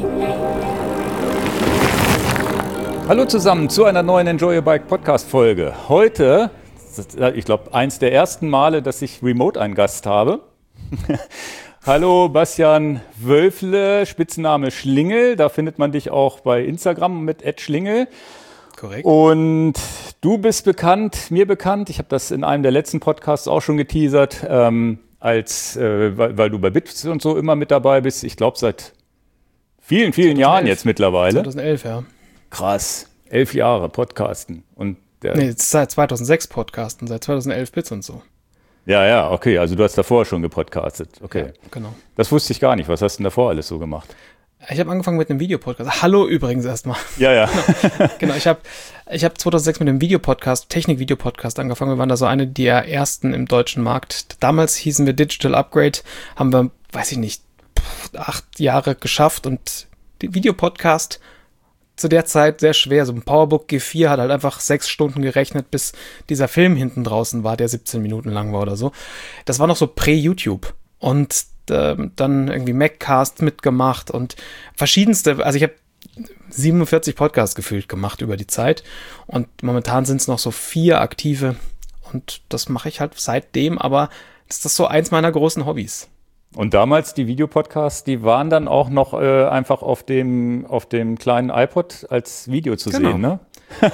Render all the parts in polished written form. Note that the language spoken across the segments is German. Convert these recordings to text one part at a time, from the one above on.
Hallo zusammen zu einer neuen Enjoy Your Bike Podcast Folge. Heute, ich glaube, eins der ersten Male, dass ich remote einen Gast habe. Hallo Bastian Wölfle, Spitzname Schlingel. Da findet man dich auch bei Instagram mit @Schlingel. Korrekt. Und du bist mir bekannt. Ich habe das in einem der letzten Podcasts auch schon geteasert, weil du bei Bits und so immer mit dabei bist. Ich glaube seit vielen 2011. Jahren jetzt mittlerweile. 2011, ja. Krass, 11 Jahre Podcasten. Seit 2006 Podcasten, seit 2011 Bits und so. Ja, okay, also du hast davor schon gepodcastet. Okay, Ja, genau. Das wusste ich gar nicht. Was hast du denn davor alles so gemacht? Ich habe angefangen mit einem Videopodcast. Hallo übrigens erstmal. Ja. Genau, ich hab 2006 mit einem Videopodcast, Technik-Videopodcast angefangen. Wir waren da so eine der ersten im deutschen Markt. Damals hießen wir Digital Upgrade, haben wir, 8 Jahre geschafft und die Videopodcast zu der Zeit sehr schwer. So ein PowerBook G4 hat halt einfach 6 Stunden gerechnet, bis dieser Film hinten draußen war, der 17 Minuten lang war oder so. Das war noch so prä-YouTube. Und dann irgendwie Maccast mitgemacht und verschiedenste, also ich habe 47 Podcasts gefühlt gemacht über die Zeit und momentan sind es noch so 4 aktive und das mache ich halt seitdem, aber das ist so eins meiner großen Hobbys. Und damals die Videopodcasts, die waren dann auch noch einfach auf dem kleinen iPod als Video zu sehen, ne?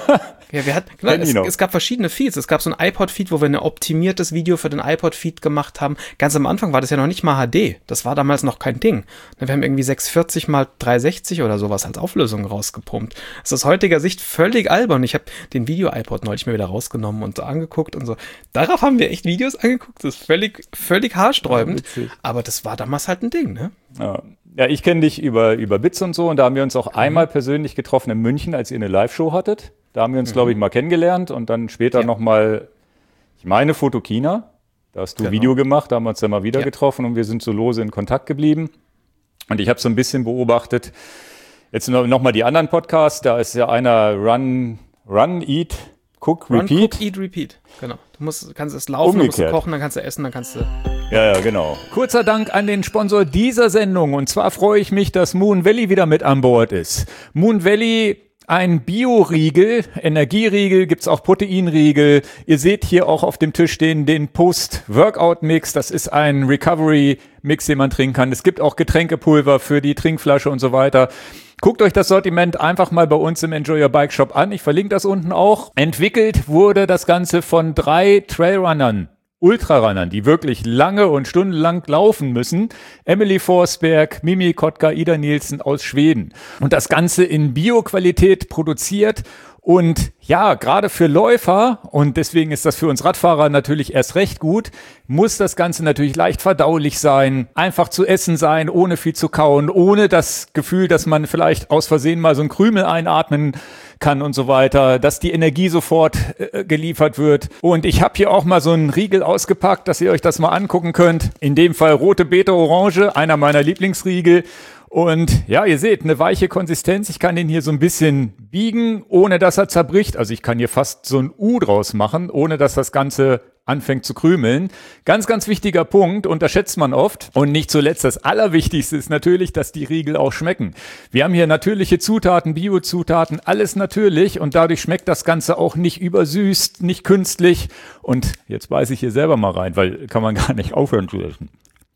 Ja, es gab verschiedene Feeds. Es gab so ein iPod-Feed, wo wir ein optimiertes Video für den iPod-Feed gemacht haben. Ganz am Anfang war das ja noch nicht mal HD. Das war damals noch kein Ding. Wir haben irgendwie 640 mal 360 oder sowas als Auflösung rausgepumpt. Das ist aus heutiger Sicht völlig albern. Ich habe den Video-iPod neulich mal wieder rausgenommen und so angeguckt und so. Darauf haben wir echt Videos angeguckt. Das ist völlig haarsträubend. Ja, aber das war damals halt ein Ding, ne? Ja, ich kenne dich über Bits und so und da haben wir uns auch einmal persönlich getroffen in München, als ihr eine Live-Show hattet. Da haben wir uns, glaube ich, mal kennengelernt und dann später nochmal, ich meine, Fotokina. Da hast du Video gemacht, da haben wir uns dann mal wieder getroffen und wir sind so lose in Kontakt geblieben. Und ich habe so ein bisschen beobachtet, jetzt nochmal die anderen Podcasts, da ist ja einer Run, Eat, Cook, Repeat. Cook, Eat, Repeat, genau. Kannst es laufen, musst du kochen, dann kannst du essen, dann kannst du... Ja, genau. Kurzer Dank an den Sponsor dieser Sendung. Und zwar freue ich mich, dass Moon Valley wieder mit an Bord ist. Moon Valley, ein Bio-Riegel, Energieriegel, gibt's auch Proteinriegel. Ihr seht hier auch auf dem Tisch stehen den Post-Workout-Mix. Das ist ein Recovery-Mix, den man trinken kann. Es gibt auch Getränkepulver für die Trinkflasche und so weiter. Guckt euch das Sortiment einfach mal bei uns im Enjoy Your Bike Shop an. Ich verlinke das unten auch. Entwickelt wurde das Ganze von 3 Trailrunnern. Ultrarunnern, die wirklich lange und stundenlang laufen müssen. Emily Forsberg, Mimi Kotka, Ida Nielsen aus Schweden. Und das Ganze in Bio-Qualität produziert. Und ja, gerade für Läufer, und deswegen ist das für uns Radfahrer natürlich erst recht gut, muss das Ganze natürlich leicht verdaulich sein, einfach zu essen sein, ohne viel zu kauen, ohne das Gefühl, dass man vielleicht aus Versehen mal so einen Krümel einatmen kann und so weiter, dass die Energie sofort geliefert wird. Und ich habe hier auch mal so einen Riegel ausgepackt, dass ihr euch das mal angucken könnt. In dem Fall rote Beete Orange, einer meiner Lieblingsriegel. Und ja, ihr seht, eine weiche Konsistenz. Ich kann den hier so ein bisschen biegen, ohne dass er zerbricht. Also ich kann hier fast so ein U draus machen, ohne dass das Ganze anfängt zu krümeln. Ganz, ganz wichtiger Punkt, unterschätzt man oft. Und nicht zuletzt, das Allerwichtigste ist natürlich, dass die Riegel auch schmecken. Wir haben hier natürliche Zutaten, Biozutaten, alles natürlich. Und dadurch schmeckt das Ganze auch nicht übersüßt, nicht künstlich. Und jetzt beiße ich hier selber mal rein, weil kann man gar nicht aufhören zu essen.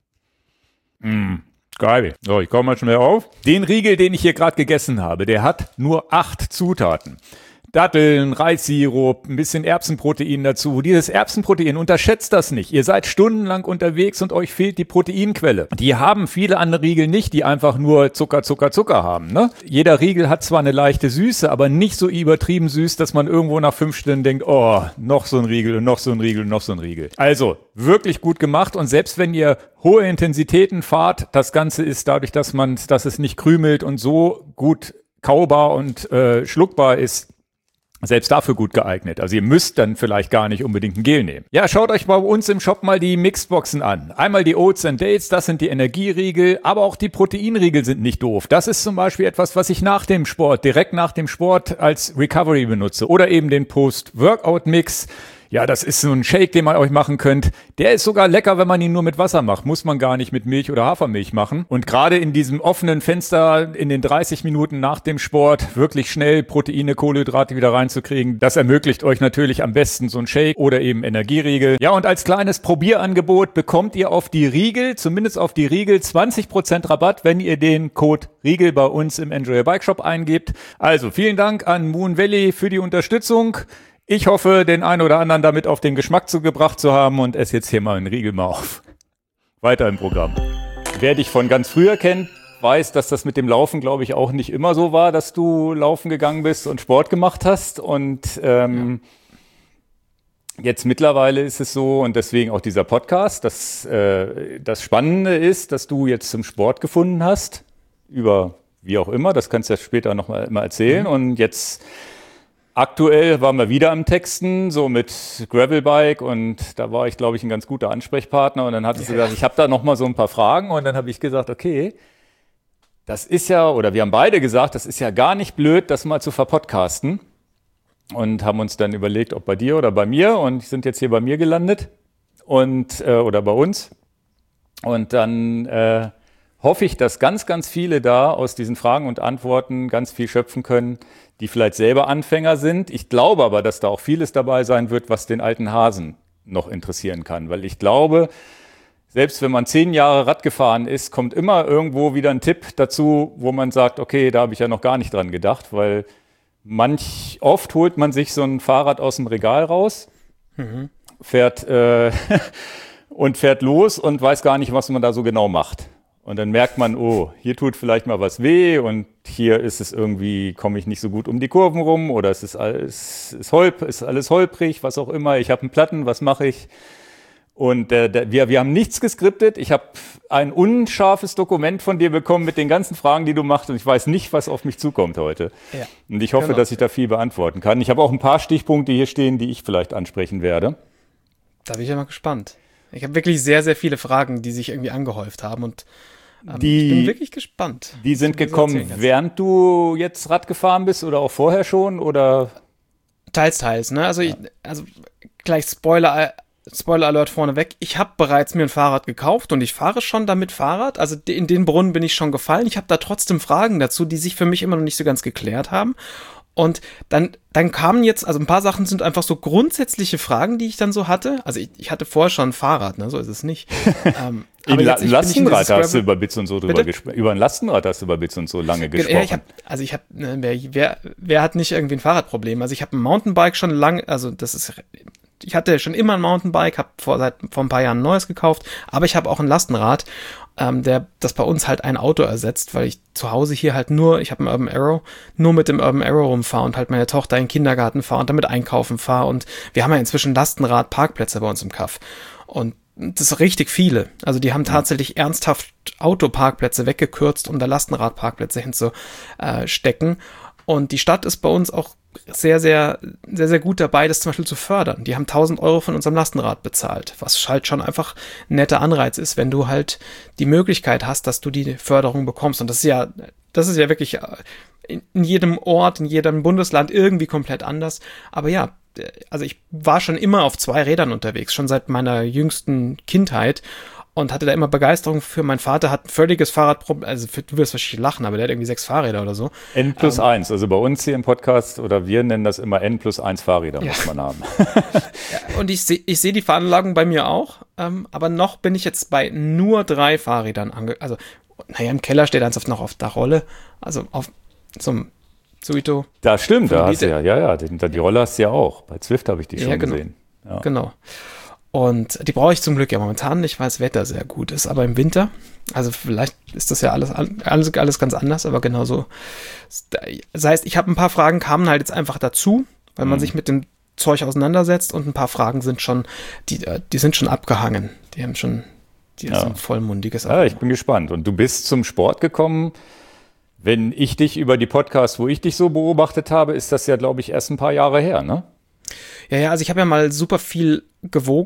Geil. So, ich komme mal schnell auf. Den Riegel, den ich hier gerade gegessen habe, der hat nur 8 Zutaten. Datteln, Reissirup, ein bisschen Erbsenprotein dazu. Dieses Erbsenprotein, unterschätzt das nicht. Ihr seid stundenlang unterwegs und euch fehlt die Proteinquelle. Die haben viele andere Riegel nicht, die einfach nur Zucker haben. Ne? Jeder Riegel hat zwar eine leichte Süße, aber nicht so übertrieben süß, dass man irgendwo nach 5 Stunden denkt, oh, noch so ein Riegel und noch so ein Riegel und noch so ein Riegel. Also, wirklich gut gemacht und selbst wenn ihr hohe Intensitäten fahrt, das Ganze ist dadurch, dass es nicht krümelt und so gut kaubar und schluckbar ist, selbst dafür gut geeignet. Also ihr müsst dann vielleicht gar nicht unbedingt ein Gel nehmen. Ja, schaut euch bei uns im Shop mal die Mixboxen an. Einmal die Oats and Dates, das sind die Energieriegel, aber auch die Proteinriegel sind nicht doof. Das ist zum Beispiel etwas, was ich direkt nach dem Sport als Recovery benutze. Oder eben den Post-Workout-Mix. Ja, das ist so ein Shake, den man euch machen könnt. Der ist sogar lecker, wenn man ihn nur mit Wasser macht. Muss man gar nicht mit Milch oder Hafermilch machen. Und gerade in diesem offenen Fenster in den 30 Minuten nach dem Sport wirklich schnell Proteine, Kohlenhydrate wieder reinzukriegen, das ermöglicht euch natürlich am besten so ein Shake oder eben Energieriegel. Ja, und als kleines Probierangebot bekommt ihr auf die Riegel, zumindest auf die Riegel, 20% Rabatt, wenn ihr den Code Riegel bei uns im Enjoy Your Bike Shop eingebt. Also vielen Dank an Moon Valley für die Unterstützung. Ich hoffe, den einen oder anderen damit auf den Geschmack gebracht zu haben und esse jetzt hier mal einen Riegel mal auf. Weiter im Programm. Wer dich von ganz früher kennt, weiß, dass das mit dem Laufen, glaube ich, auch nicht immer so war, dass du laufen gegangen bist und Sport gemacht hast. Und jetzt mittlerweile ist es so, und deswegen auch dieser Podcast, dass das Spannende ist, dass du jetzt zum Sport gefunden hast, über wie auch immer, das kannst du ja später noch mal erzählen. Und jetzt aktuell waren wir wieder am Texten, so mit Gravelbike, und da war ich, glaube ich, ein ganz guter Ansprechpartner, und dann hattest du gesagt, ich habe da noch mal so ein paar Fragen, und dann habe ich gesagt, okay, das ist ja, oder wir haben beide gesagt, das ist ja gar nicht blöd, das mal zu verpodcasten, und haben uns dann überlegt, ob bei dir oder bei mir, und sind jetzt hier bei mir gelandet und oder bei uns, und dann hoffe ich, dass ganz, ganz viele da aus diesen Fragen und Antworten ganz viel schöpfen können, die vielleicht selber Anfänger sind. Ich glaube aber, dass da auch vieles dabei sein wird, was den alten Hasen noch interessieren kann. Weil ich glaube, selbst wenn man 10 Jahre Rad gefahren ist, kommt immer irgendwo wieder ein Tipp dazu, wo man sagt, okay, da habe ich ja noch gar nicht dran gedacht. Weil oft holt man sich so ein Fahrrad aus dem Regal raus, fährt los und weiß gar nicht, was man da so genau macht. Und dann merkt man, oh, hier tut vielleicht mal was weh, und hier ist es irgendwie, komme ich nicht so gut um die Kurven rum, oder es ist alles holprig, was auch immer. Ich habe einen Platten, was mache ich? Und wir haben nichts geskriptet. Ich habe ein unscharfes Dokument von dir bekommen mit den ganzen Fragen, die du machst, und ich weiß nicht, was auf mich zukommt heute. Ja, und ich hoffe, dass ich da viel beantworten kann. Ich habe auch ein paar Stichpunkte hier stehen, die ich vielleicht ansprechen werde. Da bin ich ja mal gespannt. Ich habe wirklich sehr, sehr viele Fragen, die sich irgendwie angehäuft haben, und ich bin wirklich gespannt. Die sind gekommen, während du jetzt Rad gefahren bist, oder auch vorher schon, oder? Teils, ne? Also gleich Spoiler Alert vorneweg. Ich habe bereits mir ein Fahrrad gekauft, und ich fahre schon damit Fahrrad. Also in den Brunnen bin ich schon gefallen. Ich habe da trotzdem Fragen dazu, die sich für mich immer noch nicht so ganz geklärt haben. Und dann kamen jetzt, also ein paar Sachen sind einfach so grundsätzliche Fragen, die ich dann so hatte. Also ich hatte vorher schon ein Fahrrad, ne? So ist es nicht. Aber jetzt, Lastenrad hast du über Bits und so drüber gesprochen. Über ein Lastenrad hast du über Bits und so lange gesprochen. Wer hat nicht irgendwie ein Fahrradproblem? Also ich habe ein Mountainbike schon lange, ich hatte schon immer ein Mountainbike, habe vor ein paar Jahren ein neues gekauft, aber ich habe auch ein Lastenrad, das bei uns halt ein Auto ersetzt, weil ich zu Hause hier halt ich habe einen Urban Arrow, nur mit dem Urban Arrow rumfahre und halt meine Tochter in den Kindergarten fahre und damit einkaufen fahre, und wir haben ja inzwischen Lastenrad-Parkplätze bei uns im Kaff, und das sind richtig viele. Also die haben tatsächlich ernsthaft Autoparkplätze weggekürzt, um da Lastenradparkplätze hinzustecken. Und die Stadt ist bei uns auch sehr, sehr, sehr, sehr gut dabei, das zum Beispiel zu fördern. Die haben 1.000 Euro von unserem Lastenrad bezahlt, was halt schon einfach ein netter Anreiz ist, wenn du halt die Möglichkeit hast, dass du die Förderung bekommst. Und das ist ja wirklich in jedem Ort, in jedem Bundesland irgendwie komplett anders. Aber ja, also ich war schon immer auf 2 Rädern unterwegs, schon seit meiner jüngsten Kindheit, und hatte da immer Begeisterung für. Mein Vater hat ein völliges Fahrradproblem, also du wirst wahrscheinlich lachen, aber der hat irgendwie 6 Fahrräder oder so. N+1, also bei uns hier im Podcast, oder wir nennen das immer N+1 Fahrräder, muss man haben. Ja, und ich seh die Veranlagung bei mir auch, aber noch bin ich jetzt bei nur 3 Fahrrädern im Keller steht eins noch auf der Rolle, also auf zum Zuito. Das stimmt, da hast du die Rolle hast du ja auch. Bei Zwift habe ich die schon gesehen. Ja. Genau. Und die brauche ich zum Glück ja momentan nicht, weil das Wetter sehr gut ist. Aber im Winter, also vielleicht ist das ja alles ganz anders, aber genauso. Das heißt, ich habe ein paar Fragen, kamen halt jetzt einfach dazu, weil man sich mit dem Zeug auseinandersetzt, und ein paar Fragen sind schon, die sind schon abgehangen. Die sind vollmundiges. Ja, ich bin gespannt. Und du bist zum Sport gekommen. Wenn ich dich über die Podcasts, wo ich dich so beobachtet habe, ist das ja, glaube ich, erst ein paar Jahre her, ne? Ja, also ich habe ja mal super viel gewogen,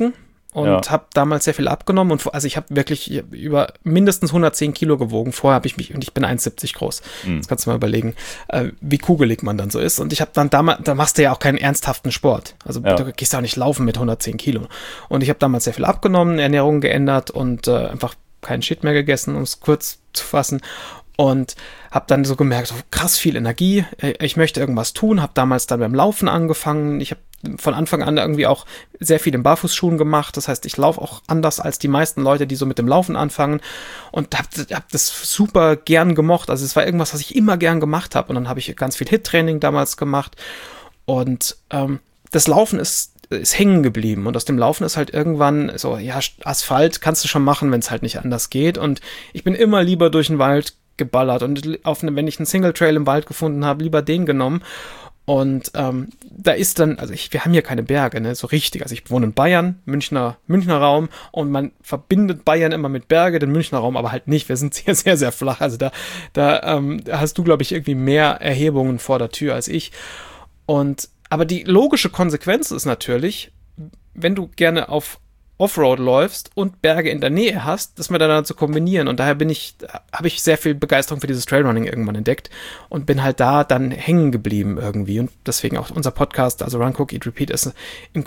und habe damals sehr viel abgenommen und also ich habe wirklich über mindestens 110 Kilo gewogen. Vorher habe ich mich, und ich bin 1,70 groß. Das kannst du mal überlegen, wie kugelig man dann so ist. Und ich habe dann damals, da machst du ja auch keinen ernsthaften Sport. Also du gehst auch nicht laufen mit 110 Kilo. Und ich habe damals sehr viel abgenommen, Ernährung geändert und einfach keinen Shit mehr gegessen, um es kurz zu fassen. Und habe dann so gemerkt, so krass viel Energie, ich möchte irgendwas tun, habe damals dann beim Laufen angefangen, ich habe von Anfang an irgendwie auch sehr viel in Barfußschuhen gemacht, das heißt, ich laufe auch anders als die meisten Leute, die so mit dem Laufen anfangen und hab das super gern gemocht, also es war irgendwas, was ich immer gern gemacht habe und dann habe ich ganz viel HIIT-Training damals gemacht und das Laufen ist hängen geblieben und aus dem Laufen ist halt irgendwann so, ja, Asphalt kannst du schon machen, wenn es halt nicht anders geht und ich bin immer lieber durch den Wald geballert und wenn ich einen Single Trail im Wald gefunden habe, lieber den genommen und da ist dann, also wir haben hier keine Berge, ne, so richtig, also ich wohne in Bayern, Münchner Raum und man verbindet Bayern immer mit Berge, den Münchner Raum aber halt nicht, wir sind hier sehr, sehr flach, also da hast du, glaube ich, irgendwie mehr Erhebungen vor der Tür als ich aber die logische Konsequenz ist natürlich, wenn du gerne auf Offroad läufst und Berge in der Nähe hast, das miteinander zu kombinieren. Und daher habe ich sehr viel Begeisterung für dieses Trailrunning irgendwann entdeckt und bin halt da dann hängen geblieben irgendwie. Und deswegen auch unser Podcast, also Run, Cook, Eat, Repeat, ist im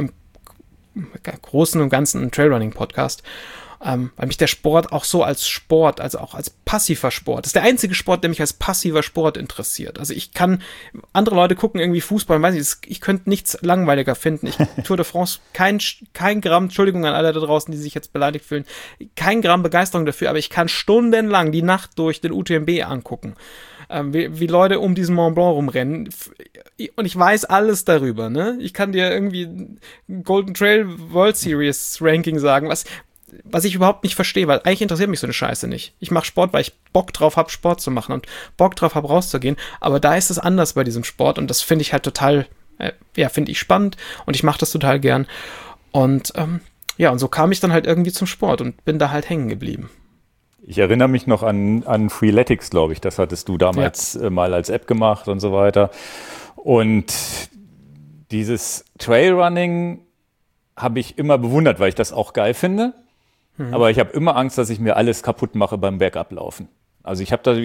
Großen und Ganzen ein Trailrunning-Podcast. Weil mich der Sport auch so als Sport, also auch als passiver Sport, das ist der einzige Sport, der mich als passiver Sport interessiert. Also andere Leute gucken irgendwie Fußball, weiß nicht, ich könnte nichts langweiliger finden. Tour de France, kein Gramm, Entschuldigung an alle da draußen, die sich jetzt beleidigt fühlen, kein Gramm Begeisterung dafür, aber ich kann stundenlang die Nacht durch den UTMB angucken. Wie Leute um diesen Mont Blanc rumrennen und ich weiß alles darüber, ne? Ich kann dir irgendwie Golden Trail World Series Ranking sagen, was ich überhaupt nicht verstehe, weil eigentlich interessiert mich so eine Scheiße nicht. Ich mache Sport, weil ich Bock drauf habe, Sport zu machen und Bock drauf habe, rauszugehen. Aber da ist es anders bei diesem Sport und das finde ich halt total, finde ich spannend und ich mache das total gern. Und und so kam ich dann halt irgendwie zum Sport und bin da halt hängen geblieben. Ich erinnere mich noch an Freeletics, glaube ich. Das hattest du damals mal als App gemacht und so weiter. Und dieses Trailrunning habe ich immer bewundert, weil ich das auch geil finde. Aber ich habe immer Angst, dass ich mir alles kaputt mache beim Bergablaufen. Also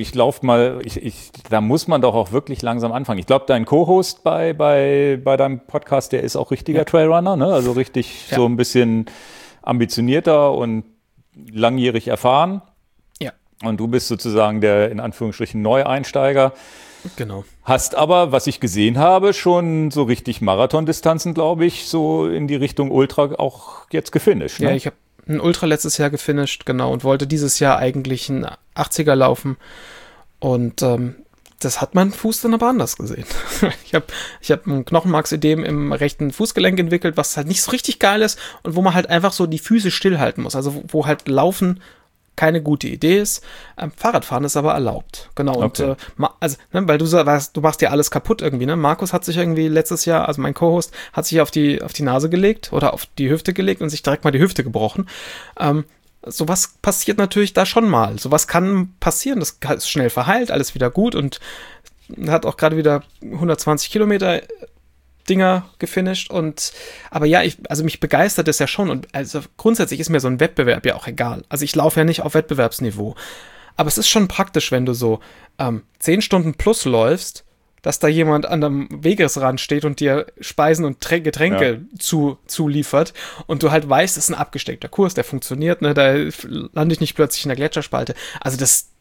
da muss man doch auch wirklich langsam anfangen. Ich glaube, dein Co-Host bei deinem Podcast, der ist auch richtiger Trailrunner, ne? Also richtig so ein bisschen ambitionierter und langjährig erfahren. Ja. Und du bist sozusagen der, in Anführungsstrichen, Neueinsteiger. Genau. Hast aber, was ich gesehen habe, schon so richtig Marathondistanzen, glaube ich, so in die Richtung Ultra auch jetzt gefinisht. Ne? Ja, ich habe ein Ultra letztes Jahr gefinisht, genau, und wollte dieses Jahr eigentlich einen 80er laufen. Und das hat mein Fuß dann aber anders gesehen. Ich hab ein Knochenmarksödem im rechten Fußgelenk entwickelt, was halt nicht so richtig geil ist und wo man halt einfach so die Füße stillhalten muss. Also wo halt Laufen keine gute Idee ist. Fahrradfahren ist aber erlaubt. Genau. Okay. Und weil du sagst, du machst ja alles kaputt irgendwie, ne? Markus hat sich irgendwie letztes Jahr, also mein Co-Host, hat sich auf die Nase gelegt oder auf die Hüfte gelegt und sich direkt mal die Hüfte gebrochen. Sowas passiert natürlich da schon mal. Sowas kann passieren. Das ist schnell verheilt, alles wieder gut und hat auch gerade wieder 120 Kilometer Dinger gefinisht aber ja, mich begeistert das ja schon und also grundsätzlich ist mir so ein Wettbewerb ja auch egal. Also ich laufe ja nicht auf Wettbewerbsniveau, aber es ist schon praktisch, wenn du so 10 Stunden plus läufst, dass da jemand an einem Wegesrand steht und dir Speisen und Getränke zuliefert und du halt weißt, es ist ein abgesteckter Kurs, der funktioniert, ne, da lande ich nicht plötzlich in der Gletscherspalte. Also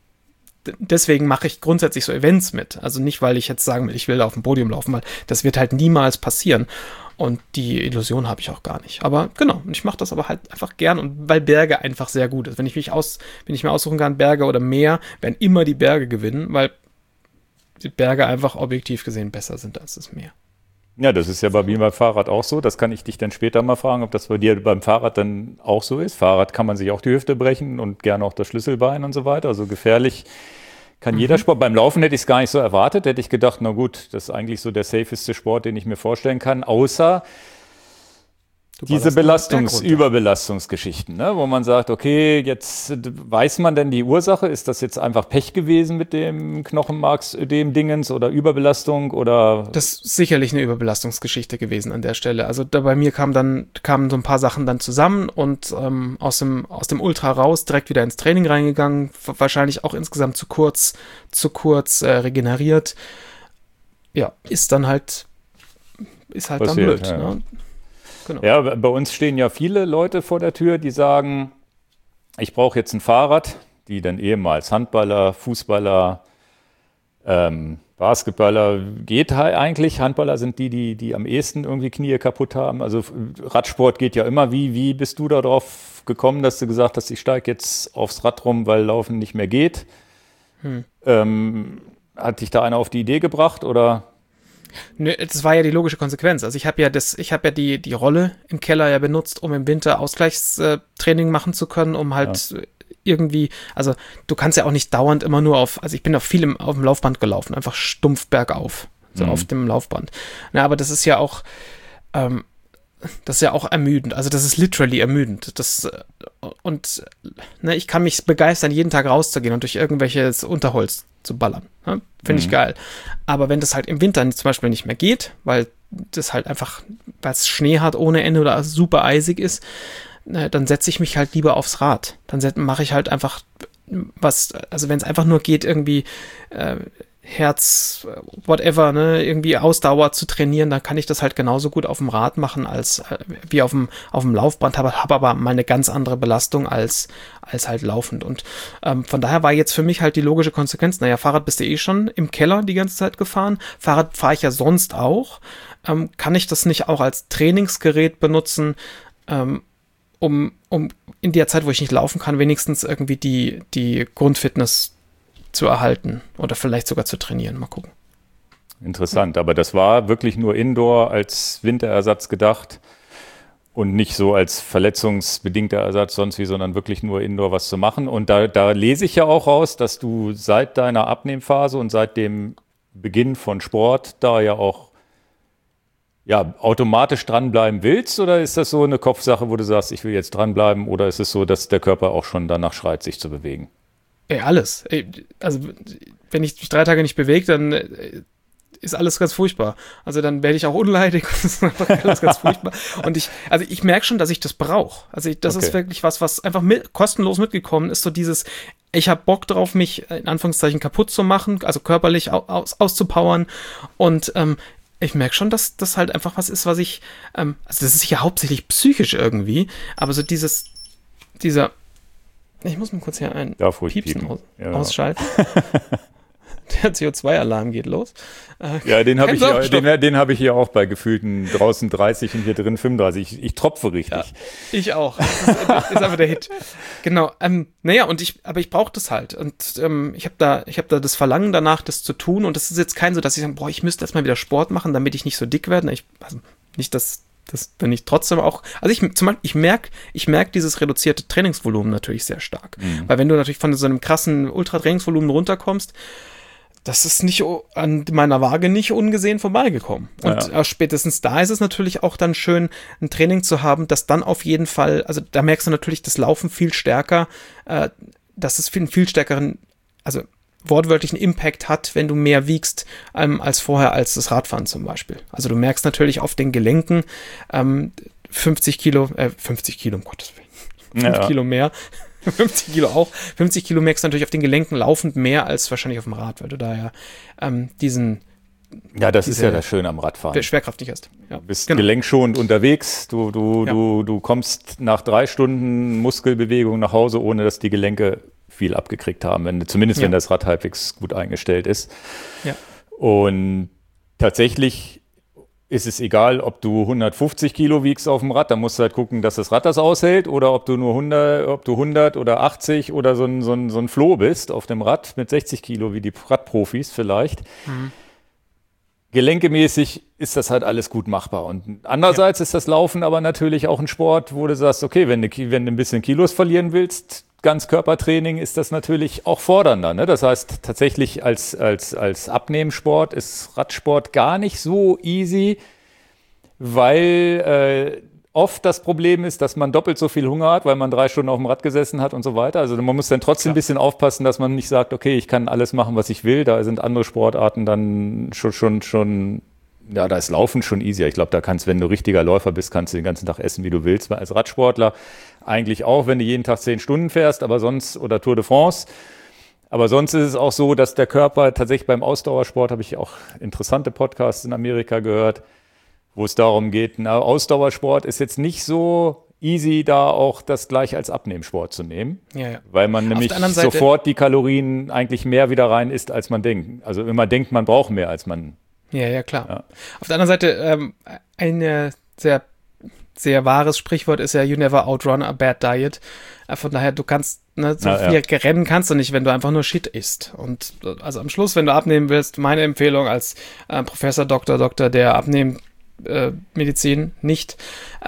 deswegen mache ich grundsätzlich so Events mit. Also nicht, weil ich jetzt sagen will, ich will auf dem Podium laufen, weil das wird halt niemals passieren. Und die Illusion habe ich auch gar nicht. Aber genau, ich mache das aber halt einfach gern und weil Berge einfach sehr gut ist. Wenn ich mir aussuchen kann, Berge oder Meer, werden immer die Berge gewinnen, weil die Berge einfach objektiv gesehen besser sind als das Meer. Ja, das ist ja bei mir beim Fahrrad auch so. Das kann ich dich dann später mal fragen, ob das bei dir beim Fahrrad dann auch so ist. Fahrrad kann man sich auch die Hüfte brechen und gerne auch das Schlüsselbein und so weiter. Also gefährlich kann jeder Sport. Beim Laufen hätte ich es gar nicht so erwartet. Hätte ich gedacht, na gut, das ist eigentlich so der safeste Sport, den ich mir vorstellen kann. Außer Diese Überbelastungsgeschichten, ne? Wo man sagt, okay, jetzt weiß man denn die Ursache? Ist das jetzt einfach Pech gewesen mit dem Knochenmarksödem-Dingens oder Überbelastung oder? Das ist sicherlich eine Überbelastungsgeschichte gewesen an der Stelle. Also da bei mir kamen so ein paar Sachen dann zusammen und aus dem Ultra raus, direkt wieder ins Training reingegangen, wahrscheinlich auch insgesamt zu kurz regeneriert. Ja, ist halt passiert, dann blöd. Ja. Ne? Genau. Ja, bei uns stehen ja viele Leute vor der Tür, die sagen, ich brauche jetzt ein Fahrrad, die dann ehemals Handballer, Fußballer, Basketballer, geht halt eigentlich. Handballer sind die am ehesten irgendwie Knie kaputt haben. Also Radsport geht ja immer. Wie bist du darauf gekommen, dass du gesagt hast, ich steige jetzt aufs Rad rum, weil Laufen nicht mehr geht? Hat dich da einer auf die Idee gebracht oder? Nö, das war ja die logische Konsequenz. Also ich habe ja die Rolle im Keller ja benutzt, um im Winter Ausgleichstraining machen zu können, um halt irgendwie, also du kannst ja auch nicht dauernd immer nur also ich bin auch viel auf dem Laufband gelaufen, einfach stumpf bergauf, so auf dem Laufband. Na, aber das ist ja auch ermüdend. Also das ist literally ermüdend. Ich kann mich begeistern, jeden Tag rauszugehen und durch irgendwelches Unterholz zu ballern. Ne? Finde ich geil. Aber wenn das halt im Winter zum Beispiel nicht mehr geht, weil das halt einfach, weil es Schnee hat ohne Ende oder super eisig ist, dann setze ich mich halt lieber aufs Rad. Dann mache ich halt einfach also wenn es einfach nur geht, irgendwie Herz, whatever, ne, irgendwie Ausdauer zu trainieren, dann kann ich das halt genauso gut auf dem Rad machen als wie auf dem Laufband, habe aber mal eine ganz andere Belastung als halt laufend. Und von daher war jetzt für mich halt die logische Konsequenz, naja, Fahrrad bist du eh schon im Keller die ganze Zeit gefahren, Fahrrad fahre ich ja sonst auch, kann ich das nicht auch als Trainingsgerät benutzen, um in der Zeit, wo ich nicht laufen kann, wenigstens irgendwie die Grundfitness zu erhalten oder vielleicht sogar zu trainieren. Mal gucken. Interessant, aber das war wirklich nur Indoor als Winterersatz gedacht und nicht so als verletzungsbedingter Ersatz sonst wie, sondern wirklich nur Indoor was zu machen. Und da lese ich ja auch raus, dass du seit deiner Abnehmphase und seit dem Beginn von Sport da ja auch automatisch dranbleiben willst, oder ist das so eine Kopfsache, wo du sagst, ich will jetzt dranbleiben, oder ist es so, dass der Körper auch schon danach schreit, sich zu bewegen? Alles. Also, wenn ich mich 3 Tage nicht bewege, dann ist alles ganz furchtbar. Also, dann werde ich auch unleidig. Das ist alles ganz furchtbar. Und ich merke schon, dass ich das brauche. Also, das ist wirklich was einfach kostenlos mitgekommen ist, so dieses, ich habe Bock drauf, mich in Anführungszeichen kaputt zu machen, also körperlich auszupowern. Und ich merke schon, dass das halt einfach was ist, was ich, also das ist ja hauptsächlich psychisch irgendwie, aber so ich muss mal kurz hier ein Piepsen ausschalten. Der CO2-Alarm geht los. Den habe ich hier auch bei gefühlten draußen 30 und hier drin 35. Ich tropfe richtig. Ja, ich auch. Das ist einfach der Hit. Genau. Aber ich brauche das halt. Und ich habe da das Verlangen danach, das zu tun. Und das ist jetzt kein so, dass ich sage, ich müsste erstmal wieder Sport machen, damit ich nicht so dick werde. Nicht, dass wenn ich trotzdem auch, also ich merke dieses reduzierte Trainingsvolumen natürlich sehr stark. Weil wenn du natürlich von so einem krassen Ultratrainingsvolumen runterkommst, das ist nicht an meiner Waage nicht ungesehen vorbeigekommen. Und spätestens da ist es natürlich auch dann schön, ein Training zu haben, das dann auf jeden Fall, also da merkst du natürlich das Laufen viel stärker, dass es viel stärkeren, also wortwörtlichen Impact hat, wenn du mehr wiegst als vorher, als das Radfahren zum Beispiel. Also du merkst natürlich auf den Gelenken 50 Kilo, um Gottes Willen, 5 Kilo mehr, 50 Kilo auch, 50 Kilo merkst du natürlich auf den Gelenken laufend mehr als wahrscheinlich auf dem Rad, weil du da ja das ist ja das Schöne am Radfahren. Schwerkraft nicht hast. Ja, du bist gelenkschonend unterwegs, du kommst nach 3 Stunden Muskelbewegung nach Hause, ohne dass die Gelenke viel abgekriegt haben, wenn das Rad halbwegs gut eingestellt ist. Ja. Und tatsächlich ist es egal, ob du 150 Kilo wiegst auf dem Rad, dann musst du halt gucken, dass das Rad das aushält, oder ob du 100 oder 80 oder so ein Floh bist auf dem Rad mit 60 Kilo, wie die Radprofis vielleicht. Gelenkemäßig ist das halt alles gut machbar. Und andererseits ist das Laufen aber natürlich auch ein Sport, wo du sagst, okay, wenn du ein bisschen Kilos verlieren willst, Ganzkörpertraining, ist das natürlich auch fordernder. Ne? Das heißt, tatsächlich als Abnehmsport ist Radsport gar nicht so easy, weil oft das Problem ist, dass man doppelt so viel Hunger hat, weil man 3 Stunden auf dem Rad gesessen hat und so weiter. Also man muss dann trotzdem ein bisschen aufpassen, dass man nicht sagt, okay, ich kann alles machen, was ich will. Da sind andere Sportarten dann schon ja, da ist Laufen schon easier. Ich glaube, da kannst, wenn du richtiger Läufer bist, kannst du den ganzen Tag essen, wie du willst. Weil als Radsportler eigentlich auch, wenn du jeden Tag 10 Stunden fährst, aber sonst, oder Tour de France. Aber sonst ist es auch so, dass der Körper tatsächlich beim Ausdauersport, habe ich auch interessante Podcasts in Amerika gehört, wo es darum geht, na, Ausdauersport ist jetzt nicht so easy, da auch das gleich als Abnehmsport zu nehmen. Ja. Weil man nämlich sofort die Kalorien eigentlich mehr wieder rein isst, als man denkt. Also wenn man denkt, man braucht mehr, als man... Ja, klar. Ja. Auf der anderen Seite, ein sehr, sehr wahres Sprichwort ist ja, you never outrun a bad diet. Von daher, du kannst, so viel rennen kannst du nicht, wenn du einfach nur Shit isst. Und also am Schluss, wenn du abnehmen willst, meine Empfehlung als Professor, Doktor der Abnehmmedizin nicht,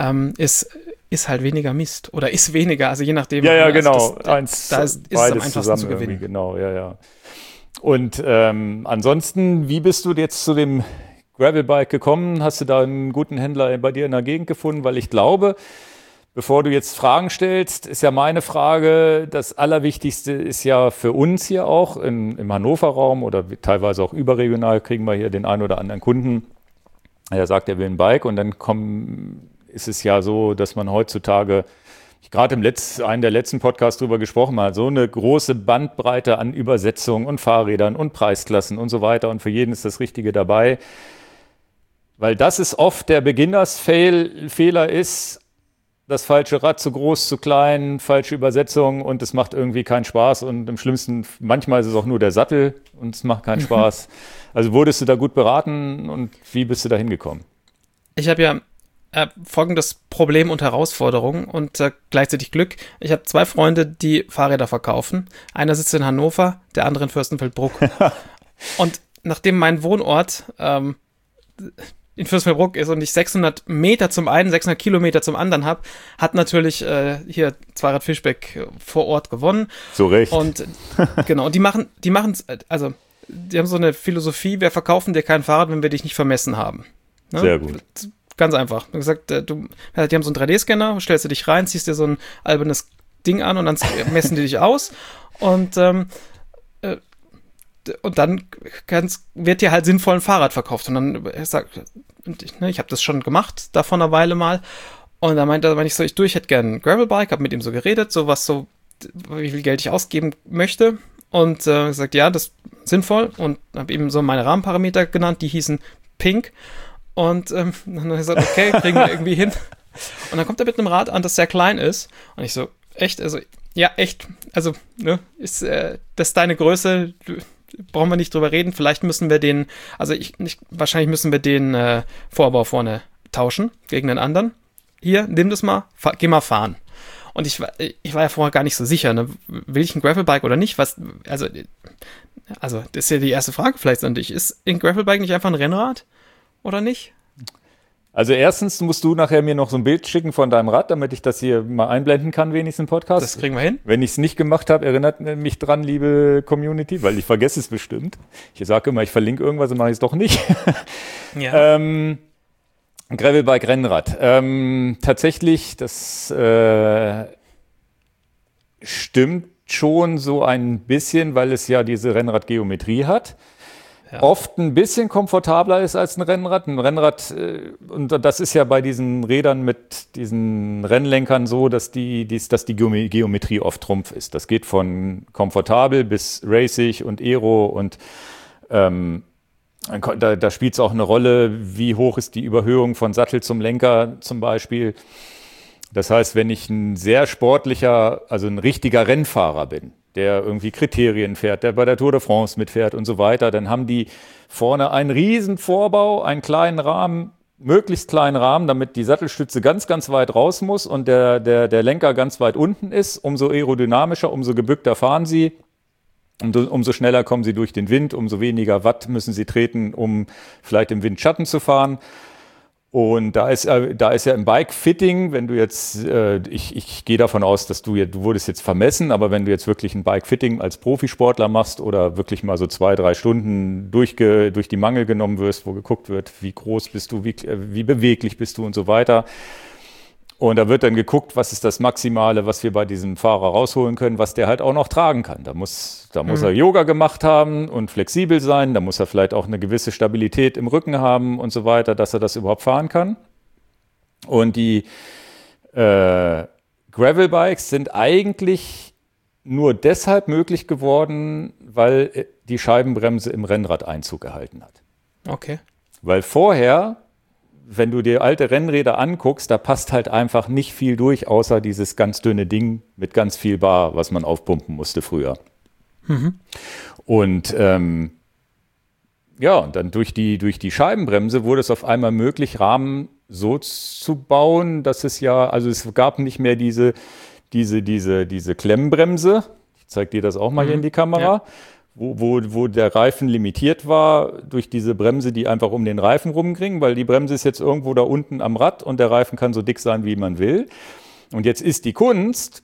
ist halt weniger Mist. Oder ist weniger, also je nachdem. Ja, genau. Da ist es am einfachsten zu gewinnen. Genau, ja. Und ansonsten, wie bist du jetzt zu dem Gravelbike gekommen? Hast du da einen guten Händler bei dir in der Gegend gefunden? Weil ich glaube, bevor du jetzt Fragen stellst, ist ja meine Frage, das Allerwichtigste ist ja für uns hier auch im Hannover-Raum oder teilweise auch überregional kriegen wir hier den einen oder anderen Kunden, der sagt, er will ein Bike und dann ist es ja so, dass man heutzutage, ich gerade einen der letzten Podcasts drüber gesprochen habe, so eine große Bandbreite an Übersetzungen und Fahrrädern und Preisklassen und so weiter und für jeden ist das Richtige dabei. Weil das ist oft der Beginners-Fehler ist, das falsche Rad zu groß, zu klein, falsche Übersetzung und es macht irgendwie keinen Spaß und im schlimmsten, manchmal ist es auch nur der Sattel und es macht keinen Spaß. Also wurdest du da gut beraten und wie bist du da hingekommen? Ich habe ja folgendes Problem und Herausforderung und gleichzeitig Glück. Ich habe 2 Freunde, die Fahrräder verkaufen. Einer sitzt in Hannover, der andere in Fürstenfeldbruck. Und nachdem mein Wohnort in Fürstenfeldbruck ist und ich 600 Meter zum einen, 600 Kilometer zum anderen habe, hat natürlich hier Zweirad Fischbeck vor Ort gewonnen. So recht. Und genau, und die haben so eine Philosophie, wir verkaufen dir kein Fahrrad, wenn wir dich nicht vermessen haben. Ne? Sehr gut. Ganz einfach. Wie gesagt, die haben so einen 3D-Scanner, stellst du dich rein, ziehst dir so ein albernes Ding an und dann messen die dich aus und dann wird dir halt sinnvoll ein Fahrrad verkauft. Und dann ich habe das schon gemacht, da vor einer Weile mal. Und dann meinte ich so, ich hätte gerne ein Gravelbike, habe mit ihm so geredet, wie viel Geld ich ausgeben möchte. Und gesagt, ja, das ist sinnvoll. Und habe ihm so meine Rahmenparameter genannt, die hießen Pink. Und dann hat er gesagt, okay, kriegen wir irgendwie hin. Und dann kommt er mit einem Rad an, das sehr klein ist. Und ich so, echt? Also, ja, echt. Also, ne, ist das deine Größe? Brauchen wir nicht drüber reden. Vielleicht müssen wir wahrscheinlich müssen wir den Vorbau vorne tauschen gegen den anderen. Hier, nimm das mal, geh mal fahren. Und ich war ja vorher gar nicht so sicher, ne? Will ich ein Gravelbike oder nicht? Also, das ist ja die erste Frage vielleicht an dich. Ist ein Gravelbike nicht einfach ein Rennrad? Oder nicht? Also erstens musst du nachher mir noch so ein Bild schicken von deinem Rad, damit ich das hier mal einblenden kann, wenigstens im Podcast. Das kriegen wir hin. Wenn ich es nicht gemacht habe, erinnert mich dran, liebe Community, weil ich vergesse es bestimmt. Ich sage immer, ich verlinke irgendwas und mache ich es doch nicht. Ja. Gravelbike, Rennrad. Tatsächlich, das stimmt schon so ein bisschen, weil es ja diese Rennradgeometrie hat. Ja. Oft ein bisschen komfortabler ist als ein Rennrad. Ein Rennrad, und das ist ja bei diesen Rädern mit diesen Rennlenkern so, dass die Geometrie oft Trumpf ist. Das geht von komfortabel bis racing und Aero und da spielt es auch eine Rolle, wie hoch ist die Überhöhung von Sattel zum Lenker zum Beispiel. Das heißt, wenn ich ein sehr sportlicher, also ein richtiger Rennfahrer bin, der irgendwie Kriterien fährt, der bei der Tour de France mitfährt und so weiter, dann haben die vorne einen riesen Vorbau, einen kleinen Rahmen, möglichst kleinen Rahmen, damit die Sattelstütze ganz, ganz weit raus muss und der Lenker ganz weit unten ist. Umso aerodynamischer, umso gebückter fahren sie, umso schneller kommen sie durch den Wind, umso weniger Watt müssen sie treten, um vielleicht im Windschatten zu fahren. Und da ist ja im Bike-Fitting, wenn du jetzt, ich gehe davon aus, dass du wurdest jetzt vermessen, aber wenn du jetzt wirklich ein Bike-Fitting als Profisportler machst oder wirklich mal so 2-3 Stunden durch die Mangel genommen wirst, wo geguckt wird, wie groß bist du, wie beweglich bist du und so weiter, Und da wird dann geguckt, was ist das Maximale, was wir bei diesem Fahrer rausholen können, was der halt auch noch tragen kann. Da muss er Yoga gemacht haben und flexibel sein, da muss er vielleicht auch eine gewisse Stabilität im Rücken haben und so weiter, dass er das überhaupt fahren kann. Und die Gravelbikes sind eigentlich nur deshalb möglich geworden, weil die Scheibenbremse im Rennrad Einzug gehalten hat. Okay. Weil vorher, wenn du dir alte Rennräder anguckst, da passt halt einfach nicht viel durch, außer dieses ganz dünne Ding mit ganz viel Bar, was man aufpumpen musste früher. Und und dann durch die Scheibenbremse wurde es auf einmal möglich, Rahmen so zu bauen, dass es es gab nicht mehr diese Klemmbremse. Ich zeige dir das auch mal hier in die Kamera. Ja. Wo der Reifen limitiert war durch diese Bremse, die einfach um den Reifen rumging, weil die Bremse ist jetzt irgendwo da unten am Rad und der Reifen kann so dick sein, wie man will. Und jetzt ist die Kunst,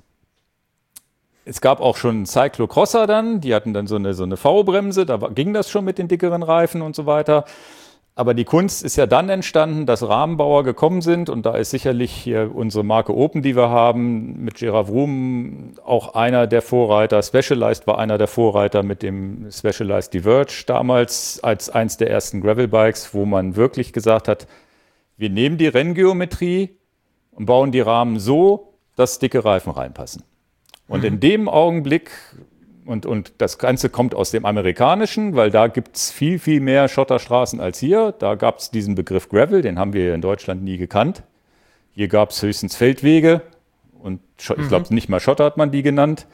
es gab auch schon Cyclocrosser dann, die hatten dann so eine V-Bremse, da ging das schon mit den dickeren Reifen und so weiter. Aber die Kunst ist ja dann entstanden, dass Rahmenbauer gekommen sind und da ist sicherlich hier unsere Marke Open, die wir haben, mit Gerard Vroom auch einer der Vorreiter. Specialized war einer der Vorreiter mit dem Specialized Diverge damals als eins der ersten Gravelbikes, wo man wirklich gesagt hat, wir nehmen die Renngeometrie und bauen die Rahmen so, dass dicke Reifen reinpassen. Und in dem Augenblick, und das Ganze kommt aus dem Amerikanischen, weil da gibt es viel, viel mehr Schotterstraßen als hier. Da gab es diesen Begriff Gravel, den haben wir in Deutschland nie gekannt. Hier gab es höchstens Feldwege und ich glaube, nicht mal Schotter hat man die genannt.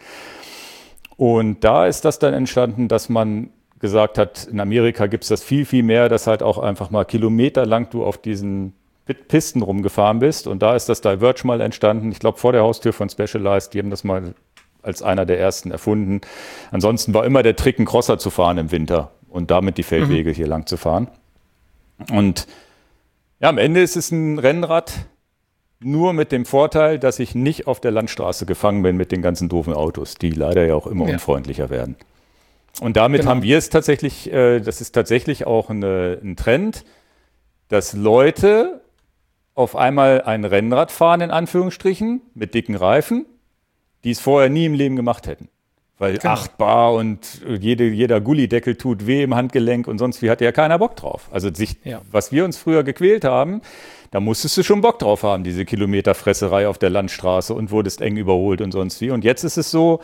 Und da ist das dann entstanden, dass man gesagt hat, in Amerika gibt es das viel, viel mehr, dass halt auch einfach mal kilometerlang du auf diesen Pisten rumgefahren bist. Und da ist das Diverge mal entstanden. Ich glaube, vor der Haustür von Specialized, die haben das mal als einer der ersten erfunden. Ansonsten war immer der Trick, einen Crosser zu fahren im Winter und damit die Feldwege hier lang zu fahren. Und ja, am Ende ist es ein Rennrad, nur mit dem Vorteil, dass ich nicht auf der Landstraße gefangen bin mit den ganzen doofen Autos, die leider ja auch immer unfreundlicher werden. Und damit haben wir es tatsächlich, das ist tatsächlich auch ein Trend, dass Leute auf einmal ein Rennrad fahren, in Anführungsstrichen, mit dicken Reifen, die es vorher nie im Leben gemacht hätten. Weil 8 Bar und jeder Gullideckel tut weh im Handgelenk und sonst wie, hatte ja keiner Bock drauf. Also was wir uns früher gequält haben, da musstest du schon Bock drauf haben, diese Kilometerfresserei auf der Landstraße und wurdest eng überholt und sonst wie. Und jetzt ist es so,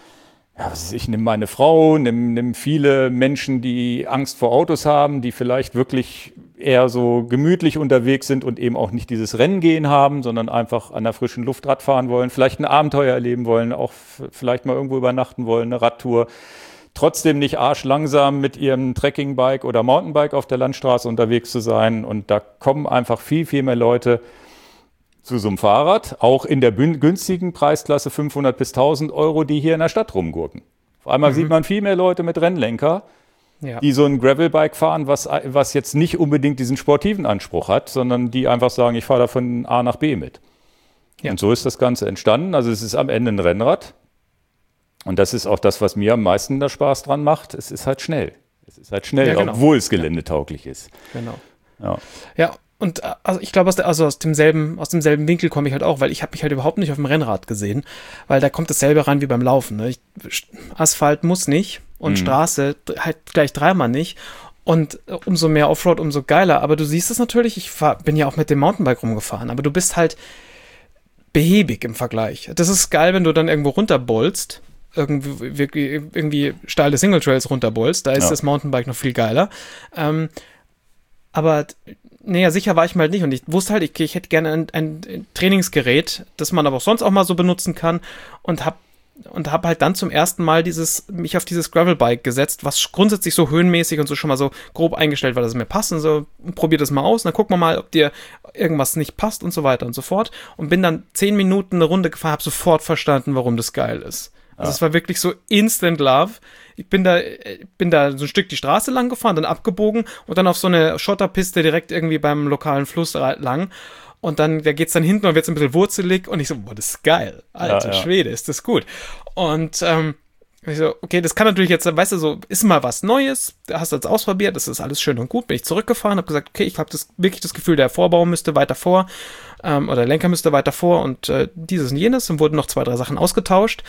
ich nehme meine Frau, nimm viele Menschen, die Angst vor Autos haben, die vielleicht wirklich eher so gemütlich unterwegs sind und eben auch nicht dieses Renngehen haben, sondern einfach an der frischen Luft Rad fahren wollen, vielleicht ein Abenteuer erleben wollen, auch vielleicht mal irgendwo übernachten wollen, eine Radtour. Trotzdem nicht arschlangsam mit ihrem Trekkingbike oder Mountainbike auf der Landstraße unterwegs zu sein. Und da kommen einfach viel, viel mehr Leute zu so einem Fahrrad, auch in der günstigen Preisklasse 500 bis 1000 Euro, die hier in der Stadt rumgurken. Auf einmal sieht man viel mehr Leute mit Rennlenker, die so ein Gravelbike fahren, was jetzt nicht unbedingt diesen sportiven Anspruch hat, sondern die einfach sagen, ich fahre da von A nach B mit. Ja. Und so ist das Ganze entstanden. Also es ist am Ende ein Rennrad. Und das ist auch das, was mir am meisten da Spaß dran macht. Es ist halt schnell. Obwohl es geländetauglich ist. Genau. Ja. Und also ich glaube, aus demselben Winkel komme ich halt auch, weil ich habe mich halt überhaupt nicht auf dem Rennrad gesehen, weil da kommt dasselbe rein wie beim Laufen. Ne? Asphalt muss nicht und Straße halt gleich dreimal nicht. Und umso mehr Offroad, umso geiler. Aber du siehst es natürlich, bin ja auch mit dem Mountainbike rumgefahren, aber du bist halt behäbig im Vergleich. Das ist geil, wenn du dann irgendwo runterbolzt, irgendwie steile Singletrails runterbolzt, da ist das Mountainbike noch viel geiler. Aber sicher war ich mir halt nicht und ich wusste halt, ich hätte gerne ein Trainingsgerät, das man aber auch sonst auch mal so benutzen kann und hab halt dann zum ersten Mal mich auf dieses Gravelbike gesetzt, was grundsätzlich so höhenmäßig und so schon mal so grob eingestellt war, dass es mir passt und so, probier das mal aus, dann gucken wir mal, ob dir irgendwas nicht passt und so weiter und so fort und bin dann 10 Minuten eine Runde gefahren, habe sofort verstanden, warum das geil ist. Also es war wirklich so Instant Love. Ich bin da so ein Stück die Straße lang gefahren, dann abgebogen und dann auf so eine Schotterpiste direkt irgendwie beim lokalen Fluss lang. Und dann, da geht's dann hinten und wird's ein bisschen wurzelig und ich so, boah, das ist geil. Alter Schwede, ist das gut. Und Ich so, okay, das kann natürlich jetzt, weißt du, so, ist mal was Neues, hast du das ausprobiert, das ist alles schön und gut, bin ich zurückgefahren, habe gesagt, okay, ich habe wirklich das Gefühl, der Vorbau müsste weiter vor, oder der Lenker müsste weiter vor und dieses und jenes, und wurden noch 2, 3 Sachen ausgetauscht.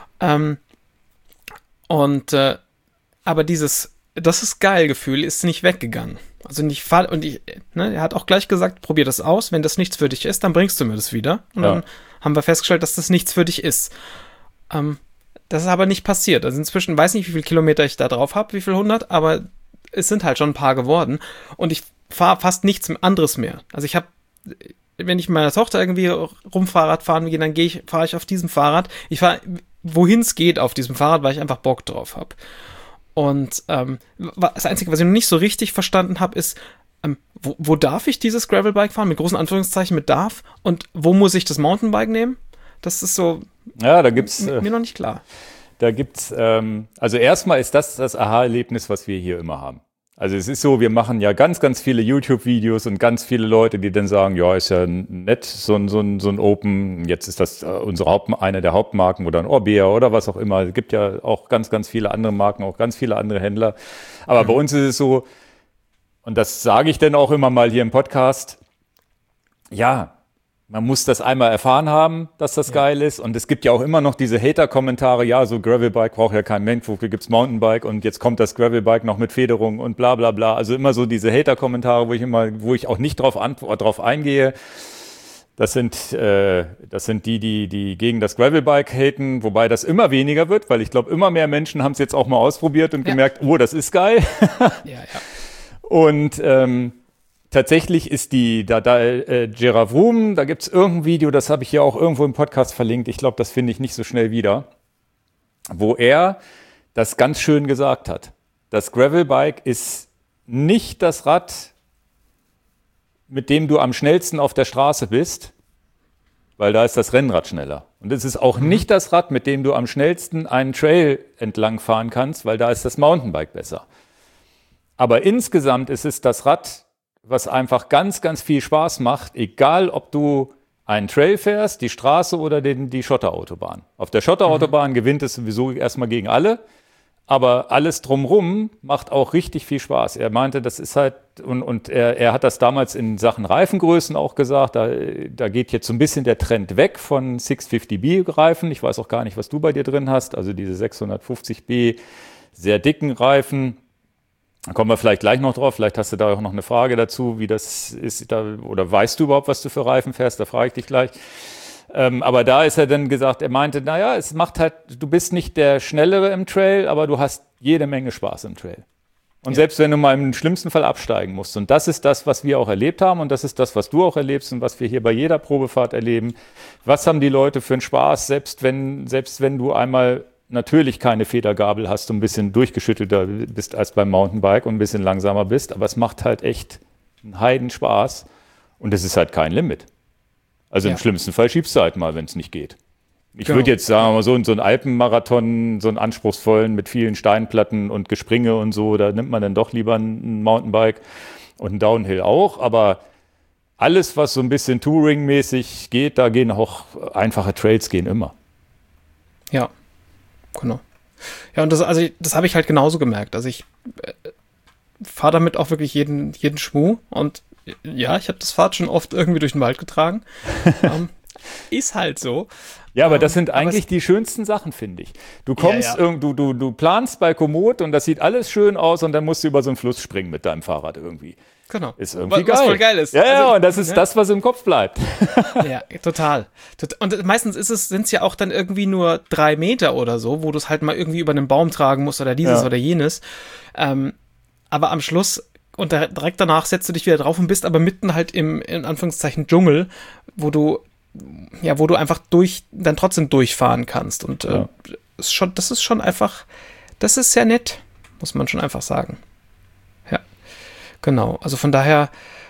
Aber das ist geil Gefühl ist nicht weggegangen. Also er hat auch gleich gesagt, probier das aus, wenn das nichts für dich ist, dann bringst du mir das wieder. Und dann haben wir festgestellt, dass das nichts für dich ist. Das ist aber nicht passiert. Also inzwischen weiß nicht, wie viele Kilometer ich da drauf habe, wie viel 100, aber es sind halt schon ein paar geworden. Und ich fahre fast nichts anderes mehr. Also wenn ich mit meiner Tochter irgendwie Rumfahrrad fahren gehe, dann fahre ich auf diesem Fahrrad. Ich fahre, wohin es geht auf diesem Fahrrad, weil ich einfach Bock drauf habe. Und das Einzige, was ich noch nicht so richtig verstanden habe, ist, wo darf ich dieses Gravelbike fahren? Mit großen Anführungszeichen mit darf. Und wo muss ich das Mountainbike nehmen? Das ist so da gibt's, mir noch nicht klar. Da gibt's, also erstmal ist das Aha-Erlebnis, was wir hier immer haben. Also es ist so, wir machen ja ganz, ganz viele YouTube-Videos und ganz viele Leute, die dann sagen, ja, ist ja nett, so ein Open, jetzt ist das eine der Hauptmarken oder ein Orbea oder was auch immer. Es gibt ja auch ganz, ganz viele andere Marken, auch ganz viele andere Händler. Aber bei uns ist es so, und das sage ich dann auch immer mal hier im Podcast, ja, man muss das einmal erfahren haben, dass das geil ist. Und es gibt ja auch immer noch diese Hater-Kommentare, ja, so Gravelbike braucht ja kein Mensch, wofür gibt's Mountainbike und jetzt kommt das Gravelbike noch mit Federung und bla bla bla. Also immer so diese Hater-Kommentare, wo ich auch nicht drauf eingehe. Das sind die gegen das Gravelbike haten, wobei das immer weniger wird, weil ich glaube, immer mehr Menschen haben es jetzt auch mal ausprobiert und gemerkt, oh, das ist geil. Und tatsächlich ist Gerard Vroom, da gibt's irgendein Video, das habe ich hier auch irgendwo im Podcast verlinkt, ich glaube, das finde ich nicht so schnell wieder, wo er das ganz schön gesagt hat. Das Gravelbike ist nicht das Rad, mit dem du am schnellsten auf der Straße bist, weil da ist das Rennrad schneller. Und es ist auch nicht das Rad, mit dem du am schnellsten einen Trail entlang fahren kannst, weil da ist das Mountainbike besser. Aber insgesamt ist es das Rad, was einfach ganz, ganz viel Spaß macht, egal ob du einen Trail fährst, die Straße oder die Schotterautobahn. Auf der Schotterautobahn gewinnt es sowieso erstmal gegen alle, aber alles drumrum macht auch richtig viel Spaß. Er meinte, das ist halt, und er hat das damals in Sachen Reifengrößen auch gesagt, da geht jetzt so ein bisschen der Trend weg von 650B-Reifen. Ich weiß auch gar nicht, was du bei dir drin hast, also diese 650B sehr dicken Reifen. Da kommen wir vielleicht gleich noch drauf. Vielleicht hast du da auch noch eine Frage dazu, wie das ist, oder weißt du überhaupt, was du für Reifen fährst? Da frage ich dich gleich. Aber da ist er dann gesagt, er meinte, naja, es macht halt, du bist nicht der Schnellere im Trail, aber du hast jede Menge Spaß im Trail. Und selbst wenn du mal im schlimmsten Fall absteigen musst. Und das ist das, was wir auch erlebt haben. Und das ist das, was du auch erlebst und was wir hier bei jeder Probefahrt erleben. Was haben die Leute für einen Spaß, selbst wenn du einmal natürlich keine Federgabel hast, du ein bisschen durchgeschüttelter bist als beim Mountainbike und ein bisschen langsamer bist, aber es macht halt echt einen Heidenspaß und es ist halt kein Limit. Also im schlimmsten Fall schiebst du halt mal, wenn es nicht geht. Ich würde jetzt sagen, wir mal so einen Alpenmarathon, so einen anspruchsvollen mit vielen Steinplatten und Gespringe und so, da nimmt man dann doch lieber ein Mountainbike und ein Downhill auch, aber alles, was so ein bisschen Touring-mäßig geht, da gehen auch einfache Trails gehen immer. Ja. Genau. Ja, und das habe ich halt genauso gemerkt. Also ich fahre damit auch wirklich jeden Schmuh und ja, ich habe das Fahrrad schon oft irgendwie durch den Wald getragen. Ist halt so. Ja, aber das sind eigentlich die schönsten Sachen, finde ich. Du kommst, du planst bei Komoot und das sieht alles schön aus und dann musst du über so einen Fluss springen mit deinem Fahrrad irgendwie. Genau. Ist irgendwie geil. Was voll geil ist. Ja, und das ist das, was im Kopf bleibt. Ja, total. Und meistens sind es ja auch dann irgendwie nur 3 Meter oder so, wo du es halt mal irgendwie über einen Baum tragen musst oder dieses oder jenes. Aber am Schluss und direkt danach setzt du dich wieder drauf und bist aber mitten halt im, in Anführungszeichen, Dschungel, wo du einfach dann trotzdem durchfahren kannst. Und das ist schon einfach, das ist sehr nett, muss man schon einfach sagen. Ja, genau. Also von daher.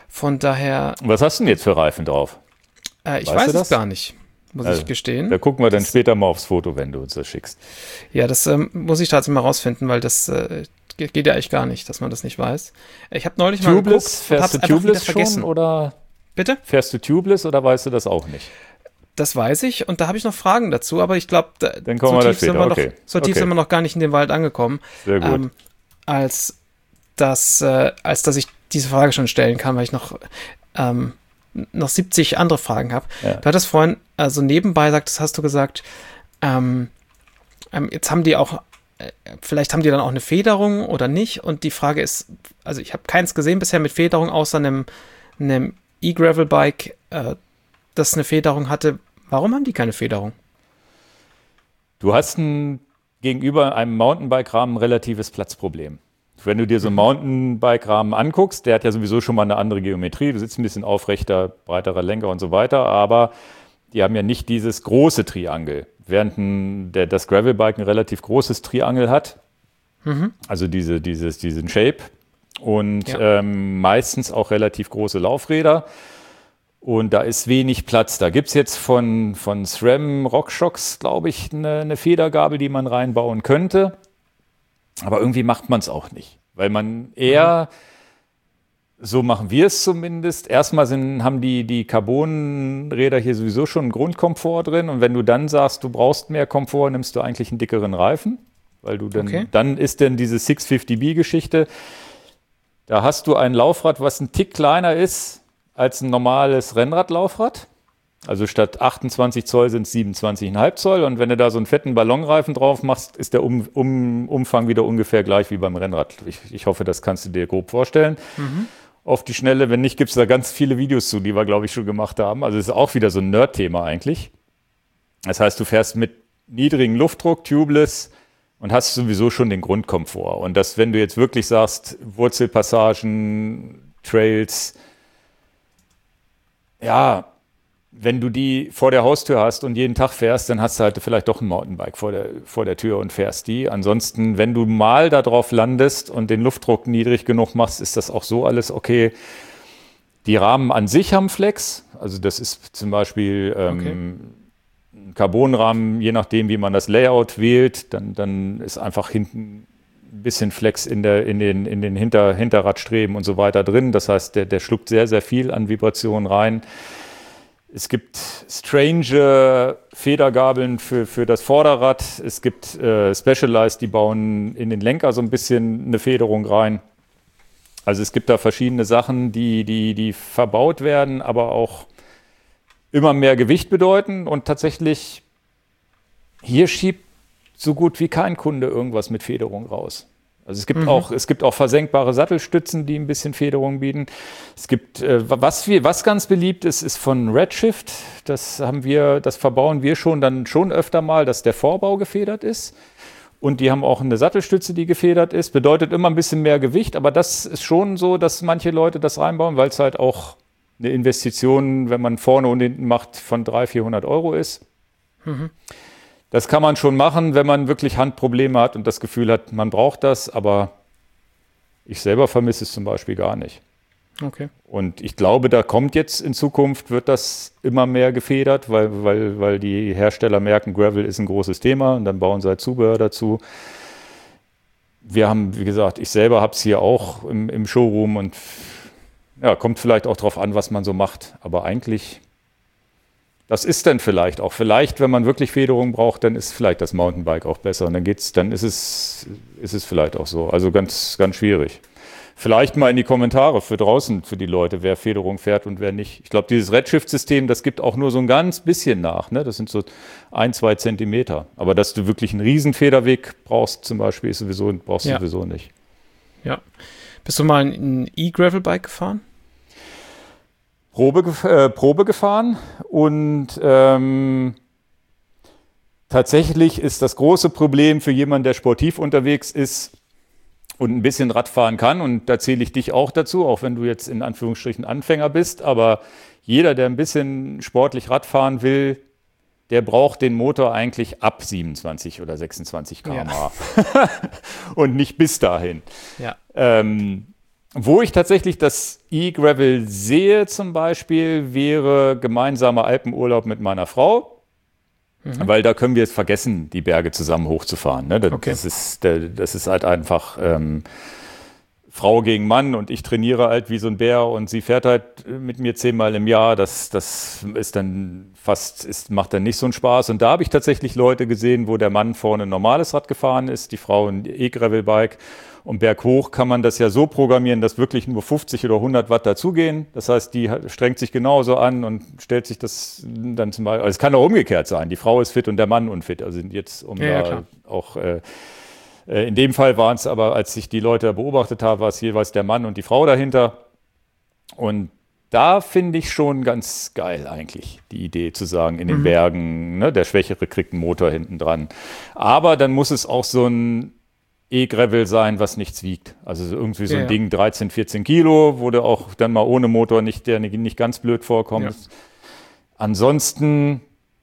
Was hast du denn jetzt für Reifen drauf? Ich weiß es gar nicht, muss ich gestehen. Da gucken wir dann später mal aufs Foto, wenn du uns das schickst. Ja, das muss ich tatsächlich mal rausfinden, weil das geht ja eigentlich gar nicht, dass man das nicht weiß. Ich habe neulich mal geguckt und hab's einfach wieder vergessen. Oder bitte? Fährst du Tubeless oder weißt du das auch nicht? Das weiß ich und da habe ich noch Fragen dazu, aber ich glaube, Dann kommen wir da später. So tief sind wir noch gar nicht in den Wald angekommen, Sehr gut. als dass ich diese Frage schon stellen kann, weil ich noch 70 andere Fragen habe. Ja. Du hattest vorhin, also nebenbei hast du gesagt, jetzt haben die auch, vielleicht haben die dann auch eine Federung oder nicht und die Frage ist, also ich habe keins gesehen bisher mit Federung, außer einem E-Gravel-Bike, das eine Federung hatte. Warum haben die keine Federung? Du hast gegenüber einem Mountainbike-Rahmen ein relatives Platzproblem. Wenn du dir so einen Mountainbike-Rahmen anguckst, der hat ja sowieso schon mal eine andere Geometrie. Du sitzt ein bisschen aufrechter, breiterer Lenker und so weiter, aber die haben ja nicht dieses große Triangel. Während das Gravelbike ein relativ großes Triangel hat, also diesen Shape und meistens auch relativ große Laufräder. Und da ist wenig Platz. Da gibt es jetzt von SRAM RockShox, glaube ich, eine Federgabel, die man reinbauen könnte. Aber irgendwie macht man es auch nicht. Weil man eher, so machen wir es zumindest, erstmal haben die Carbonräder hier sowieso schon einen Grundkomfort drin. Und wenn du dann sagst, du brauchst mehr Komfort, nimmst du eigentlich einen dickeren Reifen. Weil du dann ist denn diese 650B-Geschichte. Da hast du ein Laufrad, was ein Tick kleiner ist als ein normales Rennradlaufrad. Also statt 28 Zoll sind es 27,5 Zoll. Und wenn du da so einen fetten Ballonreifen drauf machst, ist der Umfang wieder ungefähr gleich wie beim Rennrad. Ich hoffe, das kannst du dir grob vorstellen. Auf die Schnelle, wenn nicht, gibt es da ganz viele Videos zu, die wir, glaube ich, schon gemacht haben. Also es ist auch wieder so ein Nerd-Thema eigentlich. Das heißt, du fährst mit niedrigem Luftdruck, tubeless und hast sowieso schon den Grundkomfort. Und das, wenn du jetzt wirklich sagst, Wurzelpassagen, Trails, ja, wenn du die vor der Haustür hast und jeden Tag fährst, dann hast du halt vielleicht doch ein Mountainbike vor der Tür und fährst die. Ansonsten, wenn du mal da drauf landest und den Luftdruck niedrig genug machst, ist das auch so alles okay. Die Rahmen an sich haben Flex. Also das ist zum Beispiel ein Carbonrahmen, je nachdem, wie man das Layout wählt, dann ist einfach hinten ein bisschen Flex in den Hinterradstreben und so weiter drin. Das heißt, der schluckt sehr, sehr viel an Vibrationen rein. Es gibt strange Federgabeln für das Vorderrad. Es gibt Specialized, die bauen in den Lenker so ein bisschen eine Federung rein. Also es gibt da verschiedene Sachen, die verbaut werden, aber auch immer mehr Gewicht bedeuten. Und tatsächlich, hier schiebt so gut wie kein Kunde irgendwas mit Federung raus. Also es gibt auch versenkbare Sattelstützen, die ein bisschen Federung bieten. Es gibt, was ganz beliebt ist von Redshift. Das verbauen wir schon öfter mal, dass der Vorbau gefedert ist. Und die haben auch eine Sattelstütze, die gefedert ist. Bedeutet immer ein bisschen mehr Gewicht, aber das ist schon so, dass manche Leute das reinbauen, weil es halt auch eine Investition, wenn man vorne und hinten macht, von 300-400 Euro ist. Das kann man schon machen, wenn man wirklich Handprobleme hat und das Gefühl hat, man braucht das, aber ich selber vermisse es zum Beispiel gar nicht. Okay. Und ich glaube, da kommt jetzt in Zukunft, wird das immer mehr gefedert, weil die Hersteller merken, Gravel ist ein großes Thema und dann bauen sie halt Zubehör dazu. Wir haben, wie gesagt, ich selber habe es hier auch im Showroom und ja, kommt vielleicht auch drauf an, was man so macht, aber eigentlich... Das ist dann vielleicht, wenn man wirklich Federung braucht, dann ist vielleicht das Mountainbike auch besser. Und dann ist es vielleicht auch so. Also ganz, ganz schwierig. Vielleicht mal in die Kommentare für draußen, für die Leute, wer Federung fährt und wer nicht. Ich glaube, dieses Redshift-System, das gibt auch nur so ein ganz bisschen nach. Ne? Das sind so 1-2 Zentimeter. Aber dass du wirklich einen riesen Federweg brauchst zum Beispiel, brauchst du sowieso nicht. Ja. Bist du mal ein E-Gravel-Bike gefahren? Probe gefahren und tatsächlich ist das große Problem für jemanden, der sportiv unterwegs ist und ein bisschen Radfahren kann, und da zähle ich dich auch dazu, auch wenn du jetzt in Anführungsstrichen Anfänger bist, aber jeder, der ein bisschen sportlich Radfahren will, der braucht den Motor eigentlich ab 27 oder 26 km/h und nicht bis dahin. Ja. Wo ich tatsächlich das E-Gravel sehe zum Beispiel, wäre gemeinsamer Alpenurlaub mit meiner Frau, weil da können wir es vergessen, die Berge zusammen hochzufahren. Ne? Das ist halt einfach Frau gegen Mann und ich trainiere halt wie so ein Bär und sie fährt halt mit mir 10-mal im Jahr. Das ist dann macht dann nicht so einen Spaß. Und da habe ich tatsächlich Leute gesehen, wo der Mann vorne ein normales Rad gefahren ist, die Frau ein E-Gravel-Bike. Und berghoch kann man das ja so programmieren, dass wirklich nur 50 oder 100 Watt dazugehen. Das heißt, die strengt sich genauso an und stellt sich das dann zum Beispiel, also es kann auch umgekehrt sein. Die Frau ist fit und der Mann unfit. Also jetzt, auch in dem Fall waren es aber, als ich die Leute beobachtet habe, war es jeweils der Mann und die Frau dahinter. Und da finde ich schon ganz geil eigentlich, die Idee zu sagen, in den Bergen, ne, der Schwächere kriegt einen Motor hinten dran. Aber dann muss es auch so ein E-Gravel sein, was nichts wiegt. Also irgendwie so ein Ding, 13, 14 Kilo, wo du auch dann mal ohne Motor der nicht ganz blöd vorkommt. Ja. Ansonsten,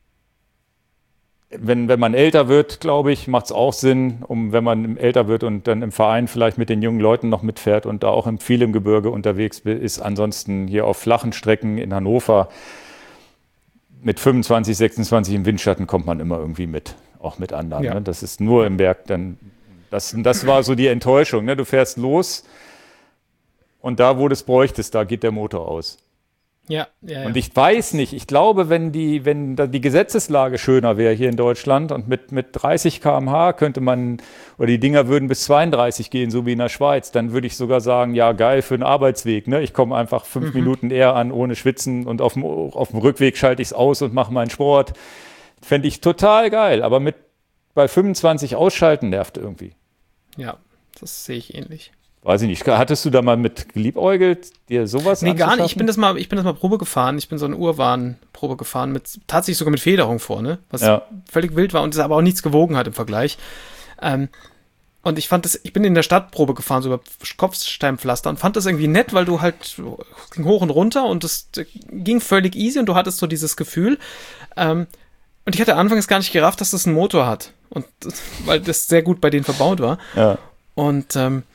wenn man älter wird, glaube ich, macht es auch Sinn, wenn man älter wird und dann im Verein vielleicht mit den jungen Leuten noch mitfährt und da auch viel im Gebirge unterwegs ist. Ansonsten hier auf flachen Strecken in Hannover mit 25, 26 im Windschatten kommt man immer irgendwie mit, auch mit anderen. Ja. Ne? Das ist nur im Berg dann. Das war so die Enttäuschung. Ne? Du fährst los und da, wo du es bräuchtest, da geht der Motor aus. Ja. Und ich weiß nicht, ich glaube, wenn die Gesetzeslage schöner wäre hier in Deutschland und mit 30 km/h könnte man, oder die Dinger würden bis 32 gehen, so wie in der Schweiz, dann würde ich sogar sagen, ja geil für den Arbeitsweg. Ne? Ich komme einfach 5 Minuten eher an, ohne schwitzen und auf dem Rückweg schalte ich es aus und mache meinen Sport. Fände ich total geil, aber bei 25 ausschalten nervt irgendwie. Ja, das sehe ich ähnlich. Weiß ich nicht. Hattest du da mal mit geliebäugelt, dir sowas Nee, gar nicht. Ich bin das mal Probe gefahren. Ich bin so eine Urwan-Probe gefahren, tatsächlich sogar mit Federung vorne, was völlig wild war und es aber auch nichts gewogen hat im Vergleich. Und ich bin in der Stadt Probe gefahren, so über Kopfsteinpflaster und fand das irgendwie nett, weil du halt ging hoch und runter und das ging völlig easy und du hattest so dieses Gefühl. Und ich hatte anfangs gar nicht gerafft, dass das einen Motor hat. Und weil das sehr gut bei denen verbaut war. Ja. Und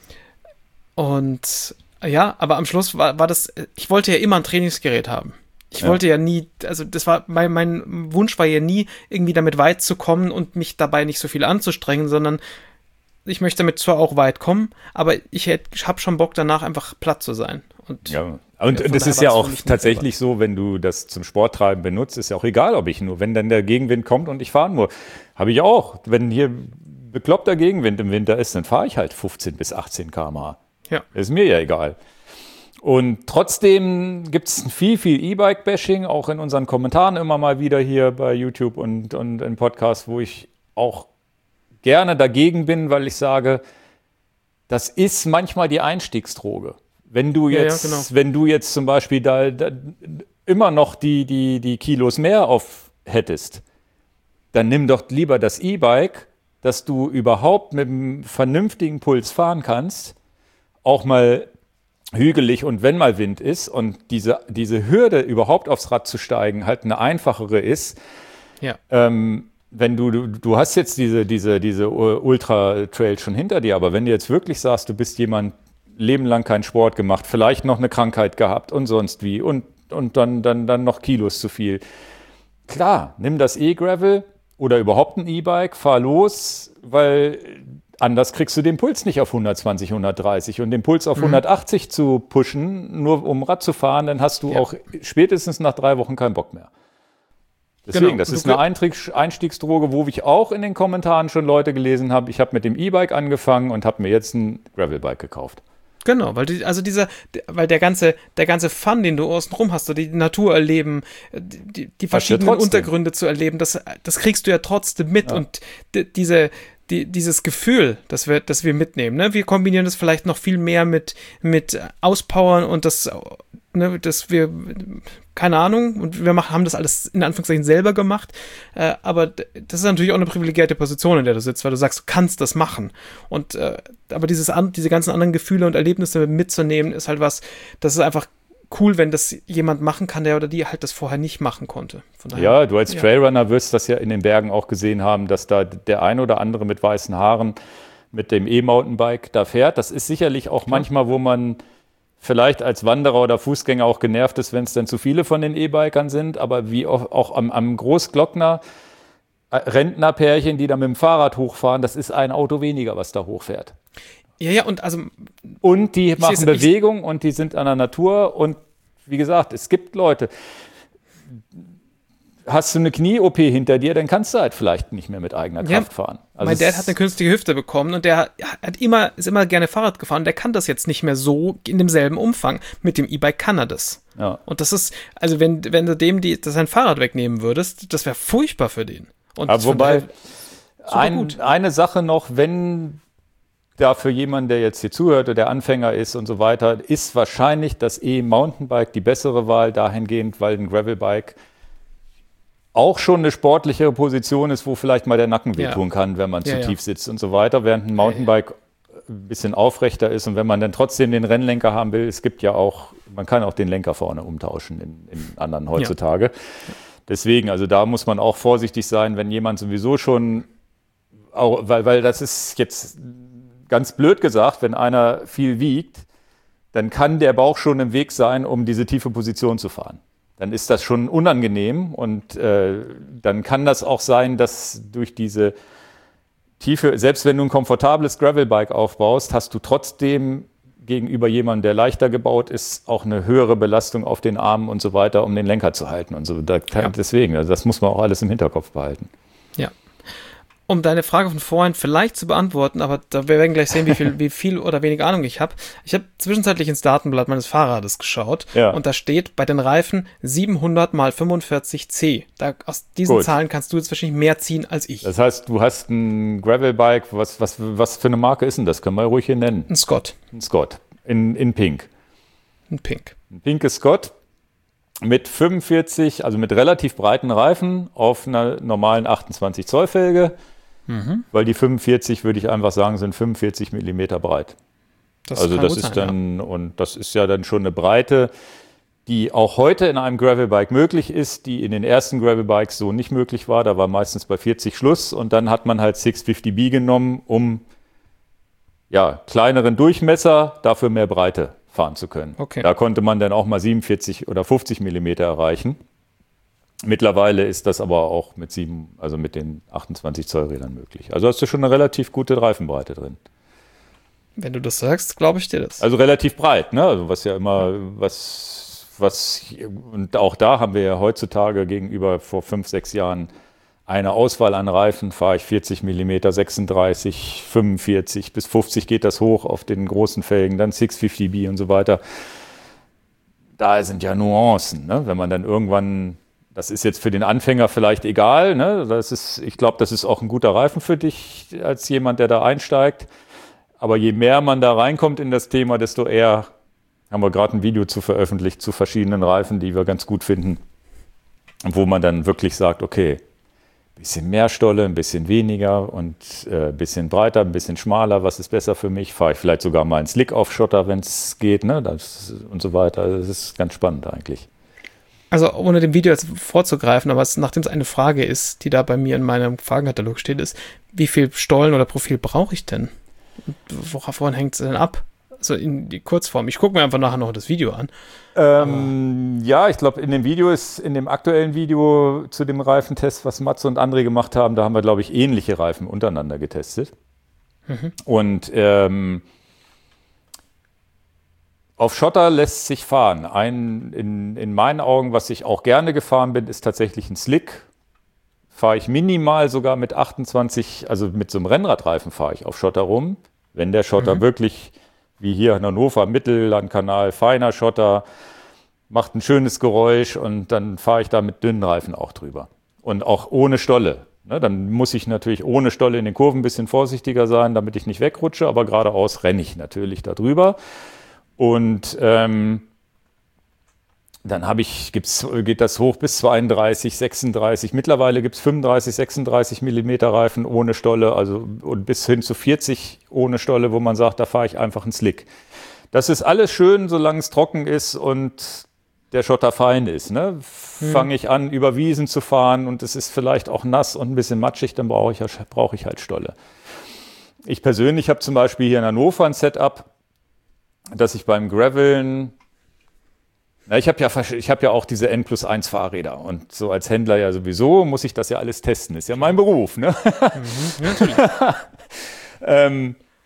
ja, aber am Schluss war das, ich wollte ja immer ein Trainingsgerät haben. Ich wollte ja nie, also das war, mein Wunsch war ja nie, irgendwie damit weit zu kommen und mich dabei nicht so viel anzustrengen, sondern ich möchte damit zwar auch weit kommen, aber ich habe schon Bock danach einfach platt zu sein. Und das ist ja auch tatsächlich so, wenn du das zum Sporttreiben benutzt, ist ja auch egal, wenn dann der Gegenwind kommt und ich fahre nur. Habe ich auch. Wenn hier bekloppter Gegenwind im Winter ist, dann fahre ich halt 15 bis 18 km/h. Ja. Ist mir ja egal. Und trotzdem gibt es viel E-Bike-Bashing, auch in unseren Kommentaren immer mal wieder hier bei YouTube und im Podcast, wo ich auch gerne dagegen bin, weil ich sage, das ist manchmal die Einstiegsdroge. Wenn du jetzt zum Beispiel da immer noch die Kilos mehr hättest, dann nimm doch lieber das E-Bike, dass du überhaupt mit einem vernünftigen Puls fahren kannst, auch mal hügelig und wenn mal Wind ist und diese Hürde überhaupt aufs Rad zu steigen halt eine einfachere ist. Ja. Wenn du hast jetzt diese Ultra-Trail schon hinter dir, aber wenn du jetzt wirklich sagst, du bist jemand, Leben lang keinen Sport gemacht, vielleicht noch eine Krankheit gehabt und sonst wie und dann noch Kilos zu viel. Klar, nimm das E-Gravel oder überhaupt ein E-Bike, fahr los, weil anders kriegst du den Puls nicht auf 120, 130 und den Puls auf 180 zu pushen, nur um Rad zu fahren, dann hast du auch spätestens nach 3 Wochen keinen Bock mehr. Deswegen, das ist eine Einstiegsdroge, wo ich auch in den Kommentaren schon Leute gelesen habe, ich habe mit dem E-Bike angefangen und habe mir jetzt ein Gravelbike gekauft. Genau, weil der ganze Fun, den du außenrum hast, so die Natur erleben, die verschiedenen Untergründe zu erleben, das kriegst du ja trotzdem mit und dieses Gefühl, das wir mitnehmen, ne? Wir kombinieren das vielleicht noch viel mehr mit Auspowern und dass wir, keine Ahnung, und wir haben das alles in Anführungszeichen selber gemacht, aber das ist natürlich auch eine privilegierte Position, in der du sitzt, weil du sagst, du kannst das machen. Und aber diese ganzen anderen Gefühle und Erlebnisse mitzunehmen, ist halt was, das ist einfach cool, wenn das jemand machen kann, der oder die halt das vorher nicht machen konnte. Von daher, ja, du als Trailrunner wirst das ja in den Bergen auch gesehen haben, dass da der ein oder andere mit weißen Haaren mit dem E-Mountainbike da fährt. Das ist sicherlich auch manchmal, wo man vielleicht als Wanderer oder Fußgänger auch genervt ist, wenn es dann zu viele von den E-Bikern sind, aber wie auch am Großglockner Rentnerpärchen, die da mit dem Fahrrad hochfahren, das ist ein Auto weniger, was da hochfährt. Ja, und also. Und die machen Bewegung und die sind an der Natur. Und wie gesagt, es gibt Leute. Hast du eine Knie-OP hinter dir, dann kannst du halt vielleicht nicht mehr mit eigener Kraft fahren. Also mein Dad hat eine künstliche Hüfte bekommen und der ist immer gerne Fahrrad gefahren. Der kann das jetzt nicht mehr so in demselben Umfang. Mit dem E-Bike kann er das. Ja. Und das ist, also wenn du dem sein Fahrrad wegnehmen würdest, das wäre furchtbar für den. Und aber wobei, eine Sache noch, wenn da für jemanden, der jetzt hier zuhört oder der Anfänger ist und so weiter, ist wahrscheinlich das E-Mountainbike die bessere Wahl dahingehend, weil ein Gravelbike auch schon eine sportlichere Position ist, wo vielleicht mal der Nacken wehtun kann, wenn man zu tief sitzt und so weiter, während ein Mountainbike ein bisschen aufrechter ist und wenn man dann trotzdem den Rennlenker haben will, es gibt ja auch, man kann auch den Lenker vorne umtauschen in anderen heutzutage. Ja. Deswegen, also da muss man auch vorsichtig sein, wenn jemand sowieso schon, weil das ist jetzt ganz blöd gesagt, wenn einer viel wiegt, dann kann der Bauch schon im Weg sein, um diese tiefe Position zu fahren. Dann ist das schon unangenehm und dann kann das auch sein, dass durch diese Tiefe, selbst wenn du ein komfortables Gravelbike aufbaust, hast du trotzdem gegenüber jemandem, der leichter gebaut ist, auch eine höhere Belastung auf den Armen und so weiter, um den Lenker zu halten und so. Deswegen, also das muss man auch alles im Hinterkopf behalten. Ja. Um deine Frage von vorhin vielleicht zu beantworten, aber wir werden gleich sehen, wie viel oder wenig Ahnung ich habe. Ich habe zwischenzeitlich ins Datenblatt meines Fahrrades geschaut und da steht bei den Reifen 700 mal 45 C. Aus diesen Zahlen kannst du jetzt wahrscheinlich mehr ziehen als ich. Das heißt, du hast ein Gravelbike, was für eine Marke ist denn das? Können wir ruhig hier nennen. Ein Scott. Ein Scott. In Pink. Ein Pink. Ein pinkes Scott. Mit 45, also mit relativ breiten Reifen auf einer normalen 28 Zoll Felge. Weil die 45, würde ich einfach sagen, sind 45 Millimeter breit. Das ist dann, und das ist ja dann schon eine Breite, die auch heute in einem Gravelbike möglich ist, die in den ersten Gravelbikes so nicht möglich war. Da war meistens bei 40 Schluss und dann hat man halt 650B genommen, um kleineren Durchmesser, dafür mehr Breite fahren zu können. Okay. Da konnte man dann auch mal 47 oder 50 Millimeter erreichen. Mittlerweile ist das aber auch mit den 28 Zoll Rädern möglich. Also hast du schon eine relativ gute Reifenbreite drin. Wenn du das sagst, glaube ich dir das. Also relativ breit, ne? Also was ja immer, und auch da haben wir ja heutzutage gegenüber vor 5, 6 Jahren eine Auswahl an Reifen. Fahre ich 40 mm, 36, 45 bis 50 geht das hoch auf den großen Felgen, dann 650B und so weiter. Da sind ja Nuancen, ne? Wenn man dann irgendwann, das ist jetzt für den Anfänger vielleicht egal, ne? Ich glaube, das ist auch ein guter Reifen für dich als jemand, der da einsteigt. Aber je mehr man da reinkommt in das Thema, desto eher haben wir gerade ein Video veröffentlicht zu verschiedenen Reifen, die wir ganz gut finden, wo man dann wirklich sagt, okay, ein bisschen mehr Stolle, ein bisschen weniger und ein bisschen breiter, ein bisschen schmaler, was ist besser für mich? Fahre ich vielleicht sogar mal einen Slick auf Schotter, wenn es geht, ne? Und so weiter. Das ist ganz spannend eigentlich. Also ohne dem Video jetzt vorzugreifen, aber nachdem es eine Frage ist, die da bei mir in meinem Fragenkatalog steht, ist, wie viel Stollen oder Profil brauche ich denn? Woran hängt es denn ab? Also in die Kurzform. Ich gucke mir einfach nachher noch das Video an. Ich glaube, in dem aktuellen Video zu dem Reifentest, was Matze und André gemacht haben, da haben wir, glaube ich, ähnliche Reifen untereinander getestet. Und auf Schotter lässt sich fahren. In meinen Augen, was ich auch gerne gefahren bin, ist tatsächlich ein Slick. Fahre ich minimal sogar mit 28, also mit so einem Rennradreifen fahre ich auf Schotter rum. Wenn der Schotter wirklich, wie hier in Hannover, Mittellandkanal, feiner Schotter, macht ein schönes Geräusch und dann fahre ich da mit dünnen Reifen auch drüber. Und auch ohne Stolle. Ne, dann muss ich natürlich ohne Stolle in den Kurven ein bisschen vorsichtiger sein, damit ich nicht wegrutsche, aber geradeaus renne ich natürlich da drüber. Und dann geht das hoch bis 32, 36. Mittlerweile gibt es 35, 36 Millimeter Reifen ohne Stolle, also und bis hin zu 40 ohne Stolle, wo man sagt, da fahre ich einfach einen Slick. Das ist alles schön, solange es trocken ist und der Schotter fein ist. Ne? Fange ich an, über Wiesen zu fahren und es ist vielleicht auch nass und ein bisschen matschig, dann brauche ich halt Stolle. Ich persönlich habe zum Beispiel hier in Hannover ein Setup, dass ich beim Graveln, ich habe ja auch diese N+1 Fahrräder und so als Händler ja sowieso muss ich das ja alles testen. Ist ja mein Beruf, ne? Natürlich.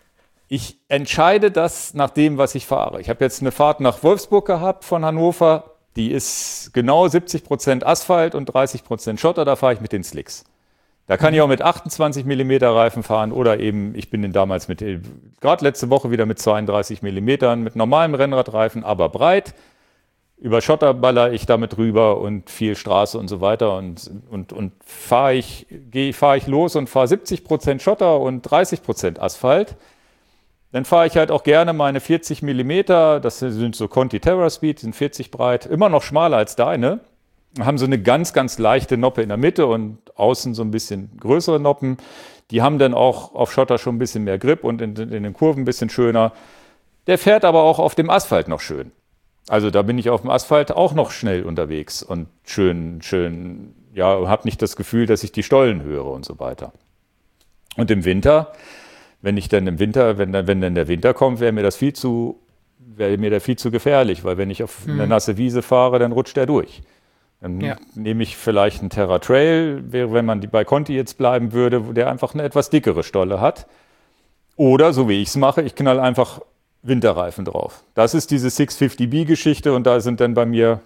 Ich entscheide das nach dem, was ich fahre. Ich habe jetzt eine Fahrt nach Wolfsburg gehabt von Hannover. Die ist genau 70% Asphalt und 30% Schotter. Da fahre ich mit den Slicks. Da kann ich auch mit 28 mm Reifen fahren oder eben, ich bin damals gerade letzte Woche wieder mit 32 mm mit normalem Rennradreifen, aber breit. Über Schotter baller ich damit rüber und viel Straße und so weiter und fahre ich los und fahre 70% Schotter und 30% Asphalt. Dann fahre ich halt auch gerne meine 40 mm, das sind so Conti Terra Speed, sind 40 breit, immer noch schmaler als deine. Haben so eine ganz, ganz leichte Noppe in der Mitte und außen so ein bisschen größere Noppen. Die haben dann auch auf Schotter schon ein bisschen mehr Grip und in den Kurven ein bisschen schöner. Der fährt aber auch auf dem Asphalt noch schön. Also da bin ich auf dem Asphalt auch noch schnell unterwegs und schön, ja, habe nicht das Gefühl, dass ich die Stollen höre und so weiter. Und im Winter, wenn dann der Winter kommt, wäre mir da viel zu gefährlich, weil wenn ich auf eine nasse Wiese fahre, dann rutscht der durch. Dann nehme ich vielleicht einen Terra Trail, wenn man bei Conti jetzt bleiben würde, der einfach eine etwas dickere Stolle hat. Oder, so wie ich es mache, ich knall einfach Winterreifen drauf. Das ist diese 650B-Geschichte und da sind dann bei mir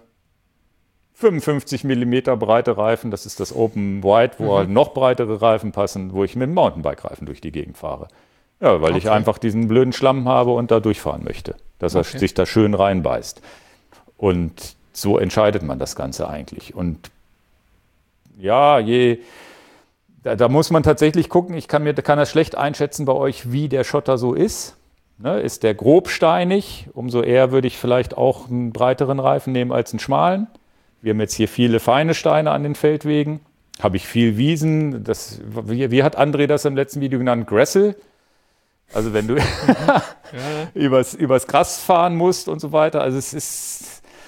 55 mm breite Reifen. Das ist das Open Wide, wo halt noch breitere Reifen passen, wo ich mit dem Mountainbike-Reifen durch die Gegend fahre. Ja, weil ich einfach diesen blöden Schlamm habe und da durchfahren möchte, dass er sich da schön reinbeißt. Und so entscheidet man das Ganze eigentlich. Und ja, da muss man tatsächlich gucken, ich kann das schlecht einschätzen bei euch, wie der Schotter so ist. Ne, ist der grobsteinig, umso eher würde ich vielleicht auch einen breiteren Reifen nehmen als einen schmalen. Wir haben jetzt hier viele feine Steine an den Feldwegen. Habe ich viel Wiesen. Wie hat André das im letzten Video genannt? Gressel. Also wenn du übers Gras fahren musst und so weiter. Also es ist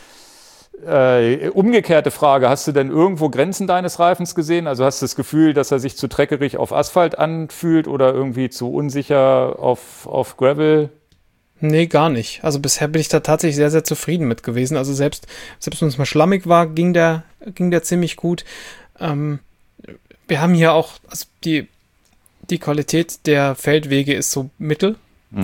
umgekehrte Frage. Hast du denn irgendwo Grenzen deines Reifens gesehen? Also hast du das Gefühl, dass er sich zu treckerig auf Asphalt anfühlt oder irgendwie zu unsicher auf Gravel? Nee, gar nicht. Also bisher bin ich da tatsächlich sehr, sehr zufrieden mit gewesen. Also selbst wenn es mal schlammig war, ging der ziemlich gut. Wir haben hier auch, also die Qualität der Feldwege ist so mittel.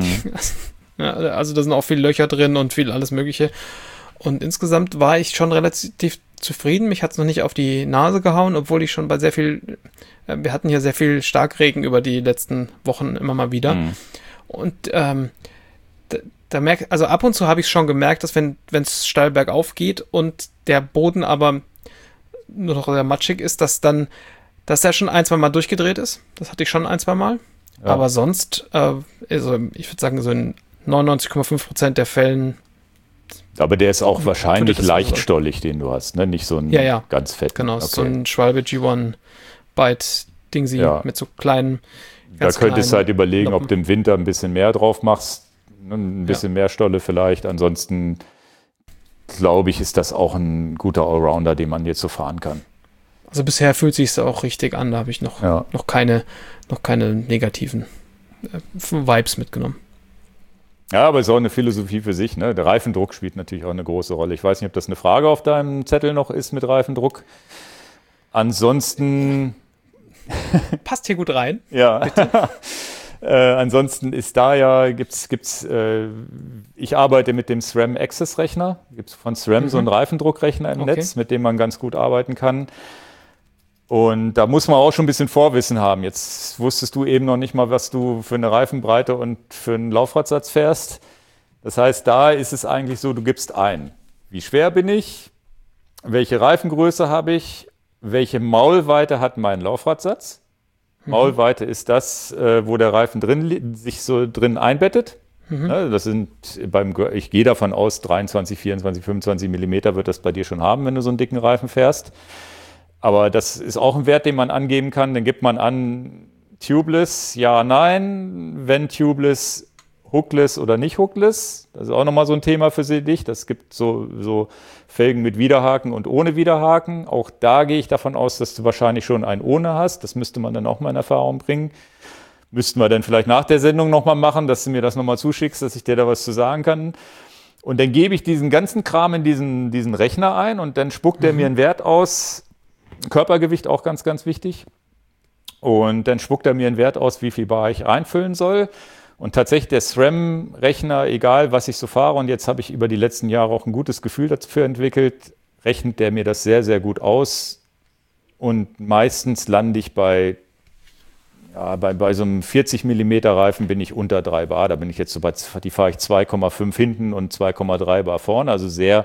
Also da sind auch viele Löcher drin und viel alles Mögliche. Und insgesamt war ich schon relativ zufrieden. Mich hat es noch nicht auf die Nase gehauen, obwohl ich schon bei wir hatten hier sehr viel Starkregen über die letzten Wochen immer mal wieder. Und also ab und zu habe ich schon gemerkt, dass wenn es steil bergauf geht und der Boden aber nur noch sehr matschig ist, dass der schon ein, zwei Mal durchgedreht ist. Das hatte ich schon ein, zwei Mal. Ja. Aber sonst, also ich würde sagen, so in 99,5% der Fällen. Aber der ist auch wahrscheinlich leichtstollig, den du hast, ne? Nicht so ein ganz fetten. Genau, so ein Schwalbe G1 Byte-Dingsi mit so kleinen. Da könntest du halt überlegen, ob du im Winter ein bisschen mehr drauf machst, ein bisschen mehr Stolle vielleicht. Ansonsten glaube ich, ist das auch ein guter Allrounder, den man jetzt so fahren kann. Also bisher fühlt sich auch richtig an. Da habe ich noch keine negativen Vibes mitgenommen. Ja, aber es ist auch eine Philosophie für sich, ne? Der Reifendruck spielt natürlich auch eine große Rolle. Ich weiß nicht, ob das eine Frage auf deinem Zettel noch ist mit Reifendruck. Ansonsten passt hier gut rein. Ja. Ansonsten ist gibt's ich arbeite mit dem SRAM Access Rechner. Gibt's von SRAM so einen Reifendruckrechner im Netz, mit dem man ganz gut arbeiten kann. Und da muss man auch schon ein bisschen Vorwissen haben. Jetzt wusstest du eben noch nicht mal, was du für eine Reifenbreite und für einen Laufradsatz fährst. Das heißt, da ist es eigentlich so, du gibst ein. Wie schwer bin ich? Welche Reifengröße habe ich? Welche Maulweite hat mein Laufradsatz? Maulweite ist das, wo der Reifen sich so drin einbettet. Das sind ich gehe davon aus, 23, 24, 25 Millimeter wird das bei dir schon haben, wenn du so einen dicken Reifen fährst. Aber das ist auch ein Wert, den man angeben kann. Dann gibt man an, tubeless, ja, nein. Wenn tubeless, hookless oder nicht hookless. Das ist auch nochmal so ein Thema für dich. Das gibt so Felgen mit Widerhaken und ohne Widerhaken. Auch da gehe ich davon aus, dass du wahrscheinlich schon einen ohne hast. Das müsste man dann auch mal in Erfahrung bringen. Müssten wir dann vielleicht nach der Sendung nochmal machen, dass du mir das nochmal zuschickst, dass ich dir da was zu sagen kann. Und dann gebe ich diesen ganzen Kram in diesen Rechner ein und dann spuckt er mir einen Wert aus. Körpergewicht auch ganz, ganz wichtig. Und dann spuckt er mir einen Wert aus, wie viel Bar ich reinfüllen soll. Und tatsächlich der SRAM-Rechner, egal was ich so fahre, und jetzt habe ich über die letzten Jahre auch ein gutes Gefühl dafür entwickelt, rechnet der mir das sehr, sehr gut aus. Und meistens lande ich bei so einem 40 mm Reifen bin ich unter 3 Bar. Da bin ich jetzt so bei, die fahre ich 2,5 hinten und 2,3 Bar vorne. Also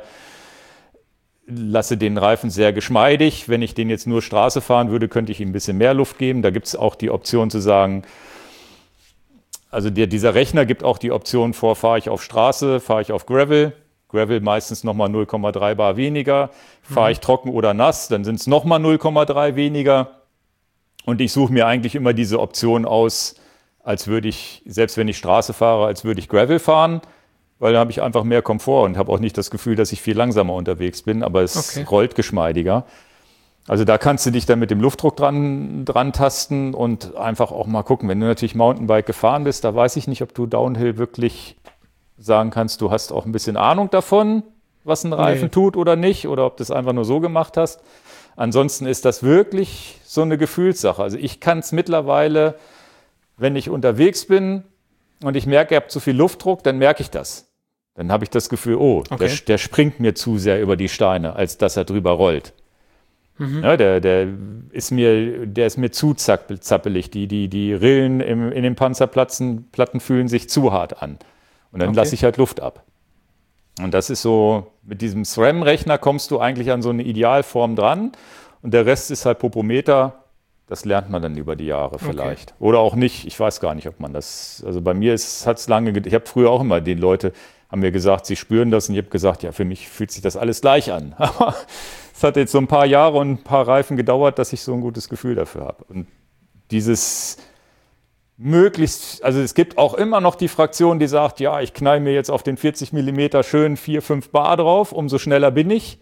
lasse den Reifen sehr geschmeidig. Wenn ich den jetzt nur Straße fahren würde, könnte ich ihm ein bisschen mehr Luft geben. Da gibt es auch die Option zu sagen, also dieser Rechner gibt auch die Option vor, fahre ich auf Straße, fahre ich auf Gravel. Gravel meistens nochmal 0,3 Bar weniger. Fahre ich trocken oder nass, dann sind es nochmal 0,3 weniger. Und ich suche mir eigentlich immer diese Option aus, als würde ich, selbst wenn ich Straße fahre, als würde ich Gravel fahren, weil da habe ich einfach mehr Komfort und habe auch nicht das Gefühl, dass ich viel langsamer unterwegs bin, aber es rollt geschmeidiger. Also da kannst du dich dann mit dem Luftdruck dran tasten und einfach auch mal gucken. Wenn du natürlich Mountainbike gefahren bist, da weiß ich nicht, ob du Downhill wirklich sagen kannst, du hast auch ein bisschen Ahnung davon, was ein Reifen tut oder nicht, oder ob du es einfach nur so gemacht hast. Ansonsten ist das wirklich so eine Gefühlssache. Also ich kann es mittlerweile, wenn ich unterwegs bin und ich merke, ich habe zu viel Luftdruck, dann merke ich das. Dann habe ich das Gefühl, der springt mir zu sehr über die Steine, als dass er drüber rollt. Ja, der ist mir zu zappelig. Die Rillen in den Panzerplatten fühlen sich zu hart an. Und dann lasse ich halt Luft ab. Und das ist so, mit diesem SRAM-Rechner kommst du eigentlich an so eine Idealform dran. Und der Rest ist halt Popometer. Das lernt man dann über die Jahre vielleicht. Oder auch nicht. Ich weiß gar nicht, ob man das, also bei mir hat es lange, ich habe früher auch immer, die Leute haben mir gesagt, sie spüren das. Und ich habe gesagt, ja, für mich fühlt sich das alles gleich an. Aber es hat jetzt so ein paar Jahre und ein paar Reifen gedauert, dass ich so ein gutes Gefühl dafür habe. Und dieses möglichst, also es gibt auch immer noch die Fraktion, die sagt, ja, ich knall mir jetzt auf den 40 mm schön 4-5 Bar drauf, umso schneller bin ich.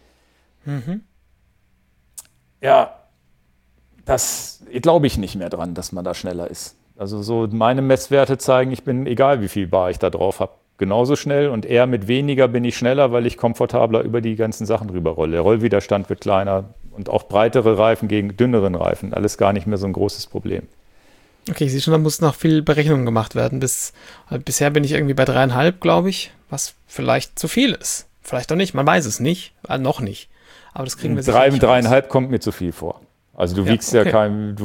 Ja, das glaube ich nicht mehr dran, dass man da schneller ist. Also so meine Messwerte zeigen, ich bin, egal wie viel Bar ich da drauf habe, genauso schnell und eher mit weniger bin ich schneller, weil ich komfortabler über die ganzen Sachen drüber rolle. Der Rollwiderstand wird kleiner und auch breitere Reifen gegen dünneren Reifen. Alles gar nicht mehr so ein großes Problem. Okay, ich sehe schon, da muss noch viel Berechnung gemacht werden. Bisher bin ich irgendwie bei 3,5, glaube ich, was vielleicht zu viel ist. Vielleicht auch nicht, man weiß es nicht, noch nicht. Aber das kriegen wir sicher nicht 3,5 kommt mir zu viel vor. Also du wiegst ja kein,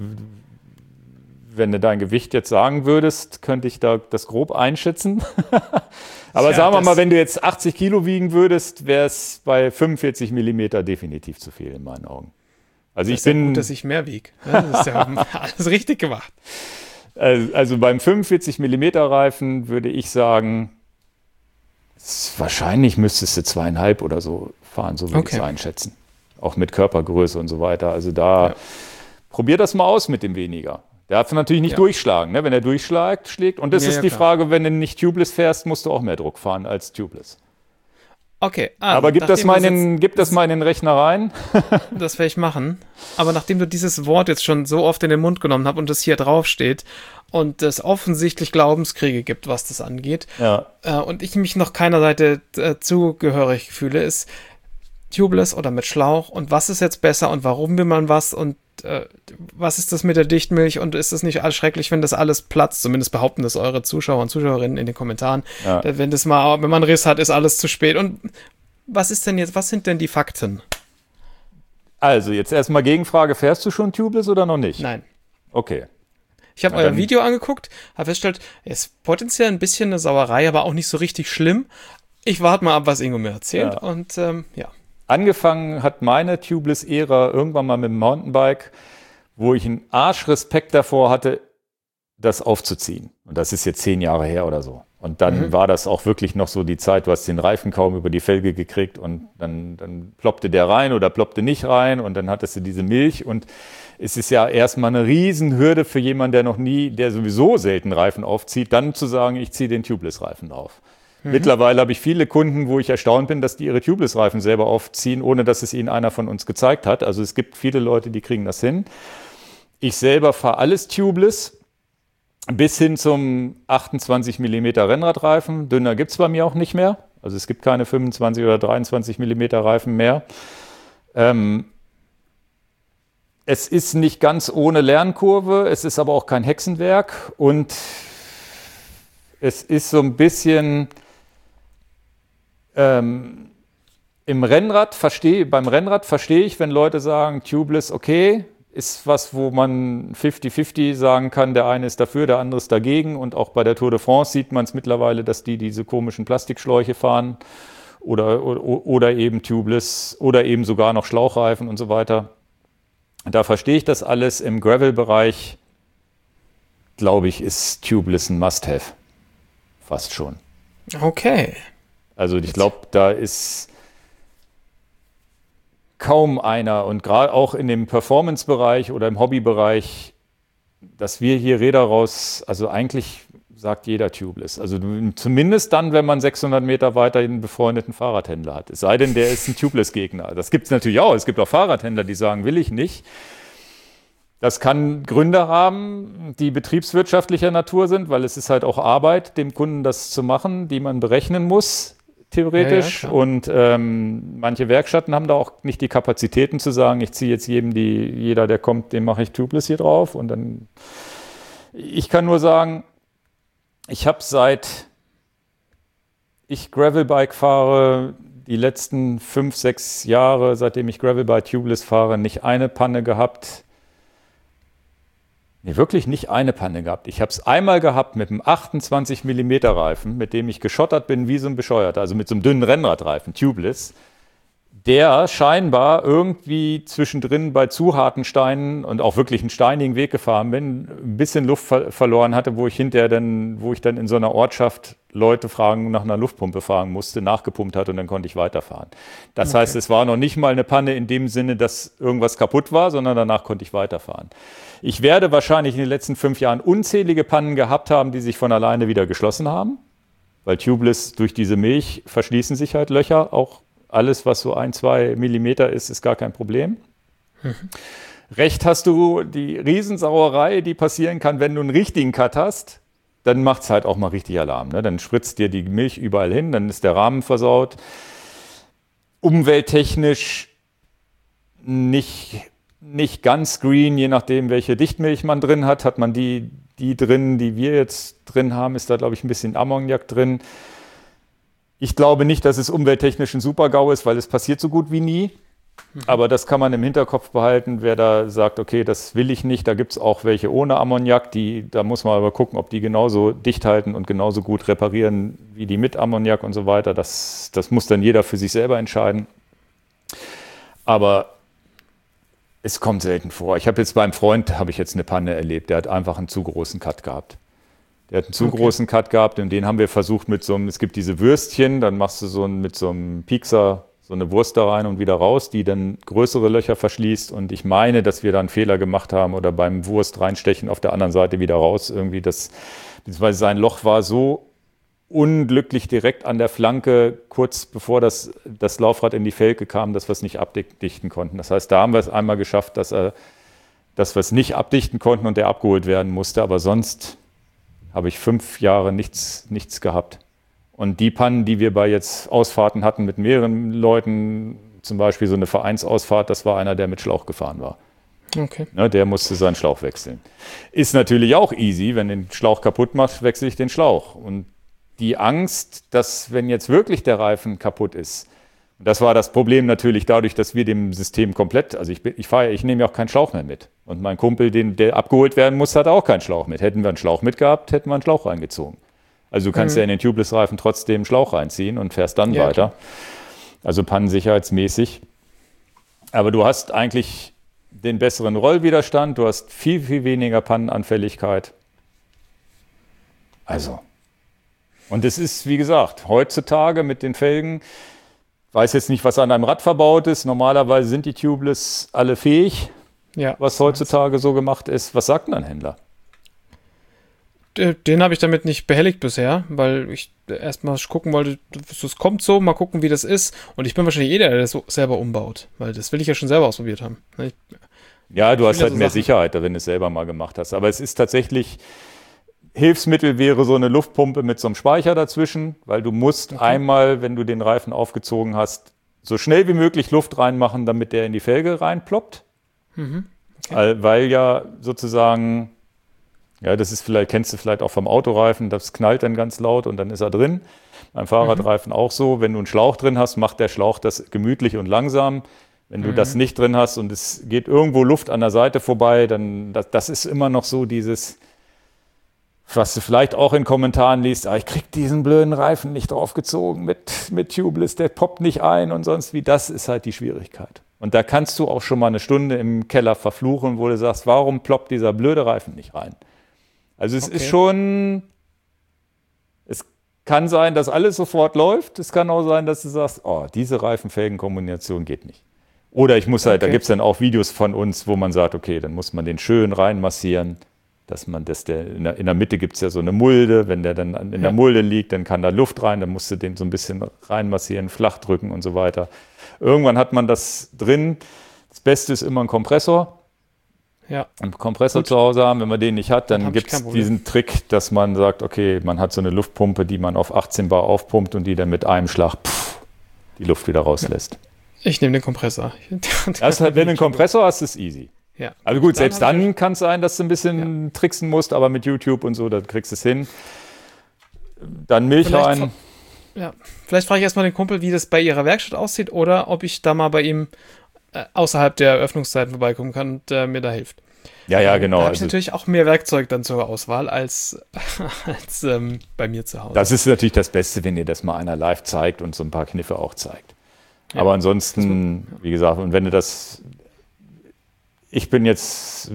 wenn du dein Gewicht jetzt sagen würdest, könnte ich da das grob einschätzen. Aber sagen wir mal, wenn du jetzt 80 Kilo wiegen würdest, wäre es bei 45 mm definitiv zu viel in meinen Augen. Also das ist ja gut, dass ich mehr wiege. Das ist ja alles richtig gemacht. Also beim 45 mm Reifen würde ich sagen, wahrscheinlich müsstest du 2,5 oder so fahren, so würde ich es einschätzen. Auch mit Körpergröße und so weiter. Also probier das mal aus mit dem weniger. Der darf natürlich nicht durchschlagen, ne? Wenn er schlägt. Und das ist die Frage, wenn du nicht tubeless fährst, musst du auch mehr Druck fahren als tubeless. Okay. Aber gib das mal in den Rechner rein. Das werde ich machen. Aber nachdem du dieses Wort jetzt schon so oft in den Mund genommen hast und es hier drauf steht und es offensichtlich Glaubenskriege gibt, was das angeht, und ich mich noch keiner Seite zugehörig fühle, ist tubeless oder mit Schlauch und was ist jetzt besser und warum will man was und was ist das mit der Dichtmilch und ist es nicht alles schrecklich, wenn das alles platzt? Zumindest behaupten das eure Zuschauer und Zuschauerinnen in den Kommentaren. Wenn man einen Riss hat, ist alles zu spät. Und was sind denn die Fakten? Also, jetzt erstmal Gegenfrage, fährst du schon tubeless oder noch nicht? Nein. Okay. Ich habe euer Video angeguckt, habe festgestellt, es ist potenziell ein bisschen eine Sauerei, aber auch nicht so richtig schlimm. Ich warte mal ab, was Ingo mir erzählt und Angefangen hat meine Tubeless-Ära irgendwann mal mit dem Mountainbike, wo ich einen Arschrespekt davor hatte, das aufzuziehen. Und das ist jetzt 10 Jahre her oder so. Und dann war das auch wirklich noch so die Zeit, du hast den Reifen kaum über die Felge gekriegt und dann ploppte der rein oder ploppte nicht rein und dann hattest du diese Milch. Und es ist ja erstmal eine Riesenhürde für jemanden, der sowieso selten Reifen aufzieht, dann zu sagen, ich ziehe den Tubeless-Reifen auf. Mittlerweile habe ich viele Kunden, wo ich erstaunt bin, dass die ihre Tubeless-Reifen selber aufziehen, ohne dass es ihnen einer von uns gezeigt hat. Also es gibt viele Leute, die kriegen das hin. Ich selber fahre alles Tubeless, bis hin zum 28 mm Rennradreifen. Dünner gibt es bei mir auch nicht mehr. Also es gibt keine 25 oder 23 mm Reifen mehr. Es ist nicht ganz ohne Lernkurve, es ist aber auch kein Hexenwerk und es ist so ein bisschen beim Rennrad verstehe ich, wenn Leute sagen, Tubeless, okay, ist was, wo man 50-50 sagen kann, der eine ist dafür, der andere ist dagegen. Und auch bei der Tour de France sieht man es mittlerweile, dass die diese komischen Plastikschläuche fahren oder eben Tubeless oder eben sogar noch Schlauchreifen und so weiter. Da verstehe ich das alles. Im Gravel-Bereich, glaube ich, ist Tubeless ein Must-Have. Fast schon. Okay. Also ich glaube, da ist kaum einer und gerade auch in dem Performance-Bereich oder im Hobby-Bereich, dass wir hier Räder raus, also eigentlich sagt jeder Tubeless. Also zumindest dann, wenn man 600 Meter weiter einen befreundeten Fahrradhändler hat. Es sei denn, der ist ein Tubeless-Gegner. Das gibt es natürlich auch. Es gibt auch Fahrradhändler, die sagen, will ich nicht. Das kann Gründe haben, die betriebswirtschaftlicher Natur sind, weil es ist halt auch Arbeit, dem Kunden das zu machen, die man berechnen muss, theoretisch. Ja, und manche Werkstätten haben da auch nicht die Kapazitäten zu sagen, ich ziehe jetzt jeder, der kommt, dem mache ich Tubeless hier drauf. Und dann, ich kann nur sagen, ich habe seit ich Gravelbike fahre, die letzten 5, 6 Jahre, seitdem ich Gravelbike Tubeless fahre, nicht eine Panne gehabt. Nee, wirklich nicht eine Panne gehabt. Ich habe es einmal gehabt mit einem 28 mm Reifen, mit dem ich geschottert bin wie so ein Bescheuerter, also mit so einem dünnen Rennradreifen, Tubeless, der scheinbar irgendwie zwischendrin bei zu harten Steinen und auch wirklich einen steinigen Weg gefahren bin, ein bisschen Luft verloren hatte, wo ich dann in so einer Ortschaft Leute nach einer Luftpumpe fragen musste, nachgepumpt hat und dann konnte ich weiterfahren. Das heißt, es war noch nicht mal eine Panne in dem Sinne, dass irgendwas kaputt war, sondern danach konnte ich weiterfahren. Ich werde wahrscheinlich in den letzten 5 Jahren unzählige Pannen gehabt haben, die sich von alleine wieder geschlossen haben, weil Tubeless durch diese Milch verschließen sich halt Löcher, auch alles, was so 1-2 Millimeter ist gar kein Problem. Recht hast du, die Riesensauerei, die passieren kann, wenn du einen richtigen Cut hast, dann macht es halt auch mal richtig Alarm. Ne? Dann spritzt dir die Milch überall hin, dann ist der Rahmen versaut. Umwelttechnisch nicht ganz green, je nachdem, welche Dichtmilch man drin hat. Hat man die drin, die wir jetzt drin haben, ist da, glaube ich, ein bisschen Ammoniak drin. Ich glaube nicht, dass es umwelttechnisch ein Super-GAU ist, weil es passiert so gut wie nie. Aber das kann man im Hinterkopf behalten, wer da sagt, okay, das will ich nicht. Da gibt es auch welche ohne Ammoniak, da muss man aber gucken, ob die genauso dicht halten und genauso gut reparieren wie die mit Ammoniak und so weiter. Das muss dann jeder für sich selber entscheiden. Aber es kommt selten vor. Ich habe jetzt beim Freund eine Panne erlebt, der hat einfach einen zu großen Cut gehabt. Der hat einen zu großen Cut gehabt und den haben wir versucht es gibt diese Würstchen, dann machst du mit so einem Piekser so eine Wurst da rein und wieder raus, die dann größere Löcher verschließt. Und ich meine, dass wir da einen Fehler gemacht haben oder beim Wurst reinstechen auf der anderen Seite wieder raus. Irgendwie beziehungsweise sein Loch war so unglücklich direkt an der Flanke, kurz bevor das Laufrad in die Felge kam, dass wir es nicht abdichten konnten. Das heißt, da haben wir es einmal geschafft, dass wir es nicht abdichten konnten und der abgeholt werden musste. Aber sonst habe ich 5 Jahre nichts gehabt. Und die Pannen, die wir bei jetzt Ausfahrten hatten mit mehreren Leuten, zum Beispiel so eine Vereinsausfahrt, das war einer, der mit Schlauch gefahren war. Okay. Ne, der musste seinen Schlauch wechseln. Ist natürlich auch easy, wenn den Schlauch kaputt macht, wechsle ich den Schlauch. Und die Angst, dass wenn jetzt wirklich der Reifen kaputt ist, und das war das Problem natürlich dadurch, dass wir dem System komplett, also ich nehme ja auch keinen Schlauch mehr mit. Und mein Kumpel, der abgeholt werden muss, hat auch keinen Schlauch mit. Hätten wir einen Schlauch mitgehabt, hätten wir einen Schlauch reingezogen. Also du kannst ja in den Tubeless-Reifen trotzdem einen Schlauch reinziehen und fährst dann weiter. Klar. Also pannensicherheitsmäßig. Aber du hast eigentlich den besseren Rollwiderstand, du hast viel, viel weniger Pannenanfälligkeit. Also. Und es ist, wie gesagt, heutzutage mit den Felgen, weiß jetzt nicht, was an einem Rad verbaut ist. Normalerweise sind die Tubeless alle fähig, was heutzutage so gemacht ist. Was sagt denn ein Händler? Den habe ich damit nicht behelligt bisher, weil ich erstmal gucken wollte, es kommt so, mal gucken, wie das ist. Und ich bin wahrscheinlich der das so selber umbaut, weil das will ich ja schon selber ausprobiert haben. Ja, du hast halt mehr Sicherheit, wenn du es selber mal gemacht hast. Aber es ist tatsächlich, Hilfsmittel wäre so eine Luftpumpe mit so einem Speicher dazwischen, weil du musst einmal, wenn du den Reifen aufgezogen hast, so schnell wie möglich Luft reinmachen, damit der in die Felge reinploppt. Weil ja sozusagen Ja, das ist vielleicht, kennst du vielleicht auch vom Autoreifen, das knallt dann ganz laut und dann ist er drin. Beim Fahrradreifen auch so. Wenn du einen Schlauch drin hast, macht der Schlauch das gemütlich und langsam. Wenn du das nicht drin hast und es geht irgendwo Luft an der Seite vorbei, dann das ist immer noch so dieses, was du vielleicht auch in Kommentaren liest, ich krieg diesen blöden Reifen nicht draufgezogen mit Tubeless, der poppt nicht ein und sonst wie. Das ist halt die Schwierigkeit. Und da kannst du auch schon mal eine Stunde im Keller verfluchen, wo du sagst, warum ploppt dieser blöde Reifen nicht rein? Also es ist schon, es kann sein, dass alles sofort läuft. Es kann auch sein, dass du sagst, diese Reifen-Felgen-Kombination geht nicht. Oder ich muss halt, da gibt es dann auch Videos von uns, wo man sagt, okay, dann muss man den schön reinmassieren, dass der in der Mitte gibt es ja so eine Mulde, wenn der dann in der Mulde liegt, dann kann da Luft rein, dann musst du den so ein bisschen reinmassieren, flach drücken und so weiter. Irgendwann hat man das drin. Das Beste ist immer ein Kompressor. Ja. Einen Kompressor zu Hause haben, wenn man den nicht hat, dann gibt es diesen Trick, dass man sagt, okay, man hat so eine Luftpumpe, die man auf 18 Bar aufpumpt und die dann mit einem Schlag die Luft wieder rauslässt. Ich nehme den Kompressor. Das halt, wenn du einen Kompressor hast, ist easy. Ja. Also gut, selbst dann kann es sein, dass du ein bisschen tricksen musst, aber mit YouTube und so, da kriegst du es hin. Dann Milch rein. Vielleicht frage ich erstmal den Kumpel, wie das bei ihrer Werkstatt aussieht oder ob ich da mal bei ihm außerhalb der Öffnungszeiten vorbeikommen kann und mir da hilft. Ja, genau. Da habe ich natürlich auch mehr Werkzeug dann zur Auswahl als bei mir zu Hause. Das ist natürlich das Beste, wenn dir das mal einer live zeigt und so ein paar Kniffe auch zeigt. Ja, aber ansonsten, wie gesagt, und wenn du das, ich bin jetzt,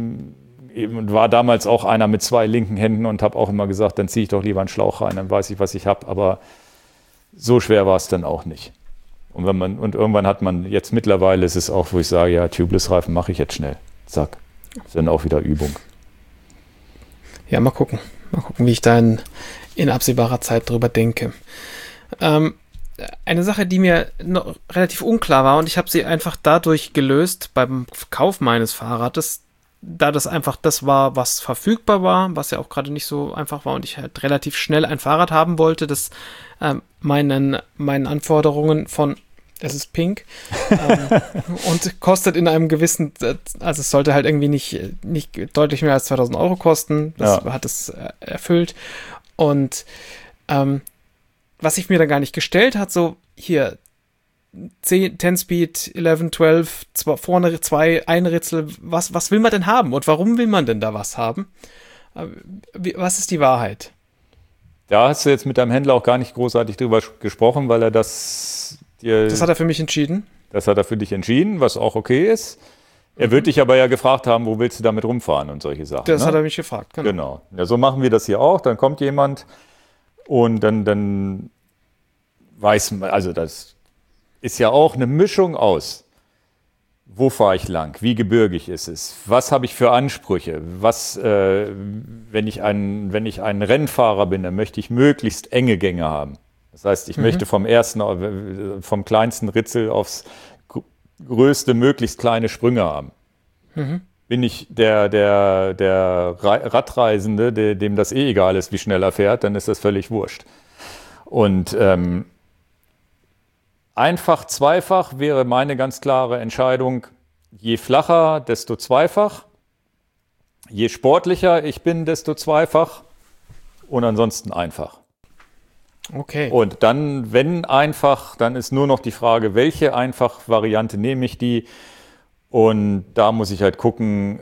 war damals auch einer mit 2 linken Händen und habe auch immer gesagt, dann ziehe ich doch lieber einen Schlauch rein, dann weiß ich, was ich habe, aber so schwer war es dann auch nicht. Und irgendwann hat man, jetzt mittlerweile ist es auch, wo ich sage, ja, Tubeless-Reifen mache ich jetzt schnell. Zack. Das ist dann auch wieder Übung. Ja, mal gucken, wie ich da in absehbarer Zeit drüber denke. Eine Sache, die mir noch relativ unklar war und ich habe sie einfach dadurch gelöst beim Kauf meines Fahrrades, da das einfach das war, was verfügbar war, was ja auch gerade nicht so einfach war und ich halt relativ schnell ein Fahrrad haben wollte, das meinen Anforderungen von, es ist pink und kostet in einem gewissen, also es sollte halt irgendwie nicht deutlich mehr als 2.000 Euro kosten, das hat es erfüllt und was ich mir da gar nicht gestellt hat, so hier 10 Speed, 11, 12, vorne 2, ein Ritzel, was will man denn haben und warum will man denn da was haben? Was ist die Wahrheit? Da hast du jetzt mit deinem Händler auch gar nicht großartig drüber gesprochen, weil er das hat er für mich entschieden. Das hat er für dich entschieden, was auch okay ist. Er wird dich aber ja gefragt haben, wo willst du damit rumfahren und solche Sachen. Das hat er mich gefragt, genau. Ja, so machen wir das hier auch. Dann kommt jemand und dann weiß man, also das ist ja auch eine Mischung aus, wo fahre ich lang, wie gebirgig ist es, was habe ich für Ansprüche, wenn ich ein Rennfahrer bin, dann möchte ich möglichst enge Gänge haben. Das heißt, ich möchte vom kleinsten Ritzel aufs größte möglichst kleine Sprünge haben. Bin ich der Radreisende, dem das egal ist, wie schnell er fährt, dann ist das völlig wurscht. Und einfach, zweifach wäre meine ganz klare Entscheidung, je flacher, desto zweifach. Je sportlicher ich bin, desto zweifach. Und ansonsten einfach. Okay. Und dann, wenn einfach, dann ist nur noch die Frage, welche Einfach-Variante nehme ich die? Und da muss ich halt gucken,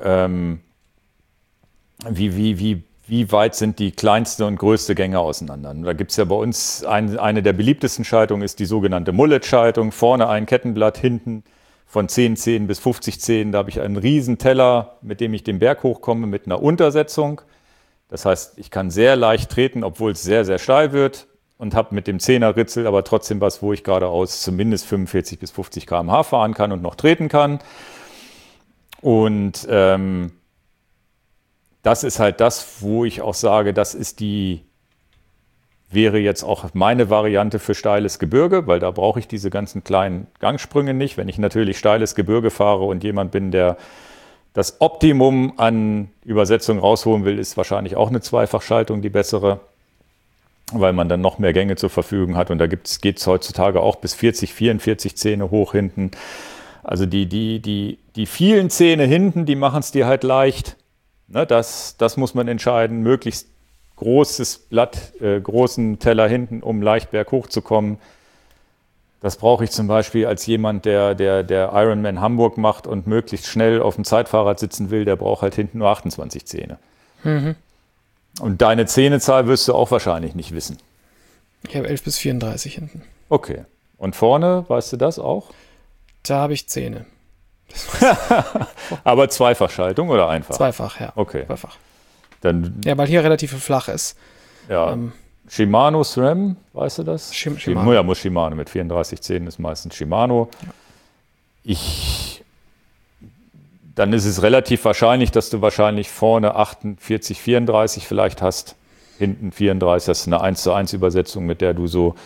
wie weit sind die kleinste und größte Gänge auseinander. Da gibt es ja bei uns eine der beliebtesten Schaltungen, ist die sogenannte Mullet-Schaltung. Vorne ein Kettenblatt, hinten von 10 Zehen bis 50 Zehen. Da habe ich einen riesen Teller, mit dem ich den Berg hochkomme, mit einer Untersetzung. Das heißt, ich kann sehr leicht treten, obwohl es sehr, sehr steil wird. Und habe mit dem 10er-Ritzel aber trotzdem was, wo ich geradeaus zumindest 45 bis 50 km/h fahren kann und noch treten kann. Und das ist halt das, wo ich auch sage, wäre jetzt auch meine Variante für steiles Gebirge, weil da brauche ich diese ganzen kleinen Gangsprünge nicht. Wenn ich natürlich steiles Gebirge fahre und jemand bin, der das Optimum an Übersetzung rausholen will, ist wahrscheinlich auch eine Zweifachschaltung die bessere, weil man dann noch mehr Gänge zur Verfügung hat. Und da geht es heutzutage auch bis 40, 44 Zähne hoch hinten. Also die vielen Zähne hinten, die machen es dir halt leicht. Ne, das muss man entscheiden. Möglichst großes Blatt, großen Teller hinten, um leicht berghoch zu kommen. Das brauche ich zum Beispiel als jemand, der Ironman Hamburg macht und möglichst schnell auf dem Zeitfahrrad sitzen will, der braucht halt hinten nur 28 Zähne. Und deine Zähnezahl wirst du auch wahrscheinlich nicht wissen. Ich habe 11 bis 34 hinten. Okay. Und vorne, weißt du das auch? Da habe ich Zähne. Aber Zweifachschaltung oder einfach? Zweifach, ja. Okay. Zweifach. Dann, Ja, weil hier relativ flach ist. ja. Shimano SRAM, weißt du das? Shimano. Ja, muss Shimano. Mit 34 Zähnen ist meistens Shimano. Ja. Dann ist es relativ wahrscheinlich, dass du wahrscheinlich vorne 48, 34 vielleicht hast. Hinten 34, das ist eine 1:1 Übersetzung, mit der du so...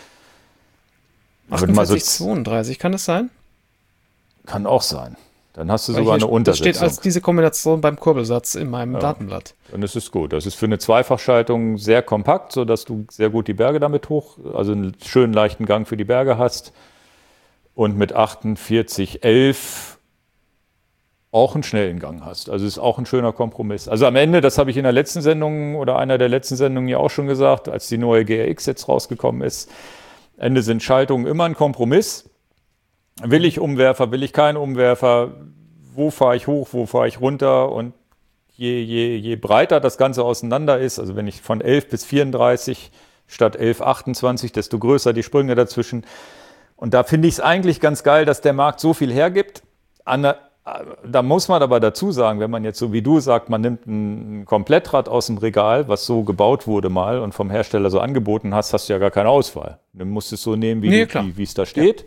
48, 32, kann das sein? Kann auch sein. Dann hast du sogar eine Untersetzung. Das steht als diese Kombination beim Kurbelsatz in meinem Datenblatt. Dann ist es gut. Das ist für eine Zweifachschaltung sehr kompakt, sodass du sehr gut die Berge damit also einen schönen leichten Gang für die Berge hast. Und mit 48,11 auch einen schnellen Gang hast. Also ist auch ein schöner Kompromiss. Also am Ende, das habe ich in der letzten Sendung oder einer der letzten Sendungen ja auch schon gesagt, als die neue GRX jetzt rausgekommen ist, am Ende sind Schaltungen immer ein Kompromiss. Will ich Umwerfer, will ich keinen Umwerfer? Wo fahre ich hoch, wo fahre ich runter? Und je breiter das Ganze auseinander ist, also wenn ich von 11 bis 34 statt 11, 28, desto größer die Sprünge dazwischen. Und da finde ich es eigentlich ganz geil, dass der Markt so viel hergibt. Da muss man aber dazu sagen, wenn man jetzt so wie du sagt, man nimmt ein Komplettrad aus dem Regal, was so gebaut wurde mal und vom Hersteller so angeboten hast du ja gar keine Auswahl. Du musst es so nehmen, wie es da steht. Ja.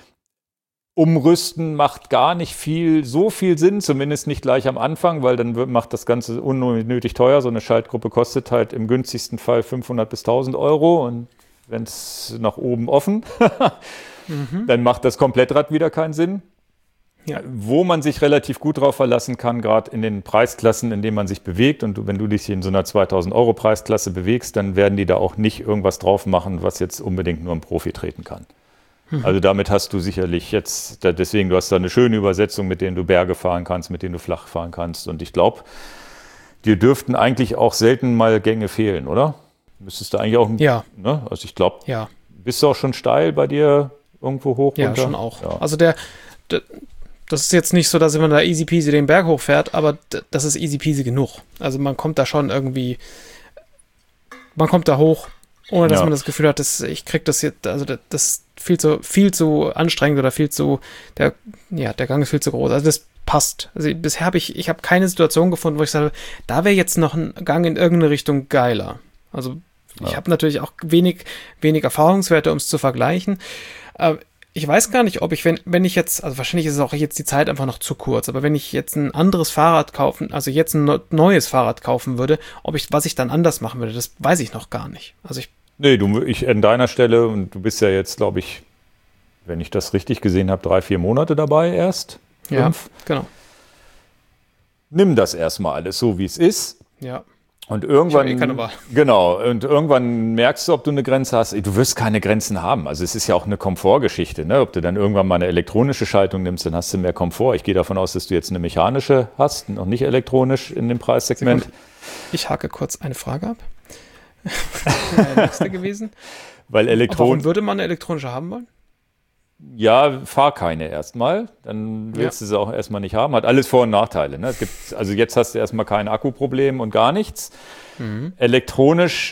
Umrüsten macht gar nicht so viel Sinn, zumindest nicht gleich am Anfang, weil dann macht das Ganze unnötig teuer. So eine Schaltgruppe kostet halt im günstigsten Fall 500 bis 1000 Euro und wenn es nach oben offen, dann macht das Komplettrad wieder keinen Sinn. Ja. Wo man sich relativ gut drauf verlassen kann, gerade in den Preisklassen, in denen man sich bewegt. Und wenn du dich in so einer 2000 Euro Preisklasse bewegst, dann werden die da auch nicht irgendwas drauf machen, was jetzt unbedingt nur ein Profi treten kann. Also damit hast du sicherlich jetzt, deswegen, du hast da eine schöne Übersetzung, mit denen du Berge fahren kannst, mit denen du flach fahren kannst. Und ich glaube, dir dürften eigentlich auch selten mal Gänge fehlen, oder? Müsstest du eigentlich auch, ja. Ne? Also ich glaube, ja. Bist du auch schon steil bei dir irgendwo hoch? Ja, runter? Schon auch. Ja. Also das ist jetzt nicht so, dass man da easy peasy den Berg hochfährt, aber das ist easy peasy genug. Also man kommt da schon irgendwie, man kommt da hoch, ohne dass man das Gefühl hat, ich krieg das jetzt, also das ist viel zu anstrengend oder der Gang ist viel zu groß. Also das passt. Also bisher habe ich habe keine Situation gefunden, wo ich sage, da wäre jetzt noch ein Gang in irgendeine Richtung geiler. Also ich habe natürlich auch wenig Erfahrungswerte, um es zu vergleichen. Ich weiß gar nicht, ob ich, wenn ich jetzt, also wahrscheinlich ist es auch jetzt die Zeit einfach noch zu kurz, aber wenn ich jetzt ein anderes Fahrrad kaufen, also jetzt ein neues Fahrrad kaufen würde, was ich dann anders machen würde, das weiß ich noch gar nicht. Also ich an deiner Stelle, und du bist ja jetzt, glaube ich, wenn ich das richtig gesehen habe, 3-4 Monate dabei erst. 5. Ja, genau. Nimm das erstmal alles so, wie es ist. Ja. Und irgendwann, keine Wahl. Genau, und irgendwann merkst du, ob du eine Grenze hast. Du wirst keine Grenzen haben. Also es ist ja auch eine Komfortgeschichte, ne? Ob du dann irgendwann mal eine elektronische Schaltung nimmst, dann hast du mehr Komfort. Ich gehe davon aus, dass du jetzt eine mechanische hast, noch nicht elektronisch in dem Preissegment. Sekunde. Ich hake kurz eine Frage ab. Das wäre nächste gewesen. Weil warum würde man eine elektronische haben wollen? Ja, fahr keine erstmal, dann willst du sie auch erstmal nicht haben. Hat alles Vor- und Nachteile. Ne? Also jetzt hast du erstmal kein Akkuproblem und gar nichts. Elektronisch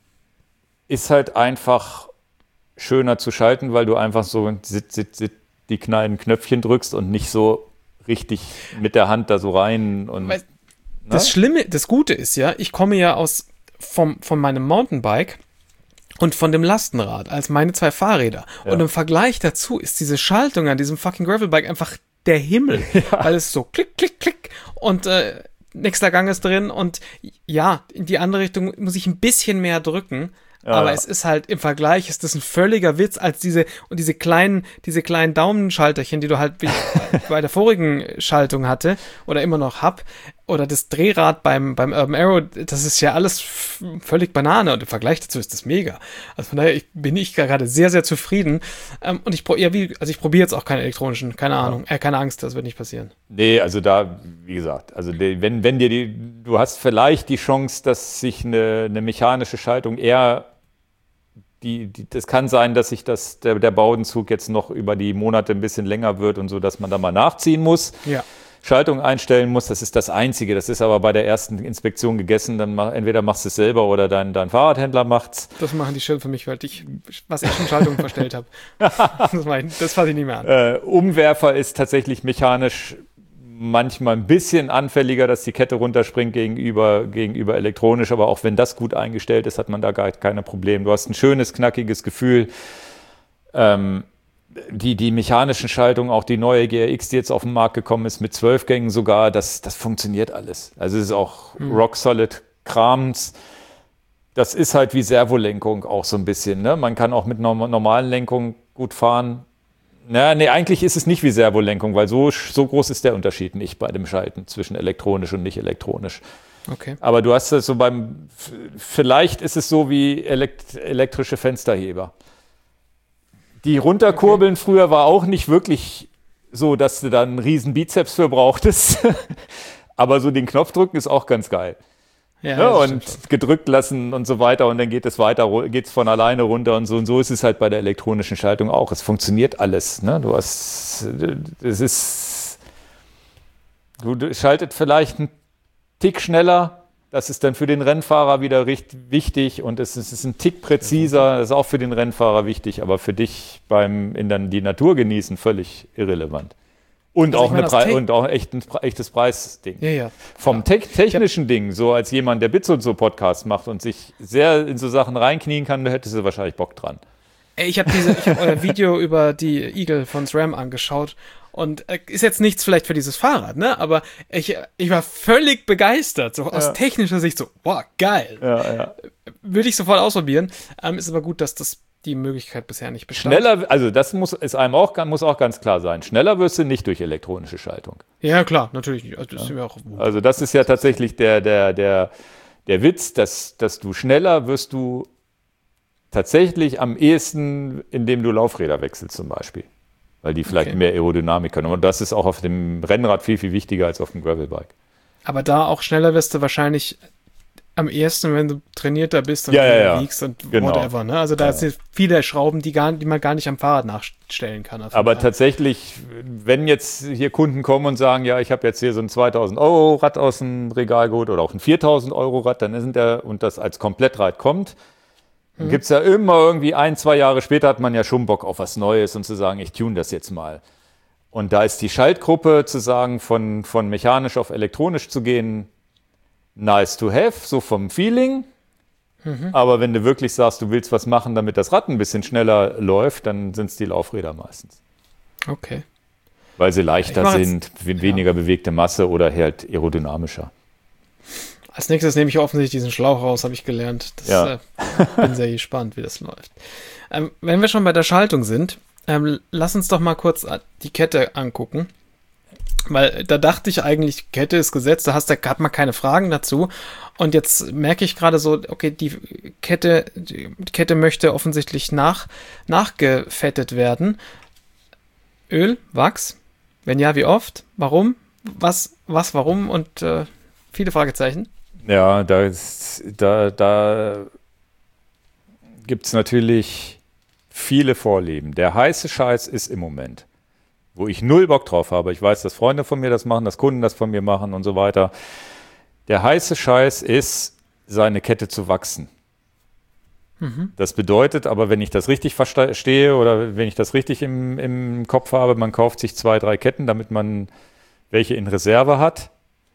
ist halt einfach schöner zu schalten, weil du einfach so die kleinen Knöpfchen drückst und nicht so richtig mit der Hand da so rein. Und, das Gute ist ja, ich komme ja von meinem Mountainbike und von dem Lastenrad als meine 2 Fahrräder. Ja. Und im Vergleich dazu ist diese Schaltung an diesem fucking Gravelbike einfach der Himmel. Ja. Weil es so klick, klick, klick und nächster Gang ist drin und ja, in die andere Richtung muss ich ein bisschen mehr drücken. Ja. Aber es ist halt, im Vergleich ist das ein völliger Witz als diese kleinen Daumenschalterchen, die du halt wie bei der vorigen Schaltung hatte oder immer noch hab. oder das Drehrad beim Urban Arrow, das ist ja alles völlig Banane und im Vergleich dazu ist das mega. Also von daher bin ich gerade sehr, sehr zufrieden. Und ich probiere jetzt auch keine elektronischen, keine Ahnung, keine Angst, das wird nicht passieren. Nee, also da, wie gesagt, also wenn dir du hast vielleicht die Chance, dass sich eine mechanische Schaltung eher das kann sein, dass sich der Bowdenzug jetzt noch über die Monate ein bisschen länger wird und so, dass man da mal nachziehen muss. Ja. Schaltung einstellen muss, das ist das Einzige. Das ist aber bei der ersten Inspektion gegessen, dann entweder machst du es selber oder dein Fahrradhändler macht's. Das machen die schon für mich, weil was ich schon Schaltungen verstellt habe. Das fasse ich nicht mehr an. Umwerfer ist tatsächlich mechanisch manchmal ein bisschen anfälliger, dass die Kette runterspringt gegenüber elektronisch, aber auch wenn das gut eingestellt ist, hat man da gar keine Probleme. Du hast ein schönes, knackiges Gefühl. Die mechanischen Schaltungen, auch die neue GRX, die jetzt auf den Markt gekommen ist, mit 12 Gängen sogar, das funktioniert alles. Also es ist auch rock-solid Krams. Das ist halt wie Servolenkung auch so ein bisschen. Ne? Man kann auch mit normalen Lenkungen gut fahren. Nee, eigentlich ist es nicht wie Servolenkung, weil so groß ist der Unterschied nicht bei dem Schalten zwischen elektronisch und nicht elektronisch. Okay. Aber du hast das so vielleicht ist es so wie elektrische Fensterheber. Die runterkurbeln früher war auch nicht wirklich so, dass du da einen riesen Bizeps für brauchtest. Aber so den Knopf drücken ist auch ganz geil. Ja, ne? Und gedrückt lassen und so weiter und dann geht es von alleine runter und so ist es halt bei der elektronischen Schaltung auch. Es funktioniert alles. Ne? Du schaltet vielleicht einen Tick schneller. Das ist dann für den Rennfahrer wieder wichtig und es ist ein Tick präziser, das ist auch für den Rennfahrer wichtig, aber für dich dann die Natur genießen völlig irrelevant. Und also auch ein echtes Preisding. Ja. Vom technischen Ding, so als jemand, der Bits und so Podcast macht und sich sehr in so Sachen reinknien kann, da hättest du wahrscheinlich Bock dran. Ich habe euer Video über die Eagle von SRAM angeschaut. Und ist jetzt nichts vielleicht für dieses Fahrrad, ne? Aber ich war völlig begeistert, so aus technischer Sicht so, wow, geil. Ja. Würde ich sofort ausprobieren. Ist aber gut, dass das die Möglichkeit bisher nicht bestand. Schneller, also das muss auch ganz klar sein. Schneller wirst du nicht durch elektronische Schaltung. Ja, klar, natürlich nicht. Also das ist mir auch also das ist ja tatsächlich der Witz, dass du schneller wirst du tatsächlich am ehesten, indem du Laufräder wechselst zum Beispiel. Weil die vielleicht mehr Aerodynamik können. Und das ist auch auf dem Rennrad viel, viel wichtiger als auf dem Gravelbike. Aber da auch schneller wirst du wahrscheinlich am ehesten, wenn du trainierter bist und wiegst und whatever. Ne? Also da sind viele Schrauben, die man gar nicht am Fahrrad nachstellen kann. Aber tatsächlich, wenn jetzt hier Kunden kommen und sagen, ja, ich habe jetzt hier so ein 2.000-Euro-Rad aus dem Regal geholt oder auch ein 4.000-Euro-Rad, dann und das als Komplettrad kommt, dann gibt es ja immer irgendwie 1-2 Jahre später hat man ja schon Bock auf was Neues und zu sagen, ich tune das jetzt mal. Und da ist die Schaltgruppe zu sagen, von mechanisch auf elektronisch zu gehen, nice to have, so vom Feeling. Aber wenn du wirklich sagst, du willst was machen, damit das Rad ein bisschen schneller läuft, dann sind es die Laufräder meistens. Okay. Weil sie leichter sind, weniger bewegte Masse oder halt aerodynamischer. Als nächstes nehme ich offensichtlich diesen Schlauch raus, habe ich gelernt. Bin sehr gespannt, wie das läuft. Wenn wir schon bei der Schaltung sind, lass uns doch mal kurz die Kette angucken. Weil da dachte ich eigentlich, Kette ist gesetzt, da hat man keine Fragen dazu. Und jetzt merke ich gerade so, okay, die Kette möchte offensichtlich nachgefettet werden. Öl, Wachs? Wenn ja, wie oft? Warum? Warum? Und viele Fragezeichen. Ja, da gibt es natürlich viele Vorlieben. Der heiße Scheiß ist im Moment, wo ich null Bock drauf habe. Ich weiß, dass Freunde von mir das machen, dass Kunden das von mir machen und so weiter. Der heiße Scheiß ist, seine Kette zu wachsen. Das bedeutet aber, wenn ich das richtig verstehe oder wenn ich das richtig im Kopf habe, man kauft sich 2-3 Ketten, damit man welche in Reserve hat.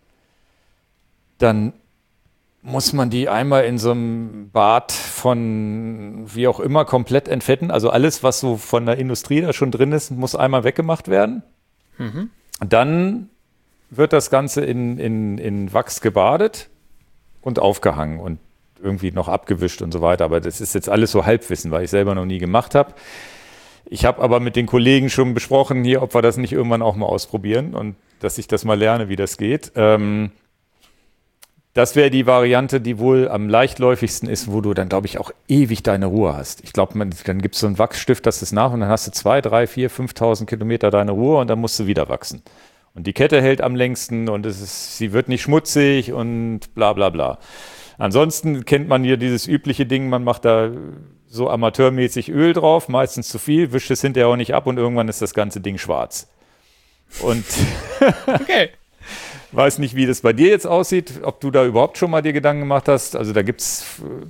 Dann muss man die einmal in so einem Bad von wie auch immer komplett entfetten. Also alles, was so von der Industrie da schon drin ist, muss einmal weggemacht werden. Dann wird das Ganze in Wachs gebadet und aufgehangen und irgendwie noch abgewischt und so weiter. Aber das ist jetzt alles so Halbwissen, weil ich selber noch nie gemacht habe. Ich habe aber mit den Kollegen schon besprochen hier, ob wir das nicht irgendwann auch mal ausprobieren und dass ich das mal lerne, wie das geht. Das wäre die Variante, die wohl am leichtläufigsten ist, wo du dann, glaube ich, auch ewig deine Ruhe hast. Ich glaube, dann gibt es so einen Wachsstift, das ist nach und dann hast du 2, 3, 4, 5.000 Kilometer deine Ruhe und dann musst du wieder wachsen. Und die Kette hält am längsten und sie wird nicht schmutzig und bla bla bla. Ansonsten kennt man hier dieses übliche Ding, man macht da so amateurmäßig Öl drauf, meistens zu viel, wischt es hinterher auch nicht ab und irgendwann ist das ganze Ding schwarz. Und Okay. weiß nicht, wie das bei dir jetzt aussieht, ob du da überhaupt schon mal dir Gedanken gemacht hast. Also da gibt's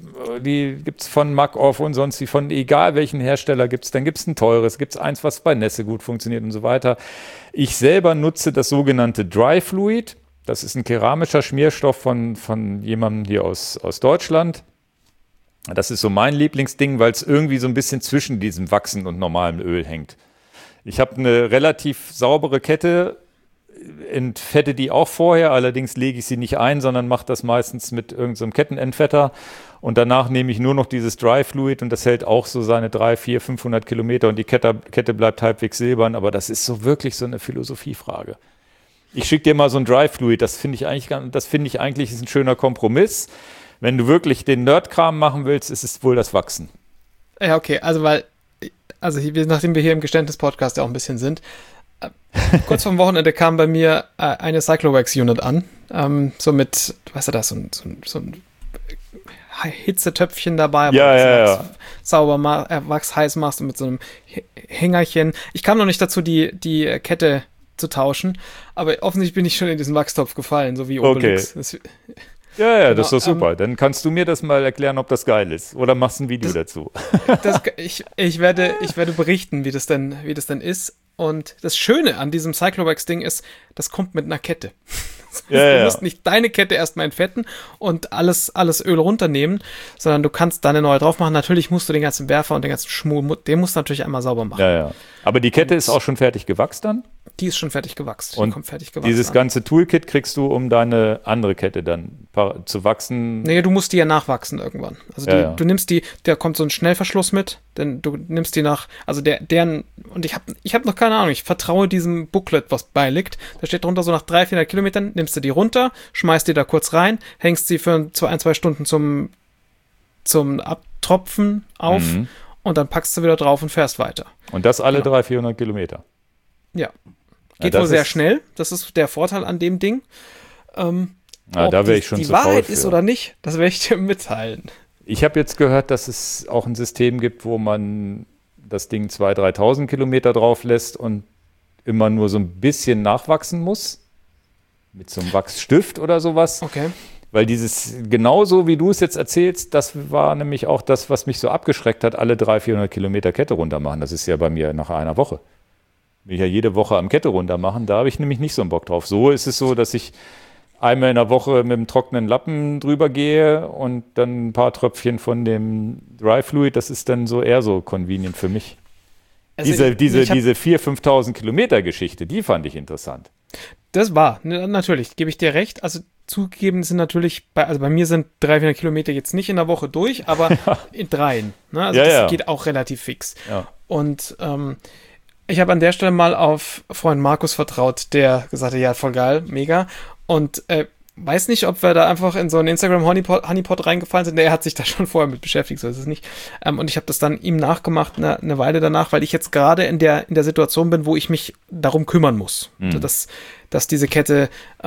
von Mac-Off und sonst wie von egal welchen Hersteller gibt's. Dann gibt's ein teures, gibt's eins, was bei Nässe gut funktioniert und so weiter. Ich selber nutze das sogenannte Dry Fluid. Das ist ein keramischer Schmierstoff von jemandem hier aus Deutschland. Das ist so mein Lieblingsding, weil es irgendwie so ein bisschen zwischen diesem Wachsen und normalem Öl hängt. Ich habe eine relativ saubere Kette, entfette die auch vorher, allerdings lege ich sie nicht ein, sondern mache das meistens mit irgendeinem so Kettenentfetter und danach nehme ich nur noch dieses Dry Fluid und das hält auch so seine 300, 400, 500 Kilometer und die Kette bleibt halbwegs silbern, aber das ist so wirklich so eine Philosophiefrage. Ich schicke dir mal so ein Dry Fluid, das finde ich eigentlich ist ein schöner Kompromiss. Wenn du wirklich den Nerd-Kram machen willst, ist es wohl das Wachsen. Ja, okay, nachdem wir hier im Geständnis-Podcast ja auch ein bisschen sind, kurz vorm Wochenende kam bei mir eine Cyclowax-Unit an, so mit, weißt du das, so ein Hitzetöpfchen dabei, wo ja. sauber Wachs heiß machst und mit so einem Hängerchen. Ich kam noch nicht dazu, die Kette zu tauschen, aber offensichtlich bin ich schon in diesen Wachstopf gefallen, so wie Obelix. Okay. Ja, das ist doch super. Dann kannst du mir das mal erklären, ob das geil ist. Oder machst ein Video dazu. Ich werde berichten, wie das denn ist. Und das Schöne an diesem Cyclowax-Ding ist, das kommt mit einer Kette. Du musst nicht deine Kette erstmal entfetten und alles Öl runternehmen, sondern du kannst da eine neue drauf machen. Natürlich musst du den ganzen Werfer und den ganzen Schmuh, den musst du natürlich einmal sauber machen. Ja. Aber die Kette ist auch schon fertig gewachst dann? Die ist schon fertig gewachst. Und dieses ganze Toolkit kriegst du, um deine andere Kette dann zu wachsen? Nee, du musst die ja nachwachsen irgendwann. Also du nimmst da kommt so ein Schnellverschluss mit, denn du nimmst die und ich hab noch keine Ahnung, ich vertraue diesem Booklet, was beiliegt. Da steht drunter so nach 300, 400 Kilometern, nimmst du die runter, schmeißt die da kurz rein, hängst sie für 2 Stunden zum Abtropfen auf und dann packst du wieder drauf und fährst weiter. Und das alle 300, 400 Kilometer? Ja. Geht wohl sehr schnell. Das ist der Vorteil an dem Ding. Da wäre ich schon die zu faul Wahrheit für. ist oder nicht, das werde ich dir mitteilen. Ich habe jetzt gehört, dass es auch ein System gibt, wo man das Ding 2.000, 3.000 Kilometer drauf lässt und immer nur so ein bisschen nachwachsen muss. Mit so einem Wachsstift oder sowas. Okay. Weil genauso wie du es jetzt erzählst, das war nämlich auch das, was mich so abgeschreckt hat, alle 300, 400 Kilometer Kette runter machen. Das ist ja bei mir nach einer Woche. Will ich ja jede Woche am Kette runter machen, da habe ich nämlich nicht so einen Bock drauf. So ist es so, dass ich einmal in der Woche mit einem trockenen Lappen drüber gehe und dann ein paar Tröpfchen von dem Dry Fluid, das ist dann so eher so convenient für mich. Also diese 4.000, 5.000 Kilometer Geschichte, die fand ich interessant. Das war, natürlich, gebe ich dir recht. Also zugegeben sind natürlich, bei mir sind 300, 400 Kilometer jetzt nicht in der Woche durch, aber in 3. Ne? Also das geht auch relativ fix. Ja. Und ich habe an der Stelle mal auf Freund Markus vertraut, der gesagt hat, ja, voll geil, mega. Und weiß nicht, ob wir da einfach in so einen Instagram-Honeypot reingefallen sind. Er hat sich da schon vorher mit beschäftigt, so ist es nicht. Und ich habe das dann ihm nachgemacht, eine Weile danach, weil ich jetzt gerade in der Situation bin, wo ich mich darum kümmern muss. Also dass diese Kette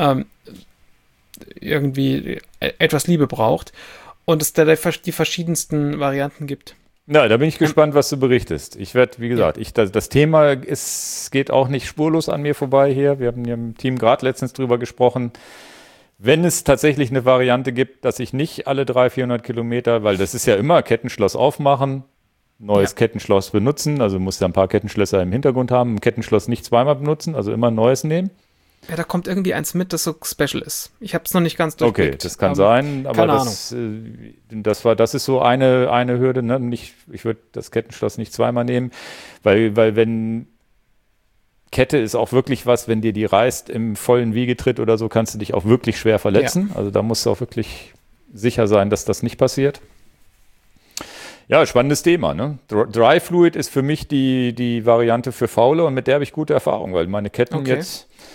irgendwie etwas Liebe braucht und es da die verschiedensten Varianten gibt. Na, da bin ich gespannt, was du berichtest. Ich werde, wie gesagt, das Thema geht auch nicht spurlos an mir vorbei hier. Wir haben hier im Team gerade letztens drüber gesprochen. Wenn es tatsächlich eine Variante gibt, dass ich nicht alle 300, 400 Kilometer, weil das ist ja immer Kettenschloss aufmachen, neues Kettenschloss benutzen, also musst du ein paar Kettenschlösser im Hintergrund haben, ein Kettenschloss nicht zweimal benutzen, also immer ein neues nehmen. Ja, da kommt irgendwie eins mit, das so special ist. Ich habe es noch nicht ganz durchblickt. Okay, das kann sein, aber das ist so eine Hürde. Ne? Ich würde das Kettenschloss nicht zweimal nehmen, weil wenn Kette ist auch wirklich was, wenn dir die reißt im vollen Wiegetritt oder so, kannst du dich auch wirklich schwer verletzen. Ja. Also da musst du auch wirklich sicher sein, dass das nicht passiert. Ja, spannendes Thema. Ne? Dry Fluid ist für mich die Variante für Faule und mit der habe ich gute Erfahrungen, weil meine Ketten jetzt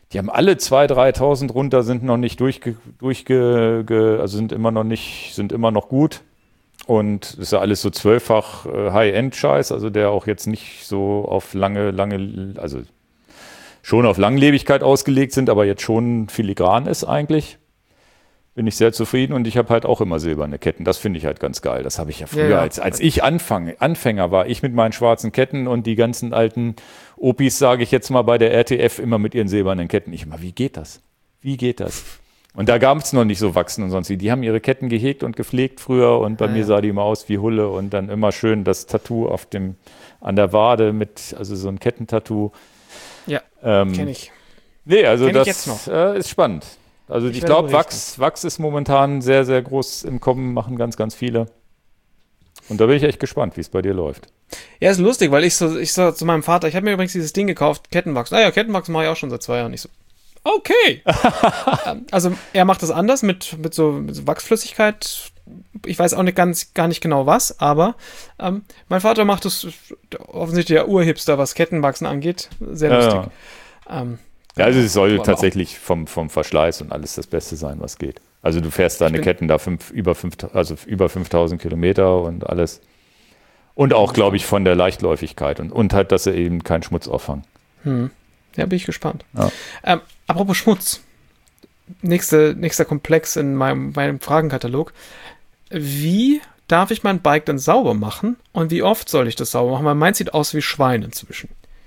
Die haben alle 2.000, 3.000 runter, sind noch nicht also sind immer noch gut. Und das ist ja alles so 12-fach High-End-Scheiß, also der auch jetzt nicht so auf also schon auf Langlebigkeit ausgelegt sind, aber jetzt schon filigran ist eigentlich. Bin ich sehr zufrieden und ich habe halt auch immer silberne Ketten. Das finde ich halt ganz geil. Das habe ich ja früher, als ich Anfänger war, ich mit meinen schwarzen Ketten und die ganzen alten Opis, sage ich jetzt mal, bei der RTF immer mit ihren silbernen Ketten. Ich immer, wie geht das? Wie geht das? Und da gab es noch nicht so Wachsen und sonst wie. Die haben ihre Ketten gehegt und gepflegt früher und bei mir sah die immer aus wie Hulle und dann immer schön das Tattoo an der Wade also so ein Kettentattoo. Ja, kenne ich. Nee, also kenn das ich jetzt noch. Ist spannend. Also ich glaube, Wachs ist momentan sehr, sehr groß im Kommen, machen ganz, ganz viele. Und da bin ich echt gespannt, wie es bei dir läuft. Ja, ist lustig, weil ich so zu meinem Vater, ich habe mir übrigens dieses Ding gekauft, Kettenwachs. Naja, Kettenwachs mache ich auch schon seit 2 Jahren. Ich so, okay. Also er macht das anders mit so Wachsflüssigkeit. Ich weiß auch gar nicht genau was, aber mein Vater macht das offensichtlich der Urhipster, was Kettenwachsen angeht. Sehr lustig. Ja, also es soll tatsächlich vom Verschleiß und alles das Beste sein, was geht. Also du fährst deine Ketten da über 5.000 Kilometer und alles. Und auch, glaube ich, von der Leichtläufigkeit und halt, dass sie eben keinen Schmutz auffangen. Ja, bin ich gespannt. Ja. Apropos Schmutz. Nächster Komplex in meinem Fragenkatalog. Wie darf ich mein Bike dann sauber machen und wie oft soll ich das sauber machen? Weil meins sieht aus wie Schwein inzwischen.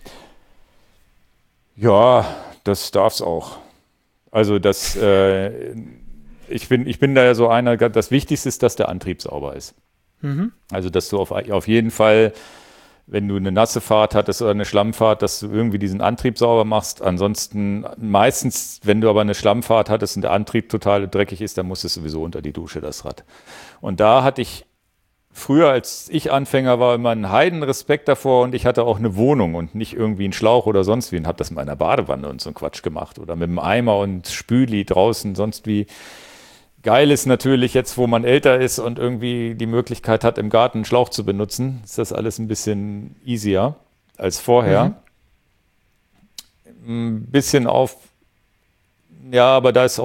Ja, das darf's auch. Also ich bin da ja so einer, das Wichtigste ist, dass der Antrieb sauber ist. Also dass du auf jeden Fall, wenn du eine nasse Fahrt hattest oder eine Schlammfahrt, dass du irgendwie diesen Antrieb sauber machst. Ansonsten meistens, wenn du aber eine Schlammfahrt hattest und der Antrieb total dreckig ist, dann muss es sowieso unter die Dusche, das Rad. Und da hatte ich früher, als ich Anfänger war, immer einen Heidenrespekt davor und ich hatte auch eine Wohnung und nicht irgendwie einen Schlauch oder sonst wie und habe das in meiner Badewanne und so einen Quatsch gemacht oder mit einem Eimer und Spüli draußen, sonst wie. Geil ist natürlich jetzt, wo man älter ist und irgendwie die Möglichkeit hat, im Garten einen Schlauch zu benutzen, ist das alles ein bisschen easier als vorher. Ein bisschen aber da ist auch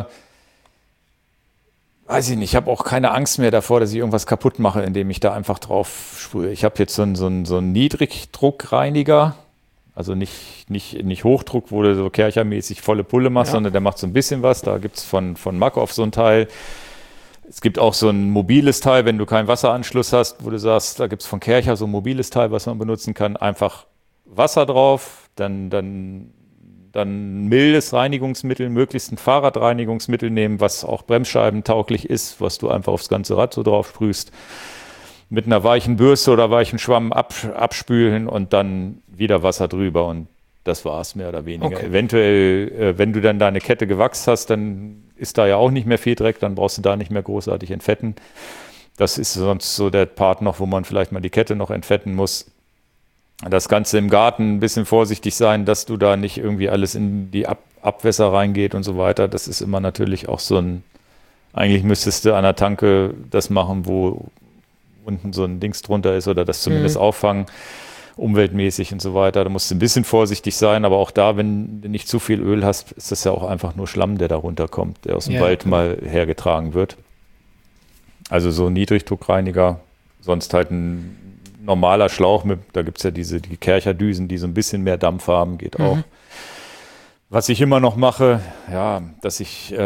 weiß ich nicht, ich habe auch keine Angst mehr davor, dass ich irgendwas kaputt mache, indem ich da einfach drauf sprühe. Ich habe jetzt so einen Niedrigdruckreiniger, also nicht Hochdruck, wo du so kerchermäßig volle Pulle machst, sondern der macht so ein bisschen was. Da gibt es von Makov so ein Teil. Es gibt auch so ein mobiles Teil, wenn du keinen Wasseranschluss hast, wo du sagst, da gibt es von Kärcher so ein mobiles Teil, was man benutzen kann. Einfach Wasser drauf, dann mildes Reinigungsmittel, möglichst ein Fahrradreinigungsmittel nehmen, was auch bremsscheibentauglich ist, was du einfach aufs ganze Rad so drauf sprühst. Mit einer weichen Bürste oder weichen Schwamm abspülen und dann wieder Wasser drüber und das war es mehr oder weniger. Okay. Eventuell, wenn du dann deine Kette gewachst hast, dann ist da ja auch nicht mehr viel Dreck, dann brauchst du da nicht mehr großartig entfetten. Das ist sonst so der Part noch, wo man vielleicht mal die Kette noch entfetten muss. Das Ganze im Garten ein bisschen vorsichtig sein, dass du da nicht irgendwie alles in die Abwässer reingeht und so weiter. Das ist immer natürlich auch eigentlich müsstest du an der Tanke das machen, wo unten so ein Dings drunter ist oder das zumindest auffangen, umweltmäßig und so weiter. Da musst du ein bisschen vorsichtig sein, aber auch da, wenn du nicht zu viel Öl hast, ist das ja auch einfach nur Schlamm, der da runterkommt, der aus dem Wald mal hergetragen wird. Also so ein Niedrigdruckreiniger, sonst halt ein normaler Schlauch, da gibt es ja die Kärcherdüsen, die so ein bisschen mehr Dampf haben, geht auch. Was ich immer noch mache, dass ich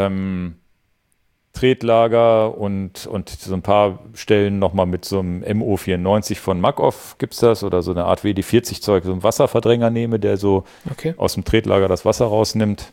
Tretlager und so ein paar Stellen nochmal mit so einem MO94 von Makov gibt es das oder so eine Art WD-40-Zeug, so einen Wasserverdränger nehme, der so aus dem Tretlager das Wasser rausnimmt.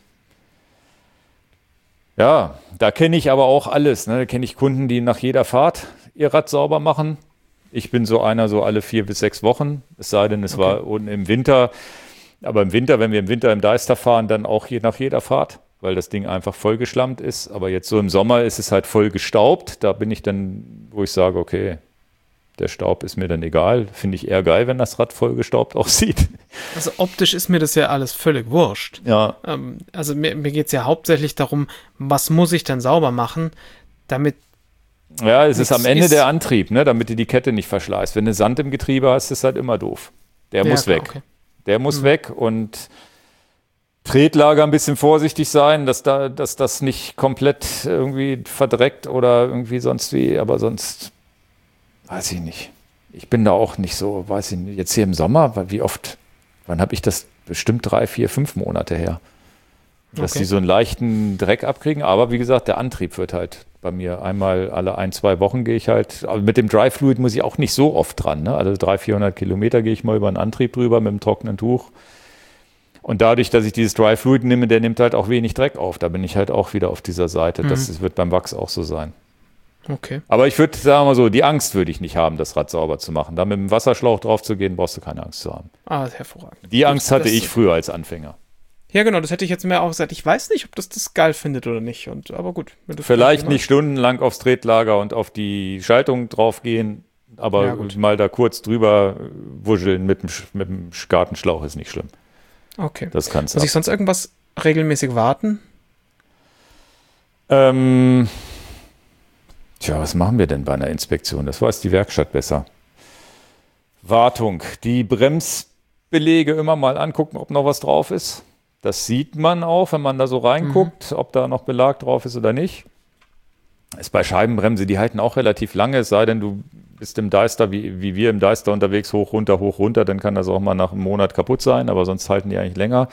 Ja, da kenne ich aber auch alles. Ne? Da kenne ich Kunden, die nach jeder Fahrt ihr Rad sauber machen. Ich bin so einer, so alle 4 bis 6 Wochen, es sei denn, es war unten im Winter. Aber im Winter, wenn wir im Winter im Deister fahren, dann auch nach jeder Fahrt, weil das Ding einfach vollgeschlammt ist. Aber jetzt so im Sommer ist es halt voll gestaubt. Da bin ich dann, wo ich sage, okay, der Staub ist mir dann egal. Finde ich eher geil, wenn das Rad voll gestaubt aussieht. Also optisch ist mir das ja alles völlig wurscht. Ja. Also mir geht es ja hauptsächlich darum, was muss ich denn sauber machen, damit. Ja, es ist am Ende der Antrieb, ne, damit du die Kette nicht verschleißt. Wenn du Sand im Getriebe hast, ist das halt immer doof. Der muss weg. Okay. Der muss weg und Tretlager ein bisschen vorsichtig sein, dass das nicht komplett irgendwie verdreckt oder irgendwie sonst wie, aber sonst weiß ich nicht. Ich bin da auch nicht so, weiß ich nicht, jetzt hier im Sommer, wie oft, wann habe ich das? Bestimmt 3, 4, 5 Monate her. Dass die so einen leichten Dreck abkriegen, aber wie gesagt, der Antrieb wird halt bei mir einmal alle 1, 2 Wochen gehe ich halt, aber mit dem Dry Fluid muss ich auch nicht so oft dran, ne? Also 300, 400 Kilometer gehe ich mal über einen Antrieb drüber mit einem trockenen Tuch. Und dadurch, dass ich dieses Dry Fluid nehme, der nimmt halt auch wenig Dreck auf. Da bin ich halt auch wieder auf dieser Seite. Das wird beim Wachs auch so sein. Okay. Aber ich würde, sagen wir mal so, die Angst würde ich nicht haben, das Rad sauber zu machen. Da mit dem Wasserschlauch drauf zu gehen, brauchst du keine Angst zu haben. Ah, hervorragend. Die Angst hatte ich früher als Anfänger. Ja, genau, das hätte ich jetzt mir auch gesagt. Ich weiß nicht, ob das geil findet oder nicht. Aber gut. Vielleicht nicht stundenlang aufs Tretlager und auf die Schaltung drauf gehen, aber mal da kurz drüber wuscheln mit dem Gartenschlauch ist nicht schlimm. Okay. Das kannst du. Muss ich sonst irgendwas regelmäßig warten? Was machen wir denn bei einer Inspektion? Das weiß die Werkstatt besser. Wartung. Die Bremsbeläge immer mal angucken, ob noch was drauf ist. Das sieht man auch, wenn man da so reinguckt, ob da noch Belag drauf ist oder nicht. Ist bei Scheibenbremse, die halten auch relativ lange, es sei denn, du bist im Deister, wie wir im Deister unterwegs, hoch, runter, dann kann das auch mal nach einem Monat kaputt sein, aber sonst halten die eigentlich länger.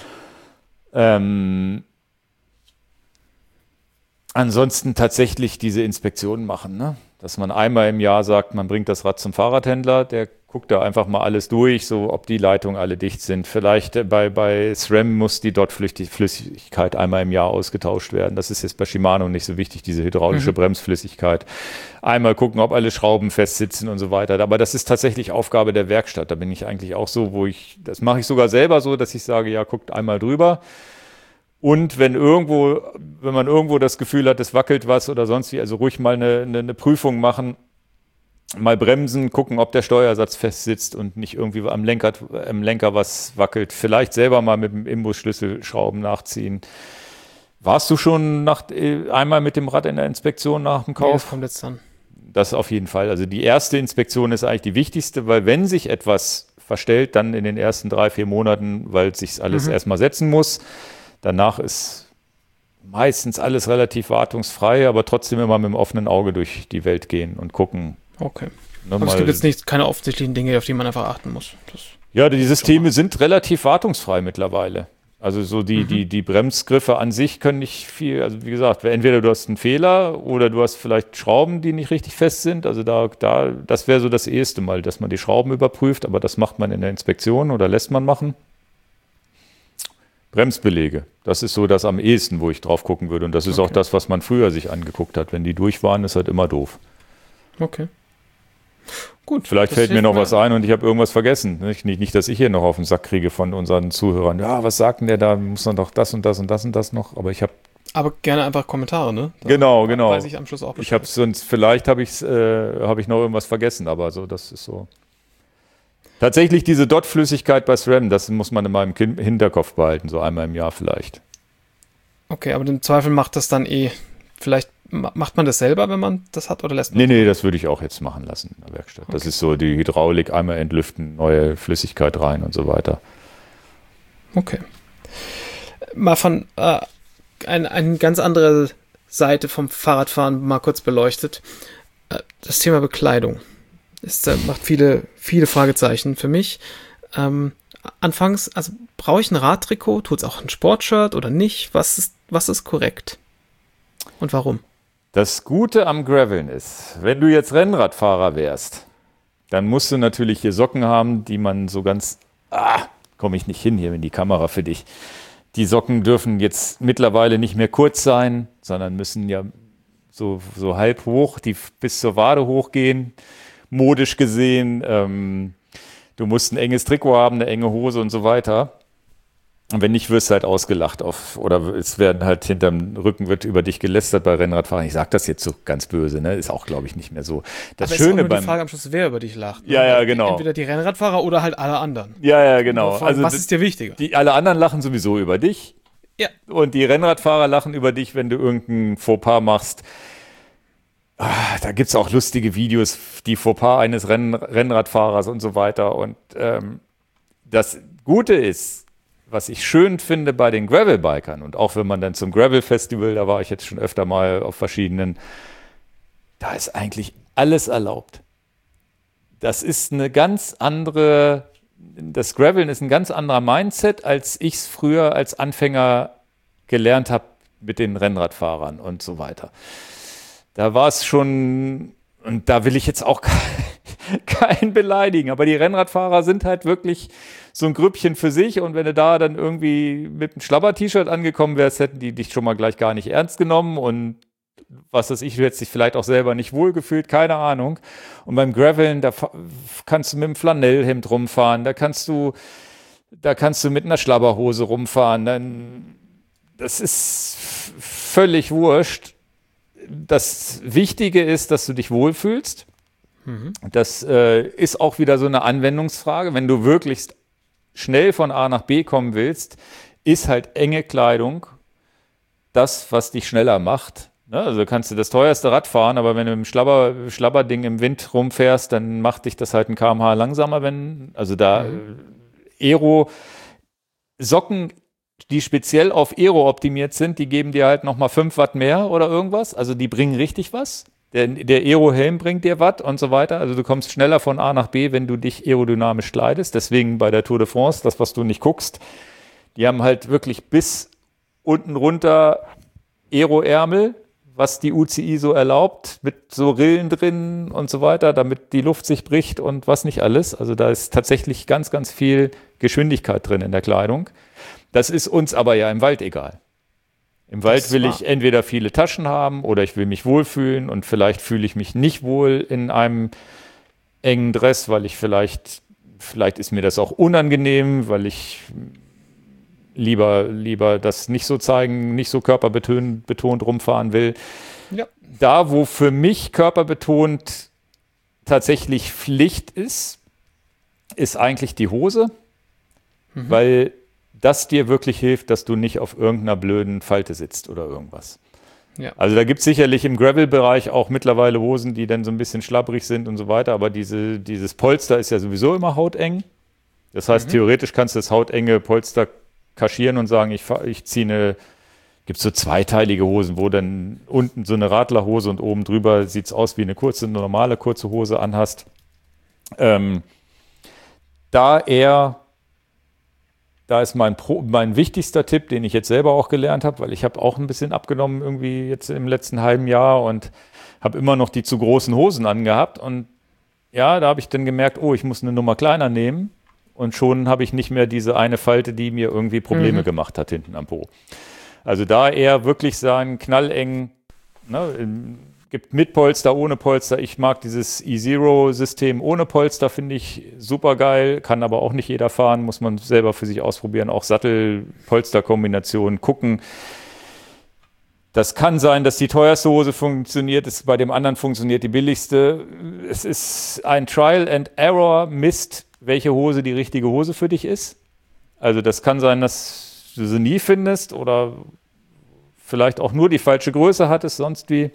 Ansonsten tatsächlich diese Inspektionen machen, ne? Dass man einmal im Jahr sagt, man bringt das Rad zum Fahrradhändler, der guckt da einfach mal alles durch, so ob die Leitungen alle dicht sind. Vielleicht bei SRAM muss die Dot-Flüssigkeit einmal im Jahr ausgetauscht werden. Das ist jetzt bei Shimano nicht so wichtig, diese hydraulische Bremsflüssigkeit. Einmal gucken, ob alle Schrauben fest sitzen und so weiter. Aber das ist tatsächlich Aufgabe der Werkstatt. Da bin ich eigentlich auch so, das mache ich sogar selber so, dass ich sage, ja, guckt einmal drüber. Und wenn man irgendwo das Gefühl hat, es wackelt was oder sonst wie, also ruhig mal eine Prüfung machen, mal bremsen, gucken, ob der Steuersatz fest sitzt und nicht irgendwie am Lenker was wackelt. Vielleicht selber mal mit dem Imbusschlüssel Schrauben nachziehen. Warst du schon einmal mit dem Rad in der Inspektion nach dem Kauf? Nee, das kommt jetzt dann. Das auf jeden Fall. Also die erste Inspektion ist eigentlich die wichtigste, weil wenn sich etwas verstellt, dann in den ersten 3, 4 Monaten, weil es sich alles erstmal setzen muss. Danach ist meistens alles relativ wartungsfrei, aber trotzdem immer mit dem offenen Auge durch die Welt gehen und gucken. Okay. Aber es gibt jetzt keine offensichtlichen Dinge, auf die man einfach achten muss. Die Systeme sind relativ wartungsfrei mittlerweile. Also so die Bremsgriffe an sich können nicht viel, also wie gesagt, entweder du hast einen Fehler oder du hast vielleicht Schrauben, die nicht richtig fest sind. Also das wäre so das erste Mal, dass man die Schrauben überprüft, aber das macht man in der Inspektion oder lässt man machen. Bremsbeläge, das ist so das am ehesten, wo ich drauf gucken würde. Und das ist auch das, was man früher sich angeguckt hat. Wenn die durch waren, ist halt immer doof. Okay. Gut. Vielleicht fällt mir noch was ein und ich habe irgendwas vergessen. Nicht, dass ich hier noch auf den Sack kriege von unseren Zuhörern. Ja, was sagt denn der da? Muss man doch das und das und das und das noch. Aber gerne einfach Kommentare, ne? Genau. Weiß ich am Schluss auch Bescheid. Vielleicht habe ich noch irgendwas vergessen, aber so, das ist so. Tatsächlich diese Dot-Flüssigkeit bei SRAM, das muss man in meinem Hinterkopf behalten, so einmal im Jahr vielleicht. Okay, aber im Zweifel macht das dann vielleicht macht man das selber, wenn man das hat, oder lässt man Nee, das würde ich auch jetzt machen lassen in der Werkstatt. Okay. Das ist so die Hydraulik, einmal entlüften, neue Flüssigkeit rein und so weiter. Okay. Mal von eine ganz andere Seite vom Fahrradfahren mal kurz beleuchtet. Das Thema Bekleidung. Es macht viele Fragezeichen für mich. Anfangs, also brauche ich ein Radtrikot? Tut es auch ein Sportshirt oder nicht? Was ist korrekt? Und warum? Das Gute am Graveln ist, wenn du jetzt Rennradfahrer wärst, dann musst du natürlich hier Socken haben, die man so ganz, komme ich nicht hin hier in die Kamera für dich. Die Socken dürfen jetzt mittlerweile nicht mehr kurz sein, sondern müssen ja so halb hoch, die bis zur Wade hochgehen. Modisch gesehen, du musst ein enges Trikot haben, eine enge Hose und so weiter. Und wenn nicht, wirst du halt ausgelacht oder es werden halt hinterm Rücken wird über dich gelästert bei Rennradfahrern. Ich sage das jetzt so ganz böse, ne? Ist auch, glaube ich, nicht mehr so. Das Aber Schöne ist auch nur die Frage am Schluss, wer über dich lacht. Ne? Ja, genau. Entweder die Rennradfahrer oder halt alle anderen. Ja, genau. Also was ist dir wichtiger? Alle anderen lachen sowieso über dich. Ja. Und die Rennradfahrer lachen über dich, wenn du irgendein Fauxpas machst. Da gibt es auch lustige Videos, die Fauxpas eines Rennradfahrers und so weiter. Und das Gute ist, was ich schön finde bei den Gravelbikern und auch wenn man dann zum Gravel-Festival, da war ich jetzt schon öfter mal auf verschiedenen, da ist eigentlich alles erlaubt. Das ist eine ganz andere, das Graveln ist ein ganz anderer Mindset, als ich es früher als Anfänger gelernt habe mit den Rennradfahrern und so weiter. Da war es schon, und da will ich jetzt auch keinen beleidigen, aber die Rennradfahrer sind halt wirklich so ein Grüppchen für sich und wenn du da dann irgendwie mit einem Schlabber-T-Shirt angekommen wärst, hätten die dich schon mal gleich gar nicht ernst genommen und was weiß ich, du hättest dich vielleicht auch selber nicht wohlgefühlt, keine Ahnung. Und beim Graveln, da kannst du mit einem Flanellhemd rumfahren, da kannst du mit einer Schlabberhose rumfahren, das ist völlig wurscht. Das Wichtige ist, dass du dich wohlfühlst. Das ist auch wieder so eine Anwendungsfrage. Wenn du wirklich schnell von A nach B kommen willst, ist halt enge Kleidung das, was dich schneller macht. Ne? Also kannst du das teuerste Rad fahren, aber wenn du mit dem Schlabberding im Wind rumfährst, dann macht dich das halt ein km/h langsamer. Aero-Socken, die speziell auf Aero optimiert sind, die geben dir halt nochmal 5 Watt mehr oder irgendwas. Also die bringen richtig was. Der Aero-Helm bringt dir Watt und so weiter. Also du kommst schneller von A nach B, wenn du dich aerodynamisch kleidest. Deswegen bei der Tour de France, das, was du nicht guckst, die haben halt wirklich bis unten runter Aero-Ärmel, was die UCI so erlaubt, mit so Rillen drin und so weiter, damit die Luft sich bricht und was nicht alles. Also da ist tatsächlich ganz, ganz viel Geschwindigkeit drin in der Kleidung. Das ist uns aber ja im Wald egal. Im Wald will ich entweder viele Taschen haben oder ich will mich wohlfühlen und vielleicht fühle ich mich nicht wohl in einem engen Dress, weil ich vielleicht ist mir das auch unangenehm, weil ich lieber das nicht so zeigen, nicht so körperbetont rumfahren will. Ja. Da, wo für mich körperbetont tatsächlich Pflicht ist eigentlich die Hose, weil das dir wirklich hilft, dass du nicht auf irgendeiner blöden Falte sitzt oder irgendwas. Ja. Also da gibt es sicherlich im Gravel-Bereich auch mittlerweile Hosen, die dann so ein bisschen schlabbrig sind und so weiter, aber dieses Polster ist ja sowieso immer hauteng. Das heißt, theoretisch kannst du das hautenge Polster kaschieren und sagen, ich ziehe gibt es so zweiteilige Hosen, wo dann unten so eine Radlerhose und oben drüber sieht es aus wie eine normale kurze Hose anhast. Da ist mein wichtigster Tipp, den ich jetzt selber auch gelernt habe, weil ich habe auch ein bisschen abgenommen irgendwie jetzt im letzten halben Jahr und habe immer noch die zu großen Hosen angehabt. Und ja, da habe ich dann gemerkt, ich muss eine Nummer kleiner nehmen. Und schon habe ich nicht mehr diese eine Falte, die mir irgendwie Probleme gemacht hat hinten am Po. Also da eher wirklich sagen, knalleng, ne, gibt mit Polster, ohne Polster. Ich mag dieses E-Zero-System ohne Polster, finde ich super geil. Kann aber auch nicht jeder fahren, muss man selber für sich ausprobieren. Auch Sattel-Polster-Kombinationen gucken. Das kann sein, dass die teuerste Hose funktioniert, bei dem anderen funktioniert die billigste. Es ist ein Trial-and-Error-Mist, welche Hose die richtige Hose für dich ist. Also das kann sein, dass du sie nie findest oder vielleicht auch nur die falsche Größe hattest, sonst wie.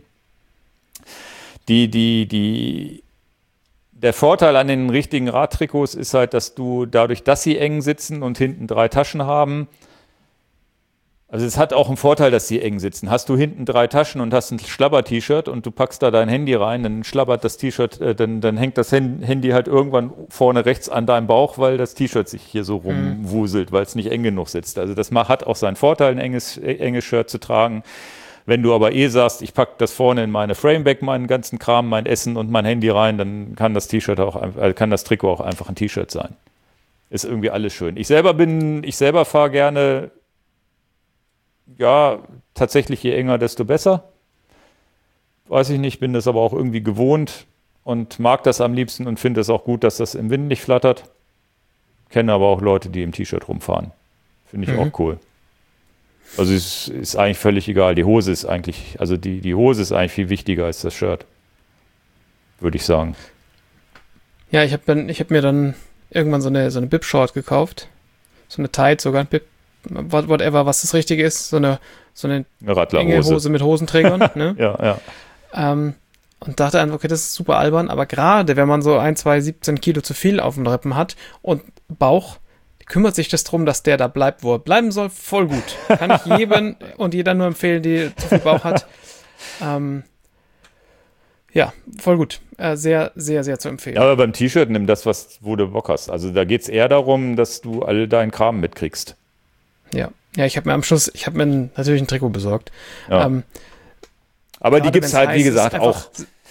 Der Vorteil an den richtigen Radtrikots ist halt, dass du dadurch, dass sie eng sitzen und hinten 3 Taschen haben, also es hat auch einen Vorteil, dass sie eng sitzen. Hast du hinten 3 Taschen und hast ein Schlabber-T-Shirt und du packst da dein Handy rein, dann schlabbert das T-Shirt, dann hängt das Handy halt irgendwann vorne rechts an deinem Bauch, weil das T-Shirt sich hier so rumwuselt, weil es nicht eng genug sitzt. Also das hat auch seinen Vorteil, ein enges Shirt zu tragen. Wenn du aber sagst, ich packe das vorne in meine Frameback, meinen ganzen Kram, mein Essen und mein Handy rein, dann kann das Trikot auch einfach ein T-Shirt sein. Ist irgendwie alles schön. Ich selber fahre gerne, ja, tatsächlich je enger, desto besser. Weiß ich nicht, bin das aber auch irgendwie gewohnt und mag das am liebsten und finde es auch gut, dass das im Wind nicht flattert. Kenne aber auch Leute, die im T-Shirt rumfahren. Finde ich auch cool. Also es ist eigentlich völlig egal. Die Hose ist eigentlich viel wichtiger als das Shirt, würde ich sagen. Ja, ich hab mir dann irgendwann so eine Bib-Short gekauft. So eine Tight, sogar ein Bib, whatever, was das Richtige ist. So eine enge Hose mit Hosenträgern. Ne? Ja. Und dachte einfach, okay, das ist super albern. Aber gerade, wenn man so 17 Kilo zu viel auf den Rippen hat und Bauch, kümmert sich das drum, dass der da bleibt, wo er bleiben soll, voll gut. Kann ich jedem und jeder nur empfehlen, die zu viel Bauch hat. Ja, voll gut. Sehr, sehr, sehr zu empfehlen. Ja, aber beim T-Shirt nimm das, wo du Bock hast. Also da geht es eher darum, dass du all deinen Kram mitkriegst. Ja, ich habe mir am Schluss, natürlich ein Trikot besorgt. Ja. Aber die gibt es halt, wie gesagt, auch.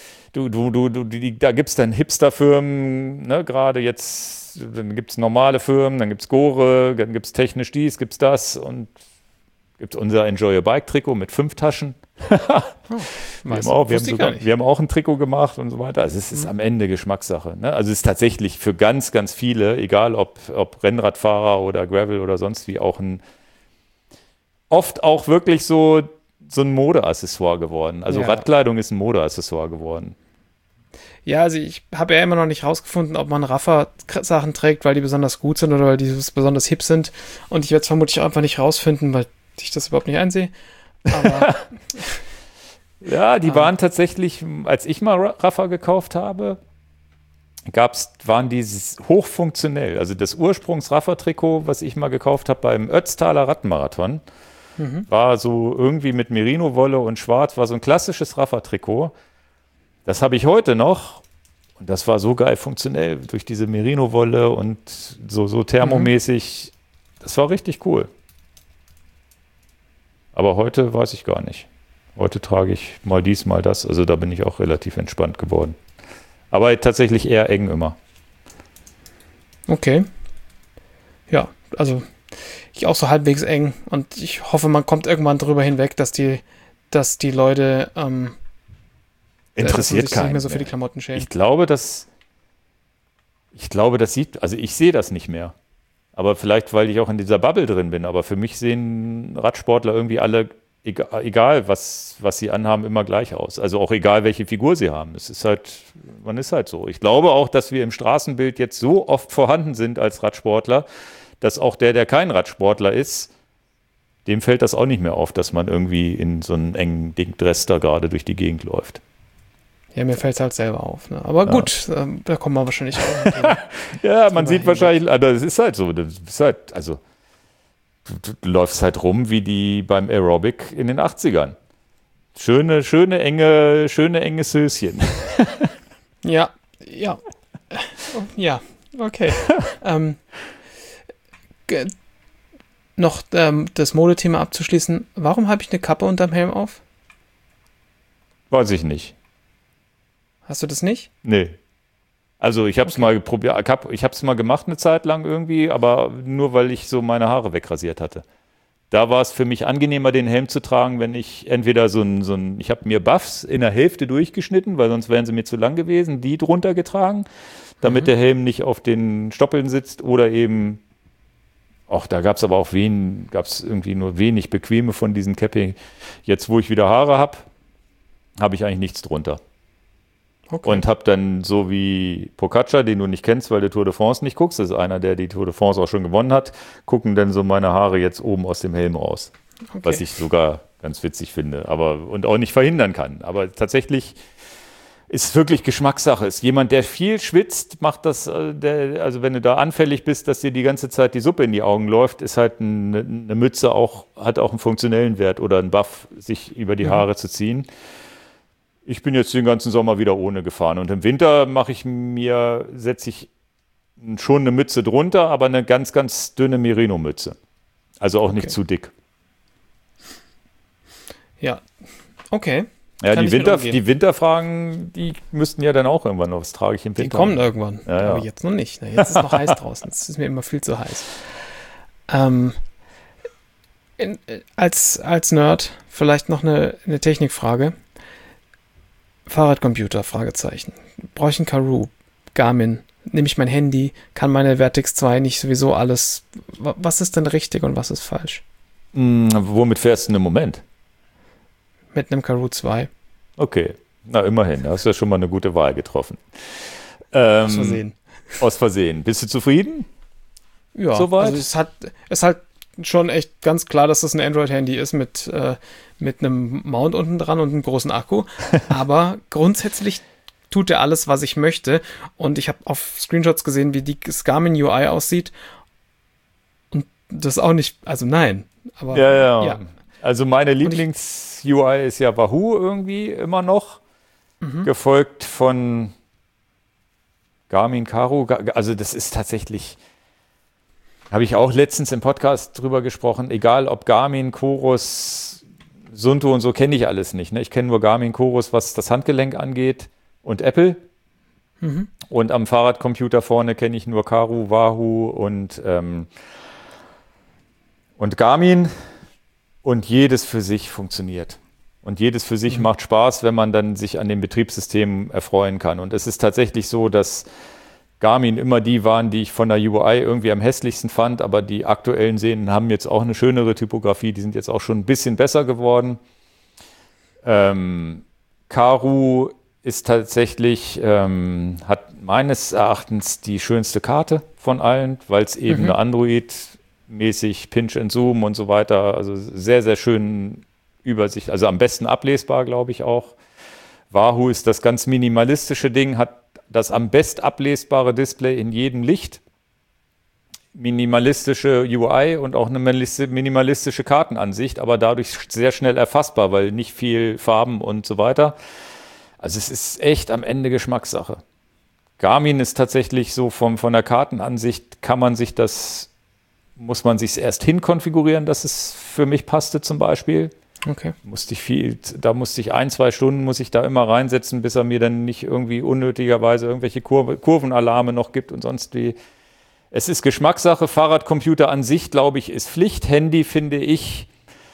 Da gibt es dann Hipster-Firmen, ne, gerade jetzt, dann gibt es normale Firmen, dann gibt es Gore, dann gibt es technisch dies, gibt es das und gibt es unser Enjoy Your Bike-Trikot mit 5 Taschen. Wir haben auch ein Trikot gemacht und so weiter. Also es ist am Ende Geschmackssache. Ne? Also es ist tatsächlich für ganz, ganz viele, egal ob Rennradfahrer oder Gravel oder sonst wie, auch oft auch wirklich so ein Modeaccessoire geworden. Also Radkleidung ist ein Modeaccessoire geworden. Ja, also ich habe ja immer noch nicht rausgefunden, ob man Raffer-Sachen trägt, weil die besonders gut sind oder weil die besonders hip sind. Und ich werde es vermutlich auch einfach nicht rausfinden, weil ich das überhaupt nicht einsehe. Aber ja, die waren tatsächlich, als ich mal Raffer gekauft habe, waren die hochfunktionell. Also das Ursprungs-Raffer-Trikot, was ich mal gekauft habe beim Ötztaler Radmarathon, war so irgendwie mit Merino-Wolle und Schwarz, war so ein klassisches Raffer-Trikot. Das habe ich heute noch und das war so geil funktionell durch diese Merino-Wolle und so thermomäßig. Das war richtig cool. Aber heute weiß ich gar nicht. Heute trage ich mal dies, mal das. Also da bin ich auch relativ entspannt geworden. Aber tatsächlich eher eng immer. Okay. Ja, also ich auch so halbwegs eng und ich hoffe, man kommt irgendwann drüber hinweg, dass die Leute interessiert keinen nicht mehr so für die Klamotten schämen. Ich glaube, das sieht, also ich sehe das nicht mehr. Aber vielleicht, weil ich auch in dieser Bubble drin bin. Aber für mich sehen Radsportler irgendwie alle, egal was sie anhaben, immer gleich aus. Also auch egal, welche Figur sie haben. Man ist halt so. Ich glaube auch, dass wir im Straßenbild jetzt so oft vorhanden sind als Radsportler, dass auch der kein Radsportler ist, dem fällt das auch nicht mehr auf, dass man irgendwie in so einem engen Dress da gerade durch die Gegend läuft. Ja, mir fällt es halt selber auf. Ne? Aber gut, da kommen wir wahrscheinlich auch. Ja, man sieht wahrscheinlich, aber es ist halt so. Das ist halt, also du läufst halt rum wie die beim Aerobic in den 80ern. Schöne enge Söschen. Ja, okay. Noch das Modethema abzuschließen. Warum habe ich eine Kappe unterm Helm auf? Weiß ich nicht. Hast du das nicht? Nee. Also ich habe es mal probiert, ich habe es mal gemacht eine Zeit lang irgendwie, aber nur weil ich so meine Haare wegrasiert hatte. Da war es für mich angenehmer, den Helm zu tragen, wenn ich entweder ich habe mir Buffs in der Hälfte durchgeschnitten, weil sonst wären sie mir zu lang gewesen, die drunter getragen, damit der Helm nicht auf den Stoppeln sitzt oder eben, da gab es aber auch irgendwie nur wenig bequeme von diesen Capping. Jetzt, wo ich wieder Haare habe ich eigentlich nichts drunter. Okay. Und habe dann so wie Pogacar, den du nicht kennst, weil du Tour de France nicht guckst, das ist einer, der die Tour de France auch schon gewonnen hat, gucken dann so meine Haare jetzt oben aus dem Helm raus. Okay. Was ich sogar ganz witzig finde, und auch nicht verhindern kann. Aber tatsächlich ist es wirklich Geschmackssache. Ist jemand, der viel schwitzt, macht das, also wenn du da anfällig bist, dass dir die ganze Zeit die Suppe in die Augen läuft, ist halt eine Mütze hat auch einen funktionellen Wert oder einen Buff, sich über die Haare zu ziehen. Ich bin jetzt den ganzen Sommer wieder ohne gefahren und im Winter setze ich schon eine Mütze drunter, aber eine ganz, ganz dünne Merino-Mütze. Also auch nicht zu dick. Ja, okay. Ja, die Winterfragen, die müssten ja dann auch irgendwann noch, was trage ich im Winter? Die kommen irgendwann, aber jetzt noch nicht. Ne? Jetzt ist noch heiß draußen, es ist mir immer viel zu heiß. Als Nerd vielleicht noch eine Technikfrage. Fahrradcomputer, Fragezeichen. Brauche ich einen Karoo? Garmin? Nehme ich mein Handy? Kann meine Vertix 2 nicht sowieso alles? Was ist denn richtig und was ist falsch? Womit fährst du denn im Moment? Mit einem Karoo 2. Okay, na immerhin, da hast du ja schon mal eine gute Wahl getroffen. Aus Versehen. Aus Versehen. Bist du zufrieden? Ja, soweit? Also es ist halt schon echt ganz klar, dass das ein Android-Handy ist mit einem Mount unten dran und einem großen Akku. Aber grundsätzlich tut er alles, was ich möchte. Und ich habe auf Screenshots gesehen, wie die Garmin UI aussieht. das auch nicht, also nein. Aber Ja. Also meine Lieblings-UI ist ja Wahoo irgendwie immer noch, gefolgt von Garmin Karo. Also das ist tatsächlich, habe ich auch letztens im Podcast drüber gesprochen, egal ob Garmin, Chorus, Suunto und so, kenne ich alles nicht. Ne? Ich kenne nur Garmin, Chorus, was das Handgelenk angeht, und Apple. Und am Fahrradcomputer vorne kenne ich nur Karo, Wahoo und Garmin. Und jedes für sich funktioniert. Und jedes für sich macht Spaß, wenn man dann sich an dem Betriebssystem erfreuen kann. Und es ist tatsächlich so, dass Garmin immer die waren, die ich von der UI irgendwie am hässlichsten fand, aber die aktuellen Sehnen haben jetzt auch eine schönere Typografie, die sind jetzt auch schon ein bisschen besser geworden. Karoo ist tatsächlich, hat meines Erachtens die schönste Karte von allen, weil es eben eine Android-mäßig Pinch and Zoom und so weiter, also sehr, sehr schön Übersicht, also am besten ablesbar, glaube ich auch. Wahoo ist das ganz minimalistische Ding, hat das am best ablesbare Display in jedem Licht, minimalistische UI und auch eine minimalistische Kartenansicht, aber dadurch sehr schnell erfassbar, weil nicht viel Farben und so weiter. Also es ist echt am Ende Geschmackssache. Garmin ist tatsächlich so von der Kartenansicht, muss man sich erst hinkonfigurieren, dass es für mich passte zum Beispiel. Okay. Musste ich 1-2 Stunden muss ich da immer reinsetzen, bis er mir dann nicht irgendwie unnötigerweise irgendwelche Kurvenalarme noch gibt und sonst wie. Es ist Geschmackssache. Fahrradcomputer an sich, glaube ich, ist Pflicht. Handy finde ich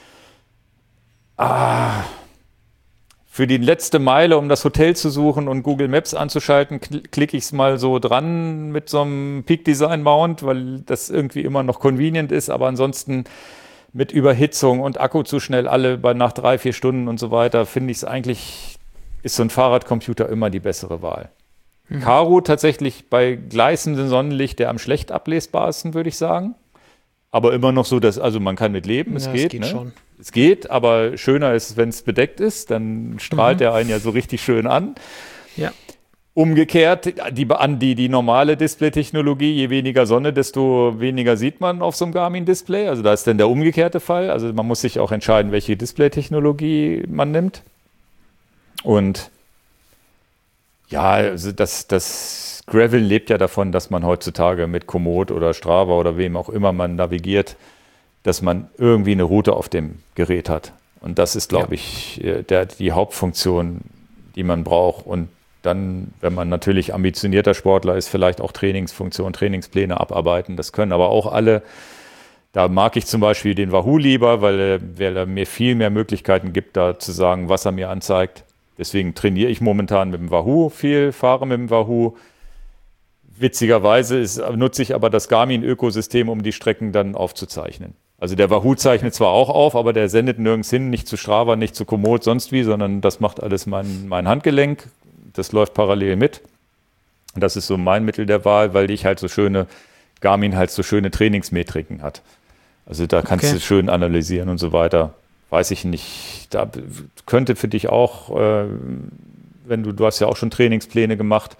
für die letzte Meile, um das Hotel zu suchen und Google Maps anzuschalten, klicke ich es mal so dran mit so einem Peak Design Mount, weil das irgendwie immer noch convenient ist, aber ansonsten mit Überhitzung und Akku zu schnell nach 3-4 Stunden und so weiter, finde ich es eigentlich, ist so ein Fahrradcomputer immer die bessere Wahl. Karo tatsächlich bei gleißendem Sonnenlicht der am schlecht ablesbarsten, würde ich sagen. Aber immer noch so, also man kann mit leben, es geht. Ne? Schon. Es geht, aber schöner ist, wenn es bedeckt ist, dann strahlt der einen ja so richtig schön an. Ja. Umgekehrt, die normale Display-Technologie, je weniger Sonne, desto weniger sieht man auf so einem Garmin-Display. Also da ist dann der umgekehrte Fall. Also man muss sich auch entscheiden, welche Display-Technologie man nimmt. Und ja, also das Gravel lebt ja davon, dass man heutzutage mit Komoot oder Strava oder wem auch immer man navigiert, dass man irgendwie eine Route auf dem Gerät hat. Und das ist, glaube ich, die Hauptfunktion, die man braucht. Und dann, wenn man natürlich ambitionierter Sportler ist, vielleicht auch Trainingsfunktion, Trainingspläne abarbeiten. Das können aber auch alle. Da mag ich zum Beispiel den Wahoo lieber, weil er mir viel mehr Möglichkeiten gibt, da zu sagen, was er mir anzeigt. Deswegen trainiere ich momentan mit dem Wahoo viel, fahre mit dem Wahoo. Witzigerweise nutze ich aber das Garmin-Ökosystem, um die Strecken dann aufzuzeichnen. Also der Wahoo zeichnet zwar auch auf, aber der sendet nirgends hin, nicht zu Strava, nicht zu Komoot, sonst wie, sondern das macht alles mein Handgelenk. Das läuft parallel mit. Und das ist so mein Mittel der Wahl, weil Garmin halt so schöne Trainingsmetriken hat. Also da kannst du schön analysieren und so weiter. Weiß ich nicht. Da könnte für dich auch, du hast ja auch schon Trainingspläne gemacht,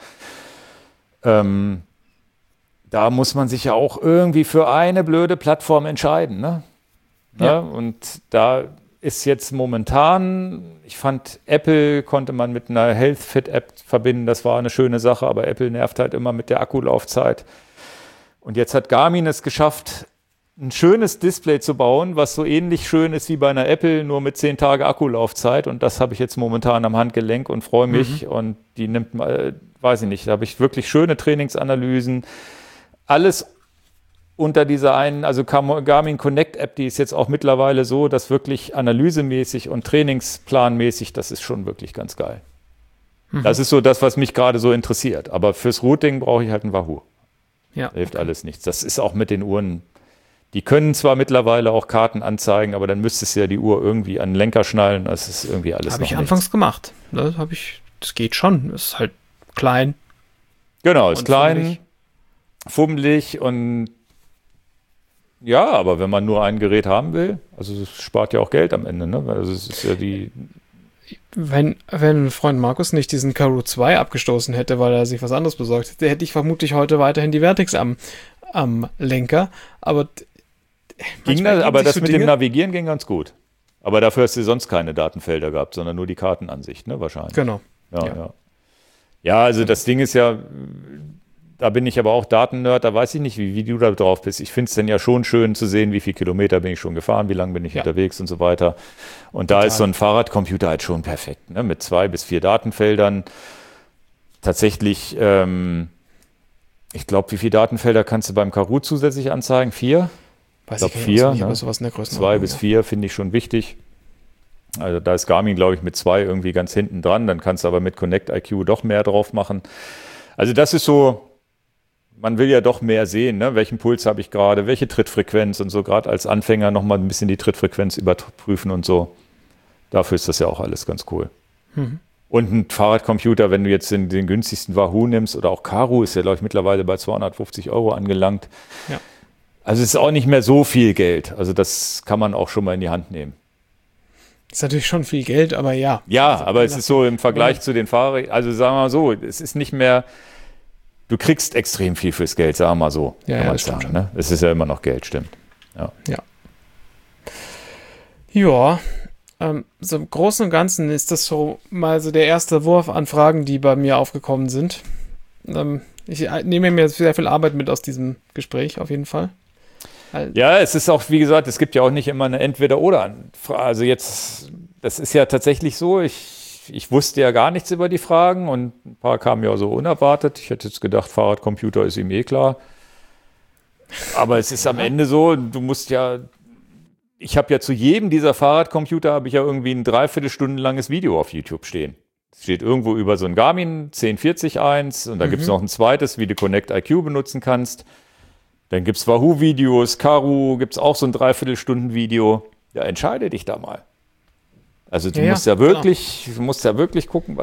da muss man sich ja auch irgendwie für eine blöde Plattform entscheiden. Ne? Ja. Und da ist jetzt momentan, ich fand, Apple konnte man mit einer HealthFit-App verbinden, das war eine schöne Sache, aber Apple nervt halt immer mit der Akkulaufzeit. Und jetzt hat Garmin es geschafft, ein schönes Display zu bauen, was so ähnlich schön ist wie bei einer Apple, nur mit 10 Tage Akkulaufzeit. Und das habe ich jetzt momentan am Handgelenk und freue mich. Und die nimmt mal, weiß ich nicht, da habe ich wirklich schöne Trainingsanalysen. Alles unter dieser also Garmin Connect App, die ist jetzt auch mittlerweile so, dass wirklich analysemäßig und trainingsplanmäßig, das ist schon wirklich ganz geil. Das ist so das, was mich gerade so interessiert. Aber fürs Routing brauche ich halt ein Wahoo. Ja. Da hilft alles nichts. Das ist auch mit den Uhren. Die können zwar mittlerweile auch Karten anzeigen, aber dann müsstest du ja die Uhr irgendwie an den Lenker schnallen. Das ist irgendwie alles Habe ich anfangs gemacht. Das geht schon. Das ist halt klein. Genau, ist klein, fummelig und ja, aber wenn man nur ein Gerät haben will, also es spart ja auch Geld am Ende, ne? Also es ist ja Wenn ein Freund Markus nicht diesen Karoo 2 abgestoßen hätte, weil er sich was anderes besorgt hätte, hätte ich vermutlich heute weiterhin die Vertix am Lenker. Aber Aber das mit dem Navigieren ging ganz gut. Aber dafür hast du sonst keine Datenfelder gehabt, sondern nur die Kartenansicht, ne, wahrscheinlich. Genau. Ja, also das Ding ist ja, da bin ich aber auch Datennerd, da weiß ich nicht, wie du da drauf bist. Ich finde es dann ja schon schön zu sehen, wie viele Kilometer bin ich schon gefahren, wie lange bin ich unterwegs und so weiter. Und da ist so ein Fahrradcomputer halt schon perfekt, ne? Mit 2 bis 4 Datenfeldern. Tatsächlich, ich glaube, wie viele Datenfelder kannst du beim Karoo zusätzlich anzeigen? 4? Weiß ich glaube 4, aber sowas in der Größenordnung. 2 bis 4 finde ich schon wichtig. Also da ist Garmin, glaube ich, mit 2 irgendwie ganz hinten dran. Dann kannst du aber mit Connect IQ doch mehr drauf machen. Also das ist so, man will ja doch mehr sehen, ne? Welchen Puls habe ich gerade, welche Trittfrequenz und so, gerade als Anfänger nochmal ein bisschen die Trittfrequenz überprüfen und so. Dafür ist das ja auch alles ganz cool. Mhm. Und ein Fahrradcomputer, wenn du jetzt den günstigsten Wahoo nimmst oder auch Karoo, ist ja, glaube ich, mittlerweile bei 250 € angelangt. Ja. Also es ist auch nicht mehr so viel Geld. Also das kann man auch schon mal in die Hand nehmen. Ist natürlich schon viel Geld, aber ja. Ja, aber es ist so im Vergleich zu den Fahrrädern, also sagen wir mal so, es ist nicht mehr, du kriegst extrem viel fürs Geld, sagen wir mal so. Ja, kann man das stimmt sagen, ne? Es ist ja immer noch Geld, stimmt. Ja, so im Großen und Ganzen ist das so mal so der erste Wurf an Fragen, die bei mir aufgekommen sind. Ich nehme mir sehr viel Arbeit mit aus diesem Gespräch, auf jeden Fall. Ja, es ist auch, wie gesagt, es gibt ja auch nicht immer eine Entweder-Oder. Also jetzt, das ist ja tatsächlich so, ich wusste ja gar nichts über die Fragen und ein paar kamen ja so unerwartet. Ich hätte jetzt gedacht, Fahrradcomputer ist ihm klar. Aber es ist am Ende so, du musst ja, ich habe ja zu jedem dieser Fahrradcomputer, habe ich ja irgendwie ein 3/4 Stunden langes Video auf YouTube stehen. Es steht irgendwo über so ein Garmin 1040.1 und da gibt es noch ein zweites, wie du Connect IQ benutzen kannst. Dann gibt es Wahoo-Videos, Karoo, gibt es auch so ein 3/4 Stunden Video. Ja, entscheide dich da mal. Also du musst ja wirklich gucken,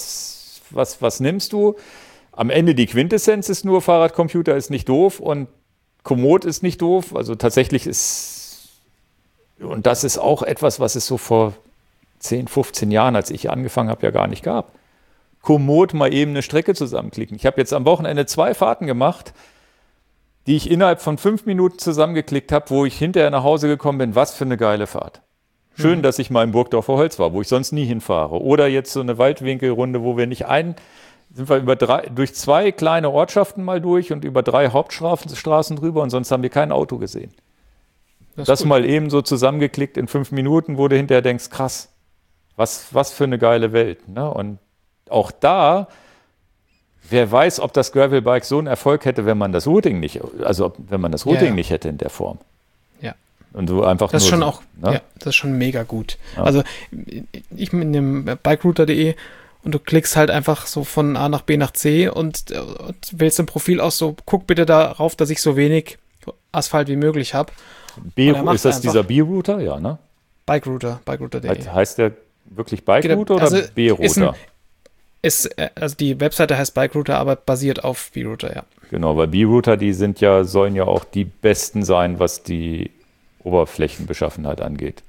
was nimmst du. Am Ende die Quintessenz ist nur, Fahrradcomputer ist nicht doof und Komoot ist nicht doof. Also tatsächlich ist, und das ist auch etwas, was es so vor 10, 15 Jahren, als ich angefangen habe, ja gar nicht gab. Komoot mal eben eine Strecke zusammenklicken. Ich habe jetzt am Wochenende 2 Fahrten gemacht, die ich innerhalb von 5 Minuten zusammengeklickt habe, wo ich hinterher nach Hause gekommen bin. Was für eine geile Fahrt. Schön, dass ich mal im Burgdorfer Holz war, wo ich sonst nie hinfahre. Oder jetzt so eine Waldwinkelrunde, wo wir sind wir durch 2 kleine Ortschaften mal durch und über 3 Hauptstraßen drüber und sonst haben wir kein Auto gesehen. Das mal eben so zusammengeklickt in 5 Minuten, wo du hinterher denkst, krass, was für eine geile Welt. Ne? Und auch da, wer weiß, ob das Gravelbike so einen Erfolg hätte, wenn man das Routing nicht hätte in der Form. Ja. Und du einfach das nur ist schon auch, ne? Ja, das ist schon mega gut. Ja. Also ich mit dem bikerouter.de und du klickst halt einfach so von A nach B nach C und wählst im Profil aus so, guck bitte darauf, dass ich so wenig Asphalt wie möglich habe. Ist das dieser B-Router? Ja, ne? Bikerouter.de. Heißt der wirklich Bike-Router oder B-Router? Also die Webseite heißt Bikerouter, aber basiert auf B-Router, ja. Genau, weil B-Router, sollen ja auch die besten sein, was die Oberflächenbeschaffenheit angeht.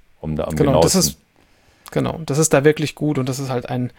Das ist da wirklich gut und das ist halt ein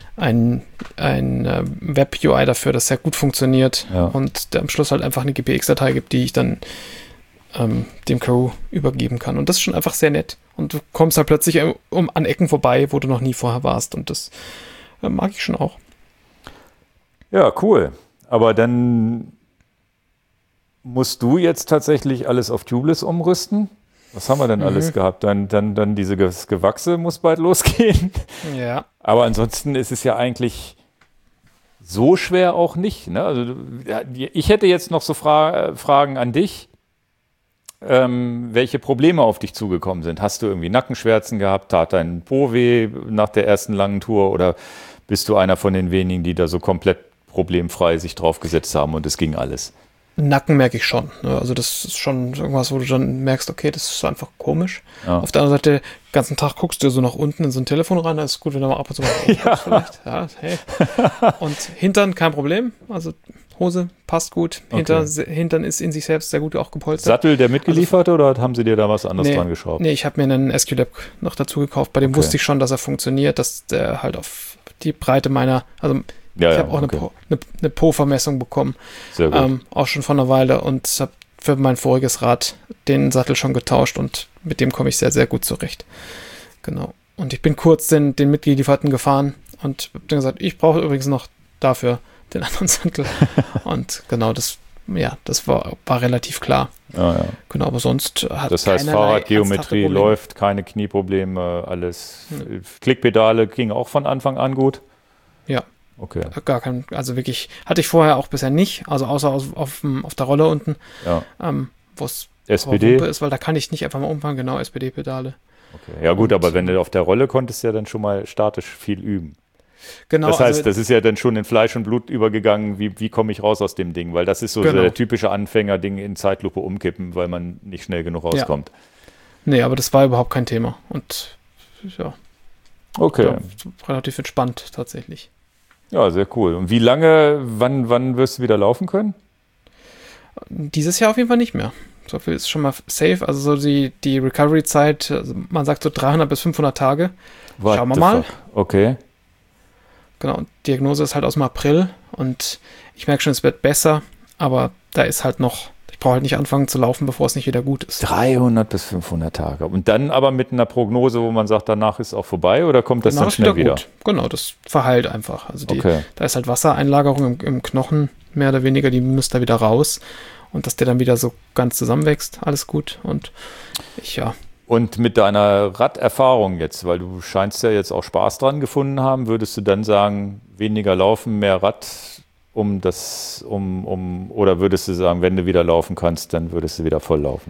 Web-UI dafür, das sehr gut funktioniert und der am Schluss halt einfach eine GPX-Datei gibt, die ich dann dem Karoo übergeben kann. Und das ist schon einfach sehr nett. Und du kommst halt plötzlich an Ecken vorbei, wo du noch nie vorher warst. Und das mag ich schon auch. Ja, cool. Aber dann musst du jetzt tatsächlich alles auf Tubeless umrüsten? Was haben wir denn alles gehabt? Dann dieses Gewachse muss bald losgehen. Ja. Aber ansonsten ist es ja eigentlich so schwer auch nicht. Ne? Also ich hätte jetzt noch so Fragen an dich. Welche Probleme auf dich zugekommen sind. Hast du irgendwie Nackenschmerzen gehabt? Tat dein Po weh nach der ersten langen Tour? Oder bist du einer von den wenigen, die da so komplett problemfrei sich draufgesetzt haben und es ging alles? Nacken merke ich schon. Also das ist schon irgendwas, wo du dann merkst, okay, das ist einfach komisch. Ja. Auf der anderen Seite, den ganzen Tag guckst du so nach unten in so ein Telefon rein, das ist gut, wenn du mal ab und zu mal vielleicht. Ja, hey. Und Hintern, kein Problem. Also Hose passt gut. Hintern ist in sich selbst sehr gut auch gepolstert. Sattel der mitgelieferte oder haben sie dir da was anderes dran geschraubt? Nee, ich habe mir einen SQLab noch dazu gekauft. Bei dem wusste ich schon, dass er funktioniert, dass der halt auf die Breite meiner, also ich habe auch eine Po-Vermessung bekommen. Sehr gut. Auch schon vor einer Weile und habe für mein voriges Rad den Sattel schon getauscht und mit dem komme ich sehr, sehr gut zurecht. Genau. Und ich bin kurz den mitgelieferten gefahren und habe dann gesagt, ich brauche übrigens noch dafür den anderen Sattel. Und genau, das war relativ klar. Ja. Genau, aber sonst hat das heißt, Fahrradgeometrie läuft, keine Knieprobleme, alles. Klickpedale ging auch von Anfang an gut? Ja. Okay. Gar kein, also wirklich, hatte ich vorher auch bisher nicht, also außer auf der Rolle unten, wo es SPD ist, weil da kann ich nicht einfach mal umfahren, genau, SPD-Pedale. Okay. Ja gut, aber wenn du auf der Rolle konntest, ja dann schon mal statisch viel üben. Genau. Das heißt, das ist ja dann schon in Fleisch und Blut übergegangen, wie komme ich raus aus dem Ding, weil das ist so der typische Anfänger-Ding in Zeitlupe umkippen, weil man nicht schnell genug rauskommt. Ja. Nee, aber das war überhaupt kein Thema und ja. Okay. Relativ entspannt tatsächlich. Ja, sehr cool. Und wie lange, wann wirst du wieder laufen können? Dieses Jahr auf jeden Fall nicht mehr. So viel ist schon mal safe. Also so die Recovery-Zeit, also man sagt so 300 bis 500 Tage. Schauen wir mal. Okay. Genau, und Diagnose ist halt aus dem April und ich merke schon, es wird besser, aber da ist halt noch, ich brauche halt nicht anfangen zu laufen, bevor es nicht wieder gut ist. 300 bis 500 Tage. Und dann aber mit einer Prognose, wo man sagt, danach ist auch vorbei oder kommt das dann schnell wieder? Gut. Genau, das verheilt einfach. Also da ist halt Wassereinlagerung im Knochen, mehr oder weniger, die muss da wieder raus. Und dass der dann wieder so ganz zusammenwächst, alles gut. Und Und mit deiner Raderfahrung jetzt, weil du scheinst ja jetzt auch Spaß dran gefunden haben, würdest du dann sagen, weniger laufen, mehr Rad, oder würdest du sagen, wenn du wieder laufen kannst, dann würdest du wieder voll laufen?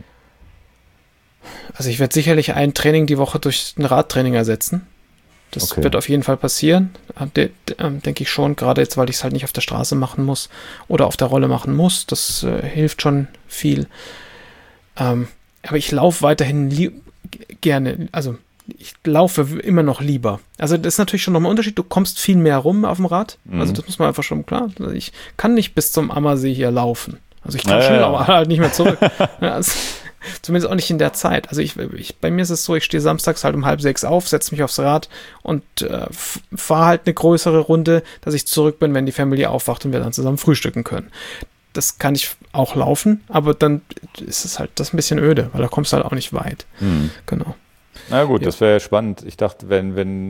Also ich werde sicherlich ein Training die Woche durch ein Radtraining ersetzen. Das wird auf jeden Fall passieren, denke ich schon, gerade jetzt, weil ich es halt nicht auf der Straße machen muss oder auf der Rolle machen muss. Das hilft schon viel. Aber ich laufe weiterhin gerne, also ich laufe immer noch lieber. Also das ist natürlich schon nochmal ein Unterschied, du kommst viel mehr rum auf dem Rad, also das muss man einfach schon klar. Also ich kann nicht bis zum Ammersee hier laufen. Also ich kann schon, aber halt nicht mehr zurück. Zumindest auch nicht in der Zeit. Also bei mir ist es so, ich stehe samstags halt um 5:30 auf, setze mich aufs Rad und fahre halt eine größere Runde, dass ich zurück bin, wenn die Familie aufwacht und wir dann zusammen frühstücken können. Das kann ich auch laufen, aber dann ist es halt das ein bisschen öde, weil da kommst du halt auch nicht weit. Genau. Na gut, das wäre ja spannend. Ich dachte, weil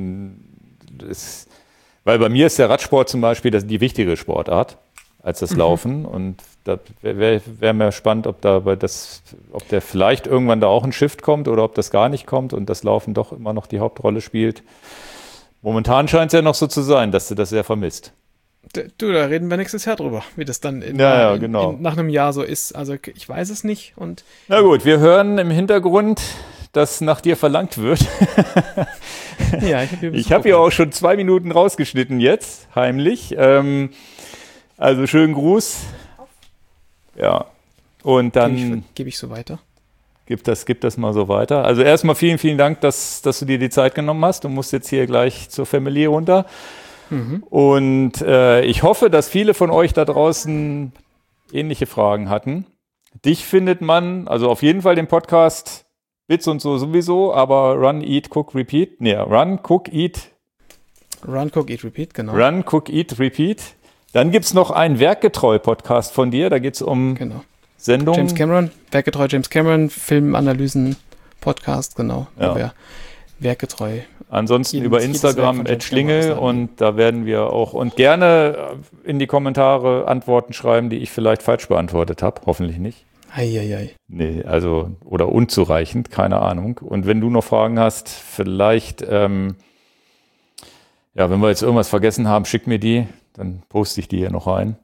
bei mir ist der Radsport zum Beispiel die wichtigere Sportart als das Laufen und da wäre mir spannend, ob der vielleicht irgendwann da auch ein Shift kommt oder ob das gar nicht kommt und das Laufen doch immer noch die Hauptrolle spielt. Momentan scheint es ja noch so zu sein, dass du das sehr vermisst. Du, da reden wir nächstes Jahr drüber, wie das dann nach einem Jahr so ist. Also ich weiß es nicht. Na gut, wir hören im Hintergrund, dass nach dir verlangt wird. Ja, ich habe hier auch schon 2 Minuten rausgeschnitten jetzt, heimlich. Also schönen Gruß. Ja. Und dann gebe ich so weiter. Gib das mal so weiter. Also erstmal vielen, vielen Dank, dass du dir die Zeit genommen hast. Du musst jetzt hier gleich zur Familie runter. Und ich hoffe, dass viele von euch da draußen ähnliche Fragen hatten. Dich findet man, also auf jeden Fall den Podcast Bits und so sowieso, aber Run, Eat, Cook, Repeat. Nee, Run, Cook, Eat, Repeat, genau. Run, Cook, Eat, Repeat. Dann gibt es noch einen Werkgetreu-Podcast von dir, da geht es um Sendungen. James Cameron, Werkgetreu James Cameron, Filmanalysen-Podcast, genau. Ja. Werkgetreu. Ansonsten über Instagram @Schlingel und da werden wir auch und gerne in die Kommentare Antworten schreiben, die ich vielleicht falsch beantwortet habe. Hoffentlich nicht. Nee, also oder unzureichend, keine Ahnung. Und wenn du noch Fragen hast, vielleicht, wenn wir jetzt irgendwas vergessen haben, schick mir die, dann poste ich die hier noch rein.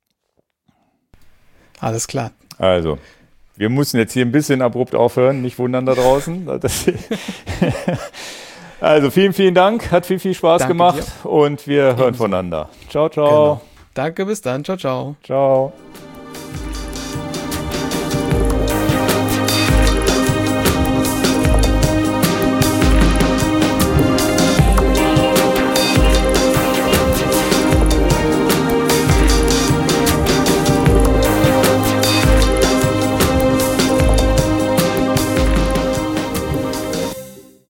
Alles klar. Also, wir müssen jetzt hier ein bisschen abrupt aufhören, nicht wundern da draußen. Also vielen, vielen Dank, hat viel Spaß gemacht und wir hören voneinander. Ciao, ciao. Genau. Danke, bis dann. Ciao, ciao. Ciao.